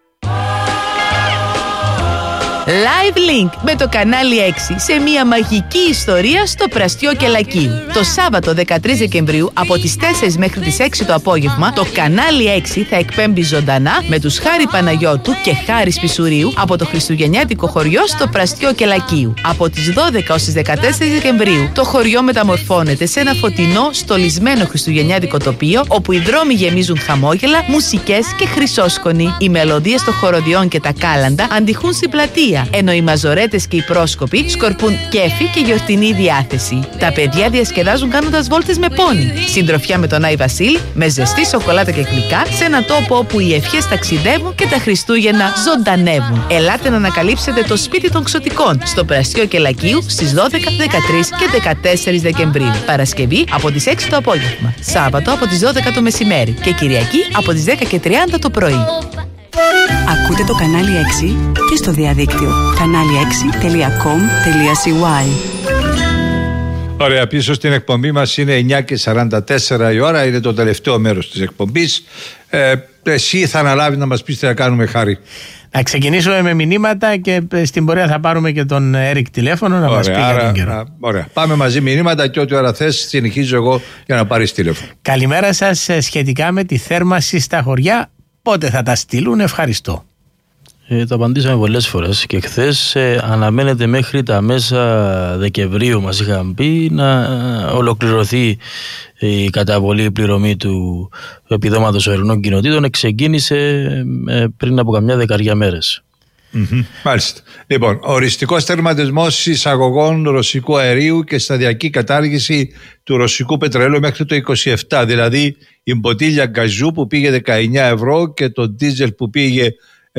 Live Link με το κανάλι έξι σε μια μαγική ιστορία στο Πραστιό Κελακίου. Το Σάββατο δεκατρείς Δεκεμβρίου από τις τέσσερις μέχρι τις έξι το απόγευμα το κανάλι έξι θα εκπέμπει ζωντανά με τους Χάρη Παναγιώτου και Χάρη Πισουρίου από το χριστουγεννιάτικο χωριό στο Πραστιό Κελακίου. Από τις δώδεκα ως τις δεκατέσσερις Δεκεμβρίου το χωριό μεταμορφώνεται σε ένα φωτεινό στολισμένο χριστουγεννιάτικο τοπίο όπου οι δρόμοι γεμίζουν χαμόγελα, μουσικές και χρυσόσκονοι. Οι μελωδίες των χοροδιών και τα κάλαντα αντιχούν στην πλατεία, ενώ οι μαζορέτες και οι πρόσκοποι σκορπούν κέφι και γιορτινή διάθεση. Τα παιδιά διασκεδάζουν κάνοντας βόλτες με πόνι. Συντροφιά με τον Άι Βασίλη, με ζεστή σοκολάτα και γλυκά, σε ένα τόπο όπου οι ευχές ταξιδεύουν και τα Χριστούγεννα ζωντανεύουν. Ελάτε να ανακαλύψετε το σπίτι των Ξωτικών στο Πραστιό Κελακίου στις δώδεκα, δεκατρείς και δεκατέσσερις Δεκεμβρίου. Παρασκευή από τις έξι το απόγευμα. Σάββατο από τις δώδεκα το μεσημέρι. Και Κυριακή από τις δέκα και τριάντα το πρωί. Ακούτε το κανάλι έξι και στο διαδίκτυο κανάλι έξι τελεία κομ τελεία σι γουάι. Ωραία, πίσω στην εκπομπή μας είναι εννιά και σαράντα τέσσερα η ώρα, είναι το τελευταίο μέρος της εκπομπής. Ε, εσύ θα αναλάβει να μας πεις τι θα κάνουμε, Χάρη. Να ξεκινήσουμε με μηνύματα και στην πορεία θα πάρουμε και τον Έρικ τηλέφωνο να μας πει για τον καιρό. Ωραία. Πάμε μαζί μηνύματα και ό,τι ώρα θες συνεχίζω εγώ για να πάρεις τηλέφωνο. Καλημέρα σας. Σχετικά με τη θέρμανση στα χωριά, πότε θα τα στείλουν? Ευχαριστώ. Ε, το απαντήσαμε πολλές φορές και χθες ε, αναμένεται μέχρι τα μέσα Δεκεμβρίου, μας είχαν πει, να ε, ολοκληρωθεί η καταβολή πληρωμή του επιδόματος ορεινών κοινοτήτων. Ξεκίνησε ε, πριν από καμιά δεκαριά μέρες. Mm-hmm. Μάλιστα. Λοιπόν, οριστικός τερματισμός εισαγωγών ρωσικού αερίου και σταδιακή κατάργηση του ρωσικού πετρελαίου μέχρι το είκοσι επτά. Δηλαδή η μποτίλια γκαζού που πήγε δεκαεννιά ευρώ και το ντίζελ που πήγε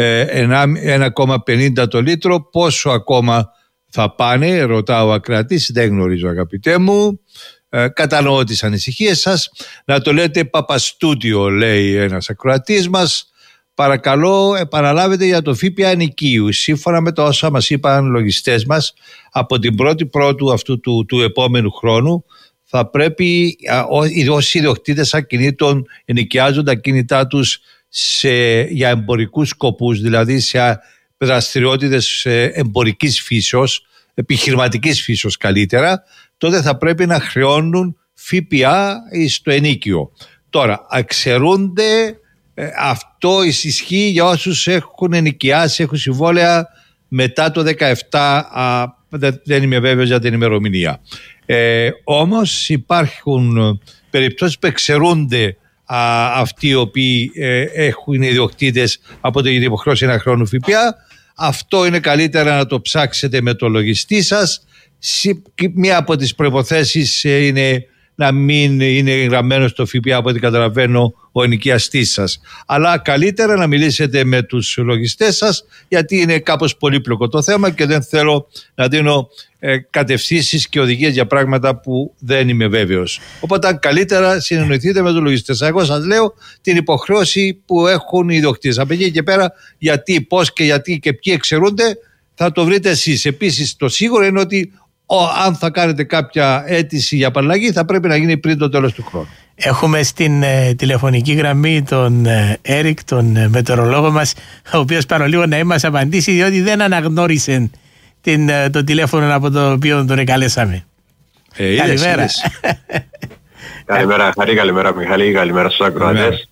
ένα κόμμα πενήντα το λίτρο. Πόσο ακόμα θα πάνε, ρωτά ο ακροατής, δεν γνωρίζω αγαπητέ μου. Ε, κατανοώ τις ανησυχίες σας. Να το λέτε Παπαστούτιο, λέει ένας ακροατής μας. Παρακαλώ επαναλάβετε για το ΦΠΑ ενοικίου. Σύμφωνα με τα όσα μας είπαν λογιστές μας, από την πρώτη πρώτου αυτού του, του επόμενου χρόνου θα πρέπει όσοι ιδιοκτήτες ακινήτων ενοικιάζουν τα κινητά τους σε, για εμπορικούς σκοπούς, δηλαδή σε δραστηριότητες εμπορικής φύσεως, επιχειρηματικής φύσεως καλύτερα, τότε θα πρέπει να χρεώνουν ΦΠΑ στο ενίκιο. Τώρα, αξερούνται, αυτό ισχύει για όσους έχουν ενοικιάσει, έχουν συμβόλαια μετά το δεκαεπτά, α, δεν είμαι βέβαιος για την ημερομηνία. Ε, όμως υπάρχουν περιπτώσεις που εξαιρούνται Α, αυτοί οι οποίοι ε, έχουν ιδιοκτήτες από την υποχρέωση να χρεώνουν ΦΠΑ. Αυτό είναι καλύτερα να το ψάξετε με το λογιστή σας. Μία από τις προϋποθέσεις ε, είναι να μην είναι γραμμένο στο ΦΠΑ, από ό,τι καταλαβαίνω, ο ενοικιαστής σας. Αλλά καλύτερα να μιλήσετε με τους λογιστές σας, γιατί είναι κάπως πολύπλοκο το θέμα και δεν θέλω να δίνω ε, κατευθύνσεις και οδηγίες για πράγματα που δεν είμαι βέβαιος. Οπότε καλύτερα συνεννοηθείτε με τους λογιστές. Εγώ σας λέω την υποχρέωση που έχουν οι ιδιοκτήτες. Από εκεί και πέρα, γιατί, πώς και γιατί και ποιοι εξαιρούνται, θα το βρείτε εσείς. Επίσης, το σίγουρο είναι ότι ο, αν θα κάνετε κάποια αίτηση για απαλλαγή, θα πρέπει να γίνει πριν το τέλος του χρόνου. Έχουμε στην ε, τηλεφωνική γραμμή τον ε, Έρικ, τον ε, μετεωρολόγο μας, ο οποίος παρολίγο να μας απαντήσει, διότι δεν αναγνώρισε την, ε, το τηλέφωνο από το οποίο τον εκαλέσαμε. Ε, καλημέρα. Καλημέρα Χαρή, καλημέρα Μιχάλη, καλημέρα στους ακροατές.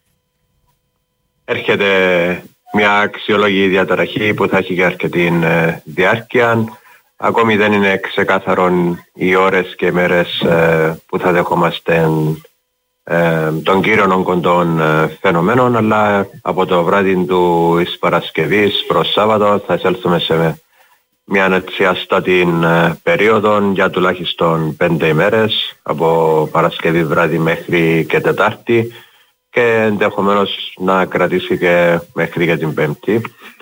Έρχεται μια αξιόλογη διαταραχή που θα έχει και αρκετή ε, διάρκεια. Ακόμη δεν είναι ξεκάθαρο οι ώρες και μέρες ε, που θα δεχόμαστε ε, των κύριων όγκων των ε, φαινομένων, αλλά από το βράδυ του εις Παρασκευής προς Σάββατο θα εισέλθουμε σε μια ανεξιαστάτη ε, περίοδο για τουλάχιστον πέντε ημέρες, από Παρασκευή βράδυ μέχρι και Τετάρτη, και ενδεχομένως να κρατήσει και μέχρι και την Πέμπτη.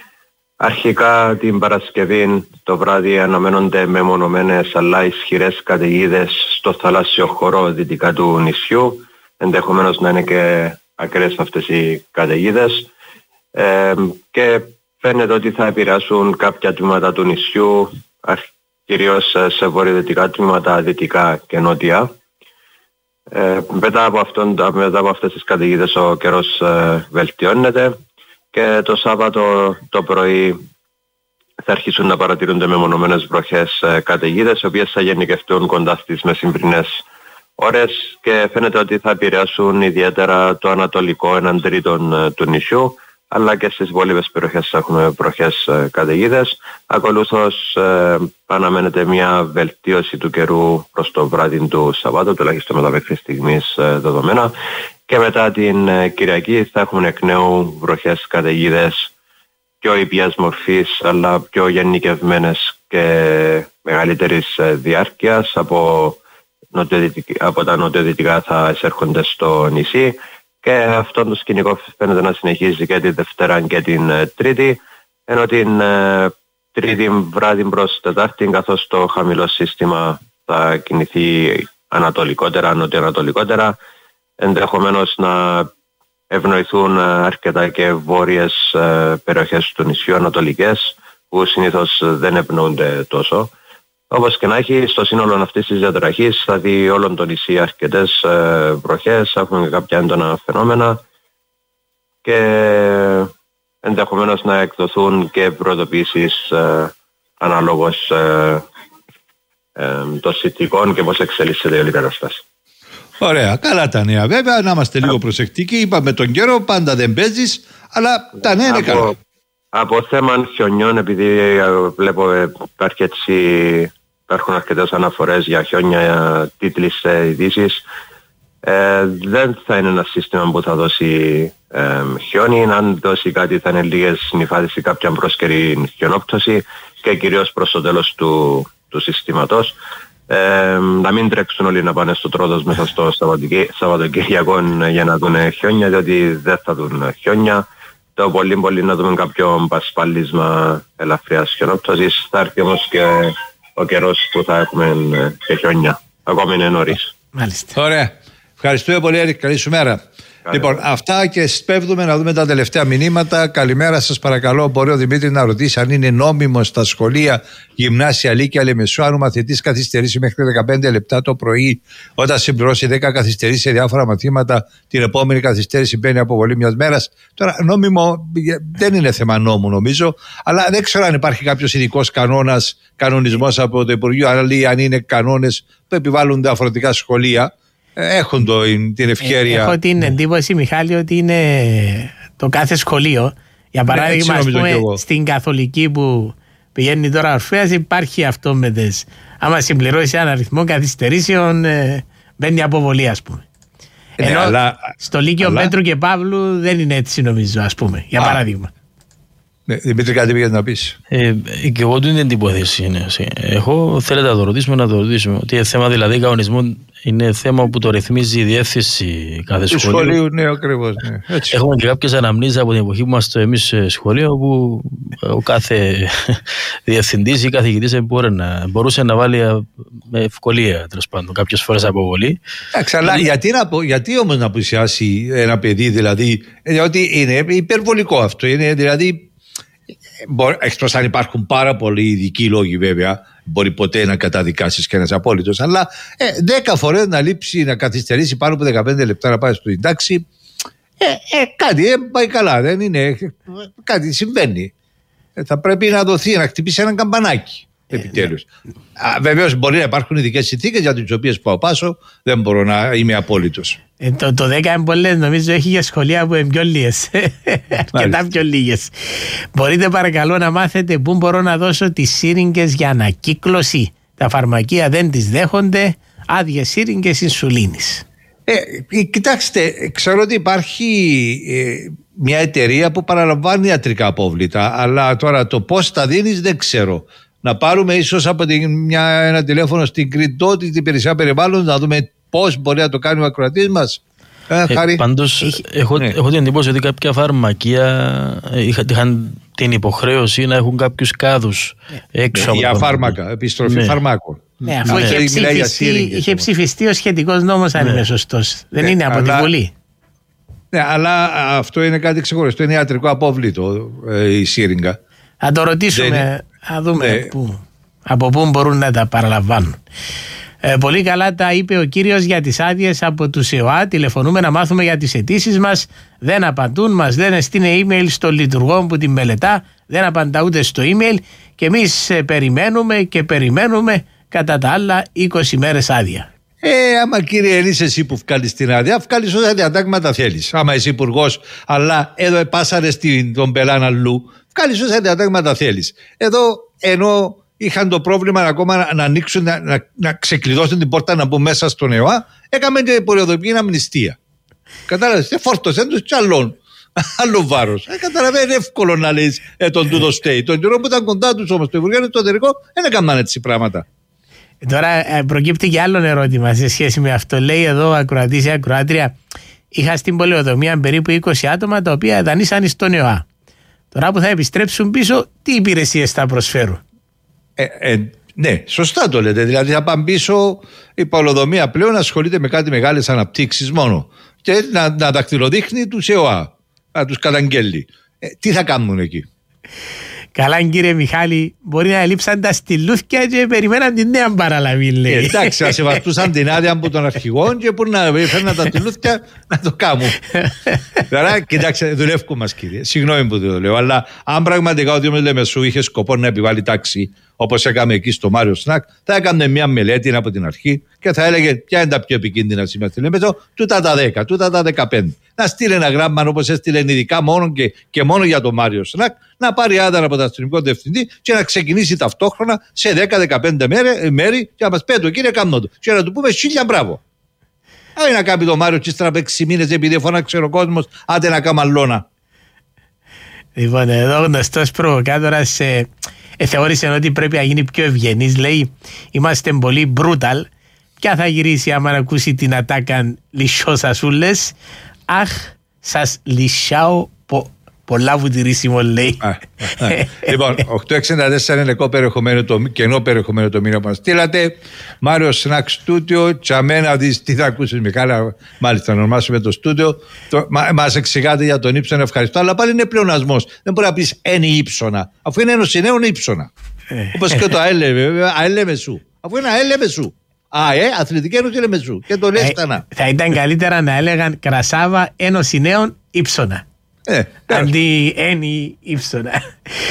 Αρχικά την Παρασκευή το βράδυ αναμένονται μεμονωμένες αλλά ισχυρές καταιγίδες στο θαλάσσιο χώρο δυτικά του νησιού. Ενδεχομένως να είναι και ακραίες αυτές οι καταιγίδες. Ε, και φαίνεται ότι θα επηρεάσουν κάποια τμήματα του νησιού, κυρίως σε βορειοδυτικά τμήματα, δυτικά και νότια. Ε, μετά, από αυτόν, μετά από αυτές τις καταιγίδες ο καιρός ε, βελτιώνεται. Και το Σάββατο το πρωί θα αρχίσουν να παρατηρούνται μεμονωμένες βροχές ε, καταιγίδες, οι οποίες θα γενικευτούν κοντά στις μεσημβρινές ώρες και φαίνεται ότι θα επηρεάσουν ιδιαίτερα το ανατολικό έναν τρίτον ε, του νησιού, αλλά και στις υπόλοιπες περιοχές θα έχουμε βροχές ε, καταιγίδες. Ακολούθως ε, αναμένεται μια βελτίωση του καιρού προς το βράδυ του Σαββάτου, τουλάχιστον με τα μέχρι στιγμής ε, δεδομένα. Και μετά την Κυριακή θα έχουμε εκ νέου βροχές καταιγίδες πιο ήπιας μορφής, αλλά πιο γενικευμένες και μεγαλύτερης διάρκειας. Από, από τα νοτιοδυτικά θα εισέρχονται στο νησί, και αυτό το σκηνικό φαίνεται να συνεχίζει και τη Δευτέρα και την Τρίτη, ενώ την Τρίτη βράδυ προς Τετάρτη, καθώς το χαμηλό σύστημα θα κινηθεί ανατολικότερα, νοτιοανατολικότερα, ενδεχομένως να ευνοηθούν αρκετά και βόρειες περιοχές του νησιού, ανατολικές, που συνήθως δεν ευνοούνται τόσο. Όπως και να έχει, στο σύνολο αυτής της διαταραχής θα δει όλον το νησί αρκετές βροχές, έχουμε κάποια έντονα φαινόμενα, και ενδεχομένως να εκδοθούν και προειδοποιήσεις ε, αναλόγως ε, ε, των συνθηκών και πώς εξελίσσεται η όλη κατάσταση. Ωραία, καλά τα νέα βέβαια, να είμαστε λίγο προσεκτικοί. Είπαμε τον καιρό, πάντα δεν παίζεις, αλλά τα νέα είναι από, καλά. Από θέμα χιονιών, επειδή βλέπω υπάρχει έτσι, υπάρχουν αρκετές αναφορές για χιόνια, τίτλοι σε ειδήσεις, ε, δεν θα είναι ένα σύστημα που θα δώσει ε, χιόνι. Αν δώσει κάτι θα είναι λίγες νυφάδες ή κάποια πρόσκαιρη χιονόπτωση και κυρίως προς το τέλος του, του συστήματος. Ε, να μην τρέξουν όλοι να πάνε στο Τρόδος μέσα στο Σαββατοκύριακο για να δουν χιόνια, διότι δεν θα δουν χιόνια. Το πολύ πολύ να δούμε κάποιο πασπάλισμα ελαφριάς χιονόπτωσης. Θα έρθει όμως και ο καιρός που θα έχουμε και χιόνια. Ακόμη είναι νωρίς. Μάλιστα. Ωραία. Ευχαριστούμε πολύ, Έρικ. Καλή σου μέρα. Καλή. Λοιπόν, αυτά και σπέβδουμε να δούμε τα τελευταία μηνύματα. Καλημέρα σας, παρακαλώ. Μπορεί ο Δημήτρης να ρωτήσει αν είναι νόμιμο στα σχολεία, γυμνάσια, λύκεια, Λεμεσού, αν ο μαθητής καθυστερήσει μέχρι δεκαπέντε λεπτά το πρωί, όταν συμπληρώσει δέκα καθυστερήσει σε διάφορα μαθήματα, την επόμενη καθυστέρηση μπαίνει αποβολή μιας μέρας. Τώρα, νόμιμο δεν είναι θέμα νόμου, νομίζω, αλλά δεν ξέρω αν υπάρχει κάποιος ειδικός κανόνας, κανονισμός από το Υπουργείο, αν είναι κανόνες που επιβάλλουν διαφορετικά σχολεία. Έχουν το, την ευκαιρία. Έχω την εντύπωση, Μιχάλη, ότι είναι το κάθε σχολείο. Για παράδειγμα, ας πούμε, στην Καθολική που πηγαίνει τώρα ο Ορφέας, υπάρχει αυτό με τις. Άμα συμπληρώσει ένα αριθμό καθυστερήσεων, ε, μπαίνει αποβολή, ας πούμε. Ναι, ενώ αλλά, στο Λύκειο αλλά... Πέτρου και Παύλου δεν είναι έτσι, νομίζω, ας πούμε. Για Α. παράδειγμα. Ναι, Δημήτρη, κάτι πήγες να πεις. Ε, και εγώ του είναι την υπόθεση. Είναι. Εγώ θέλετε να το ρωτήσουμε, να το ρωτήσουμε. Ότι είναι θέμα δηλαδή κανονισμού, είναι θέμα που το ρυθμίζει η διεύθυνση κάθε του σχολείου. σχολείου, ναι, ακριβώς. Ναι. Έχουμε και κάποιες αναμνήσεις από την εποχή που είμαστε εμείς σχολείο, όπου ο κάθε διευθυντής ή καθηγητής να, μπορούσε να βάλει με ευκολία, τέλος πάντων, κάποιες φορές αποβολή. Εντάξει, αλλά γιατί, γιατί όμως να απουσιάσει ένα παιδί, δηλαδή, διότι είναι υπερβολικό αυτό. Είναι δηλαδή. Εκτός αν υπάρχουν πάρα πολλοί ειδικοί λόγοι, βέβαια, μπορεί ποτέ να καταδικάσεις και ένας απόλυτος, αλλά ε, δέκα φορές να λείψει, να καθυστερήσει πάνω από δεκαπέντε λεπτά να πάει στο εντάξει, ε, ε, κάτι ε, πάει καλά, δεν είναι, κάτι συμβαίνει. Ε, θα πρέπει να δοθεί, να χτυπήσει ένα καμπανάκι. Επιτέλους. Βεβαίως μπορεί να υπάρχουν ειδικές συνθήκες για τις οποίες πάω πάσο, δεν μπορώ να είμαι απόλυτος. Ε, το, το δέκα είναι πολλές, νομίζω έχει για σχολεία που είναι πιο λίγες. Αρκετά πιο λίγες. Μπορείτε παρακαλώ να μάθετε πού μπορώ να δώσω τις σύριγγες για ανακύκλωση. Τα φαρμακεία δεν τις δέχονται, άδειες σύριγγες ινσουλίνης. Ε, κοιτάξτε, ξέρω ότι υπάρχει ε, μια εταιρεία που παραλαμβάνει ιατρικά απόβλητα, αλλά τώρα το πώς τα δίνεις δεν ξέρω. Να πάρουμε ίσως από την, μια, ένα τηλέφωνο στην Κρητώτη, την υπηρεσία περιβάλλοντος, να δούμε πώς μπορεί να το κάνει ο ακροατής μας. Ε, ε, πάντως, Έχει... έχω, ναι. έχω την εντύπωση ότι κάποια φαρμακεία είχαν την υποχρέωση να έχουν κάποιους κάδους ναι. έξω. Ναι, για φάρμακα, επιστροφή ναι. φαρμάκων. Ναι, αφού ναι. είχε, ψηφιστεί, είχε ψηφιστεί ο σχετικός νόμος, αν ναι. είναι σωστός. Δεν ναι, είναι από αλλά... την Βουλή. Ναι, αλλά αυτό είναι κάτι ξεχωριστό. Είναι ιατρικό απόβλητο ε, η σύριγγα. Θα το ρωτήσουμε, θα δούμε ναι. που, από πού μπορούν να τα παραλαμβάνουν. Ε, πολύ καλά τα είπε ο κύριος για τις άδειες από τους ΕΟΑ. Τηλεφωνούμε να μάθουμε για τις αιτήσεις μας. Δεν απαντούν, μας λένε στείλε email στο λειτουργό που την μελετά. Δεν απαντά ούτε στο email. Και εμείς ε, περιμένουμε και περιμένουμε κατά τα άλλα είκοσι μέρες άδεια. Ε, άμα κύριε είσαι εσύ που βγάλεις την άδεια, βγάλεις όσα διατάγματα θέλεις. Άμα είσαι υπουργός, αλλά εδώ πάσαρες τον πελάν αλλού, βγάλεις όσα διατάγματα θέλεις. Εδώ ενώ είχαν το πρόβλημα ακόμα να ανοίξουν, να, να, να ξεκλειδώσουν την πόρτα να μπουν μέσα στον ΕΟΑ, έκαμε την περιοδοποιή αμνηστία. Κατάλαβες, ε, φόρτωσαν τους κι άλλον. Άλλο βάρος. Ε, καταλαβαίνει, είναι εύκολο να λες ε, τον τούτο στέι. Τον καιρό που ήταν κοντά τους όμως το Υπουργείο Εσωτερικών δεν έκαναν έτσι πράγματα. Τώρα προκύπτει και άλλο ερώτημα σε σχέση με αυτό. Λέει εδώ ακροατής ή ακροάτρια, είχα στην πολεοδομία περίπου είκοσι άτομα τα οποία δανείσαν στον ΕΟΑ. Τώρα που θα επιστρέψουν πίσω, τι υπηρεσίες θα προσφέρουν? Ε, ε, ναι, σωστά το λέτε. Δηλαδή θα πάνε πίσω, η πολεοδομία πλέον ασχολείται με κάτι μεγάλες αναπτύξεις μόνο. Και να, να δακτυλοδείχνει τους ΕΟΑ, να τους καταγγέλει. Ε, τι θα κάνουν εκεί? Καλά, κύριε Μιχάλη, μπορεί να ελείψαν τα στυλούθια και περιμέναν την νέα παραλαβή, λέει. Ε, εντάξει, να σεβαστούσαν την άδεια από τον αρχηγό και που να φέρναν τα στυλούθια να το κάνουν. Άρα, κοιτάξτε, δουλεύκουν μας, κύριε. Συγγνώμη που το λέω, αλλά αν πραγματικά ο Δήμος Λεμεσού είχε σκοπό να επιβάλλει τάξη, όπως έκαμε εκεί στο Μάριο Σνακ, θα έκανε μια μελέτη από την αρχή και θα έλεγε ποια είναι τα πιο επικίνδυνα σημεία στη Λεμεσό, τούτα τα δέκα, τούτα τα δεκαπέντε. Να στείλει ένα γράμμα όπως έστειλε ειδικά μόνο και, και μόνο για το Μάριο Σνακ, να πάρει άδεια από τον αστυνομικό διευθυντή και να ξεκινήσει ταυτόχρονα σε δέκα με δεκαπέντε μέρη και να μας πει το κύριε κάνω το. Και να του πούμε χίλια μπράβο. Όχι να κάνει το Μάριο και στραπ έξι μήνες επειδή φωνάξε ο κόσμος, άντε να κάνει μαλώνα. Λοιπόν, εδώ γνωστός προβοκάτορας ε, ε, θεώρησε ότι πρέπει να γίνει πιο ευγενής. Λέει, είμαστε πολύ brutal. Ποια θα γυρίσει άμα να ακούσει την ατάκαν λυσσό σασούλες. Αχ, σας λυσσάω πο, πολλά βουτυρίσιμο, λέει. Λοιπόν, οκτώ εξήντα τέσσερα είναι λεκό περιεχομένο, το κενό περιεχομένο το μήνα που μας στείλατε. Μάριο Σνακ Στούντιο, τσαμένα δεις τι θα ακούσεις Μιχάλη, μάλιστα να ονομάσουμε το στούντιο. Μα, μας εξηγάτε για τον ύψονα, ευχαριστώ, αλλά πάλι είναι πλεονασμός. Δεν μπορεί να πεις ένι ύψονα, αφού είναι ένωση νέων ύψονα. Όπως και το ΑΕΛ Μεσού, αφού είναι ΑΕΛ Μεσού. Α, ε, Αθλητική Ένωση Λεμεσού. Και το λες στανά. Θα ήταν καλύτερα να έλεγαν Κρασάβα Ένωση Νέων Ήψονα. Ε, αντί ένι Ήψονα.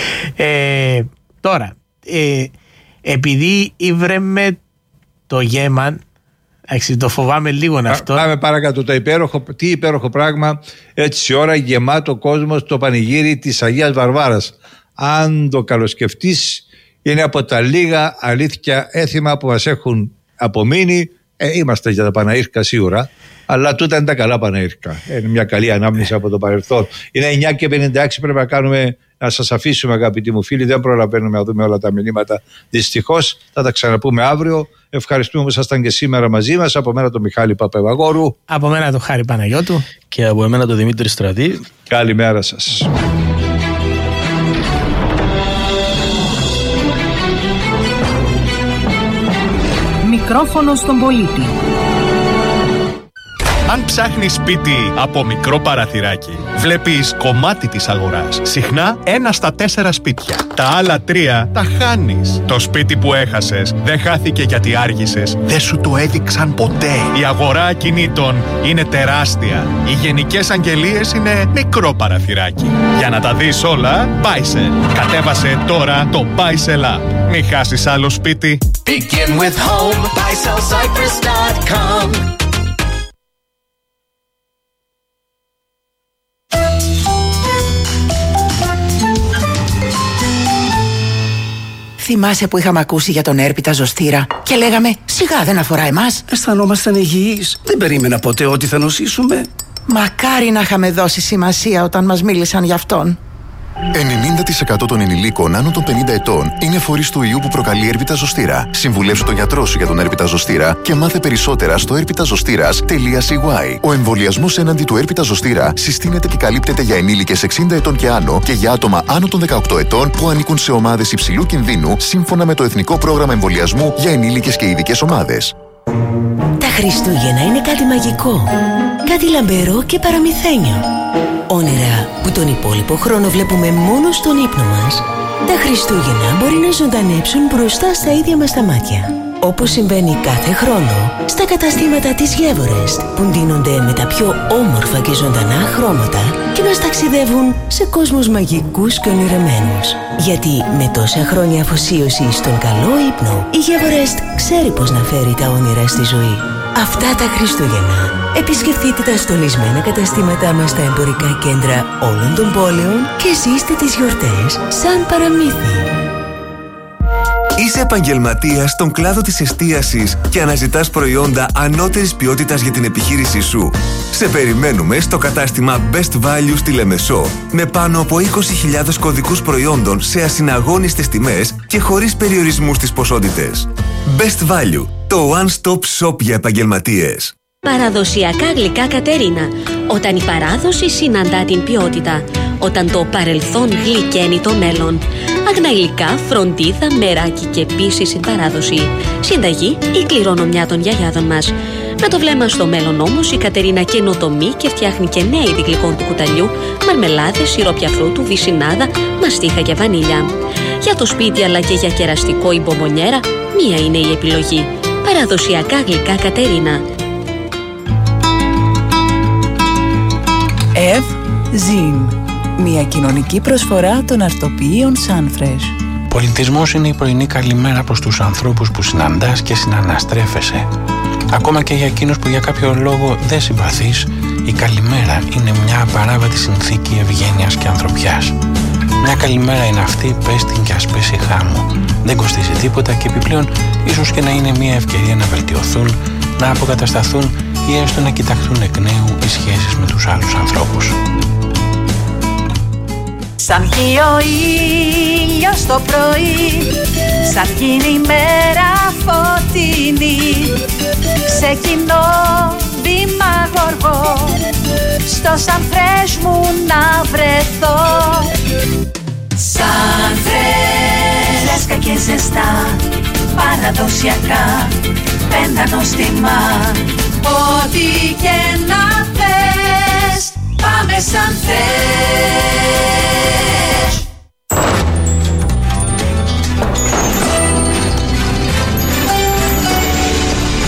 Ε, τώρα, ε, επειδή ήβρεμε το γέμαν, εντάξει, το φοβάμαι λίγο αυτό. Πάμε παρακάτω. Το υπέροχο, τι υπέροχο πράγμα, έτσι ώρα γεμάτο κόσμο στο πανηγύρι της Αγίας Βαρβάρας. Αν το καλοσκεφτείς, είναι από τα λίγα αλήθεια έθιμα που μας έχουν απομείνει. Ε, είμαστε για τα Παναήρκα σίγουρα, αλλά τούτα είναι τα καλά Παναήρκα. Είναι μια καλή ανάμνηση από το παρελθόν. Είναι εννιά και πενήντα έξι, πρέπει να κάνουμε, να σας αφήσουμε αγαπητοί μου φίλοι. Δεν προλαβαίνουμε να δούμε όλα τα μηνύματα. Δυστυχώς θα τα ξαναπούμε αύριο. Ευχαριστούμε που ήσασταν και σήμερα μαζί μας. Από μένα τον Μιχάλη Παπαϊβαγόρου. Από μένα τον Χάρη Παναγιώτου. Και από εμένα τον Δημήτρη Στρατή. Καλημέρα σας. Μικρόφωνο στον πολίτη. Αν ψάχνεις σπίτι από μικρό παραθυράκι, βλέπεις κομμάτι της αγοράς. Συχνά ένα στα τέσσερα σπίτια. Τα άλλα τρία τα χάνεις. Το σπίτι που έχασες δεν χάθηκε γιατί άργησες. Δεν σου το έδειξαν ποτέ. Η αγορά ακινήτων είναι τεράστια. Οι γενικές αγγελίες είναι μικρό παραθυράκι. Για να τα δεις όλα, Buysell. Κατέβασε τώρα το Buysell App. Μην χάσεις άλλο σπίτι. Begin with home. buy sell cypress dot com. Θυμάσαι που είχαμε ακούσει για τον έρπιτα ζωστήρα και λέγαμε σιγά δεν αφορά εμάς. Αισθανόμασταν υγιείς. Δεν περίμενα ποτέ ότι θα νοσήσουμε. Μακάρι να είχαμε δώσει σημασία όταν μας μίλησαν γι' αυτόν. ενενήντα τοις εκατό των ενηλίκων άνω των πενήντα ετών είναι φορείς του ιού που προκαλεί έρπιτα ζωστήρα. Συμβουλέψου τον γιατρό σου για τον έρπιτα ζωστήρα και μάθε περισσότερα στο έρπιτα ζωστήρας τελεία σι γουάι. Ο εμβολιασμός έναντι του έρπιτα ζωστήρα συστήνεται και καλύπτεται για ενήλικες εξήντα ετών και άνω και για άτομα άνω των δεκαοκτώ ετών που ανήκουν σε ομάδες υψηλού κινδύνου σύμφωνα με το Εθνικό Πρόγραμμα Εμβολιασμού για ενήλικες και ειδικές ομάδες. Τα Χριστούγεννα είναι κάτι μαγικό, κάτι λαμπερό και παραμυθένιο. Όνειρα που τον υπόλοιπο χρόνο βλέπουμε μόνο στον ύπνο μας, τα Χριστούγεννα μπορεί να ζωντανέψουν μπροστά στα ίδια μας τα μάτια. Όπως συμβαίνει κάθε χρόνο στα καταστήματα της Γεύορεστ, που ντύνονται με τα πιο όμορφα και ζωντανά χρώματα και μας ταξιδεύουν σε κόσμους μαγικούς και ονειρεμένους. Γιατί με τόσα χρόνια αφοσίωση στον καλό ύπνο, η Γεύορεστ ξέρει πώς να φέρει τα όνειρα στη ζωή. Αυτά τα Χριστούγεννα επισκεφτείτε τα στολισμένα καταστήματά μας στα εμπορικά κέντρα όλων των πόλεων και ζήστε τις γιορτές σαν παραμύθι. Είσαι επαγγελματίας στον κλάδο της εστίασης και αναζητάς προϊόντα ανώτερης ποιότητας για την επιχείρησή σου. Σε περιμένουμε στο κατάστημα Best Value στη Λεμεσό, με πάνω από είκοσι χιλιάδες κωδικούς προϊόντων σε ασυναγώνιστες τιμές και χωρίς περιορισμούς στις ποσότητες. Best Value, το one-stop shop για επαγγελματίες. Παραδοσιακά γλυκά Κατερίνα. Όταν η παράδοση συναντά την ποιότητα. Όταν το παρελθόν γλυκαίνει το μέλλον. Αγνά υλικά, φροντίδα, μεράκι και επίσης η παράδοση. Συνταγή ή κληρονομιά των γιαγιάδων μας. Με το βλέμμα στο μέλλον όμως, η Κατερίνα καινοτομεί και φτιάχνει και νέα είδη γλυκών του κουταλιού, μαρμελάδες, σιρόπια φρούτου, βυσσινάδα, μαστίχα και βανίλια. Για το σπίτι αλλά και για κεραστικό ή μπομπονιέρα, μία είναι η επιλογή. Παραδοσιακά γλυκά Κατερίνα. Ευ Ζιν. Μια κοινωνική προσφορά των αρτοποιείων Sunfresh. Πολιτισμός είναι η πρωινή καλημέρα προς τους ανθρώπους που συναντάς και συναναστρέφεσαι. Ακόμα και για εκείνους που για κάποιο λόγο δεν συμπαθείς, η καλημέρα είναι μια απαράβατη συνθήκη ευγένειας και ανθρωπιάς. Μια καλημέρα είναι αυτή, πες την και ας πέσει χάμω. Δεν κοστίζει τίποτα και επιπλέον ίσως και να είναι μια ευκαιρία να βελτιωθούν, να αποκατασταθούν ή έστω να κοιταχθούν εκ νέου οι σχέσεις με τους άλλους ανθρώπους. Σαν βγει ο ήλιος το πρωί, σαν γίνει η μέρα φωτεινή, ξεκινώ βήμα γοργό, στο Sunfresh μου να βρεθώ. Sunfresh, φρέσκα και ζεστά, παραδοσιακά, πέντα νόστιμα. Ό,τι και να θες, πάμε Sunfresh.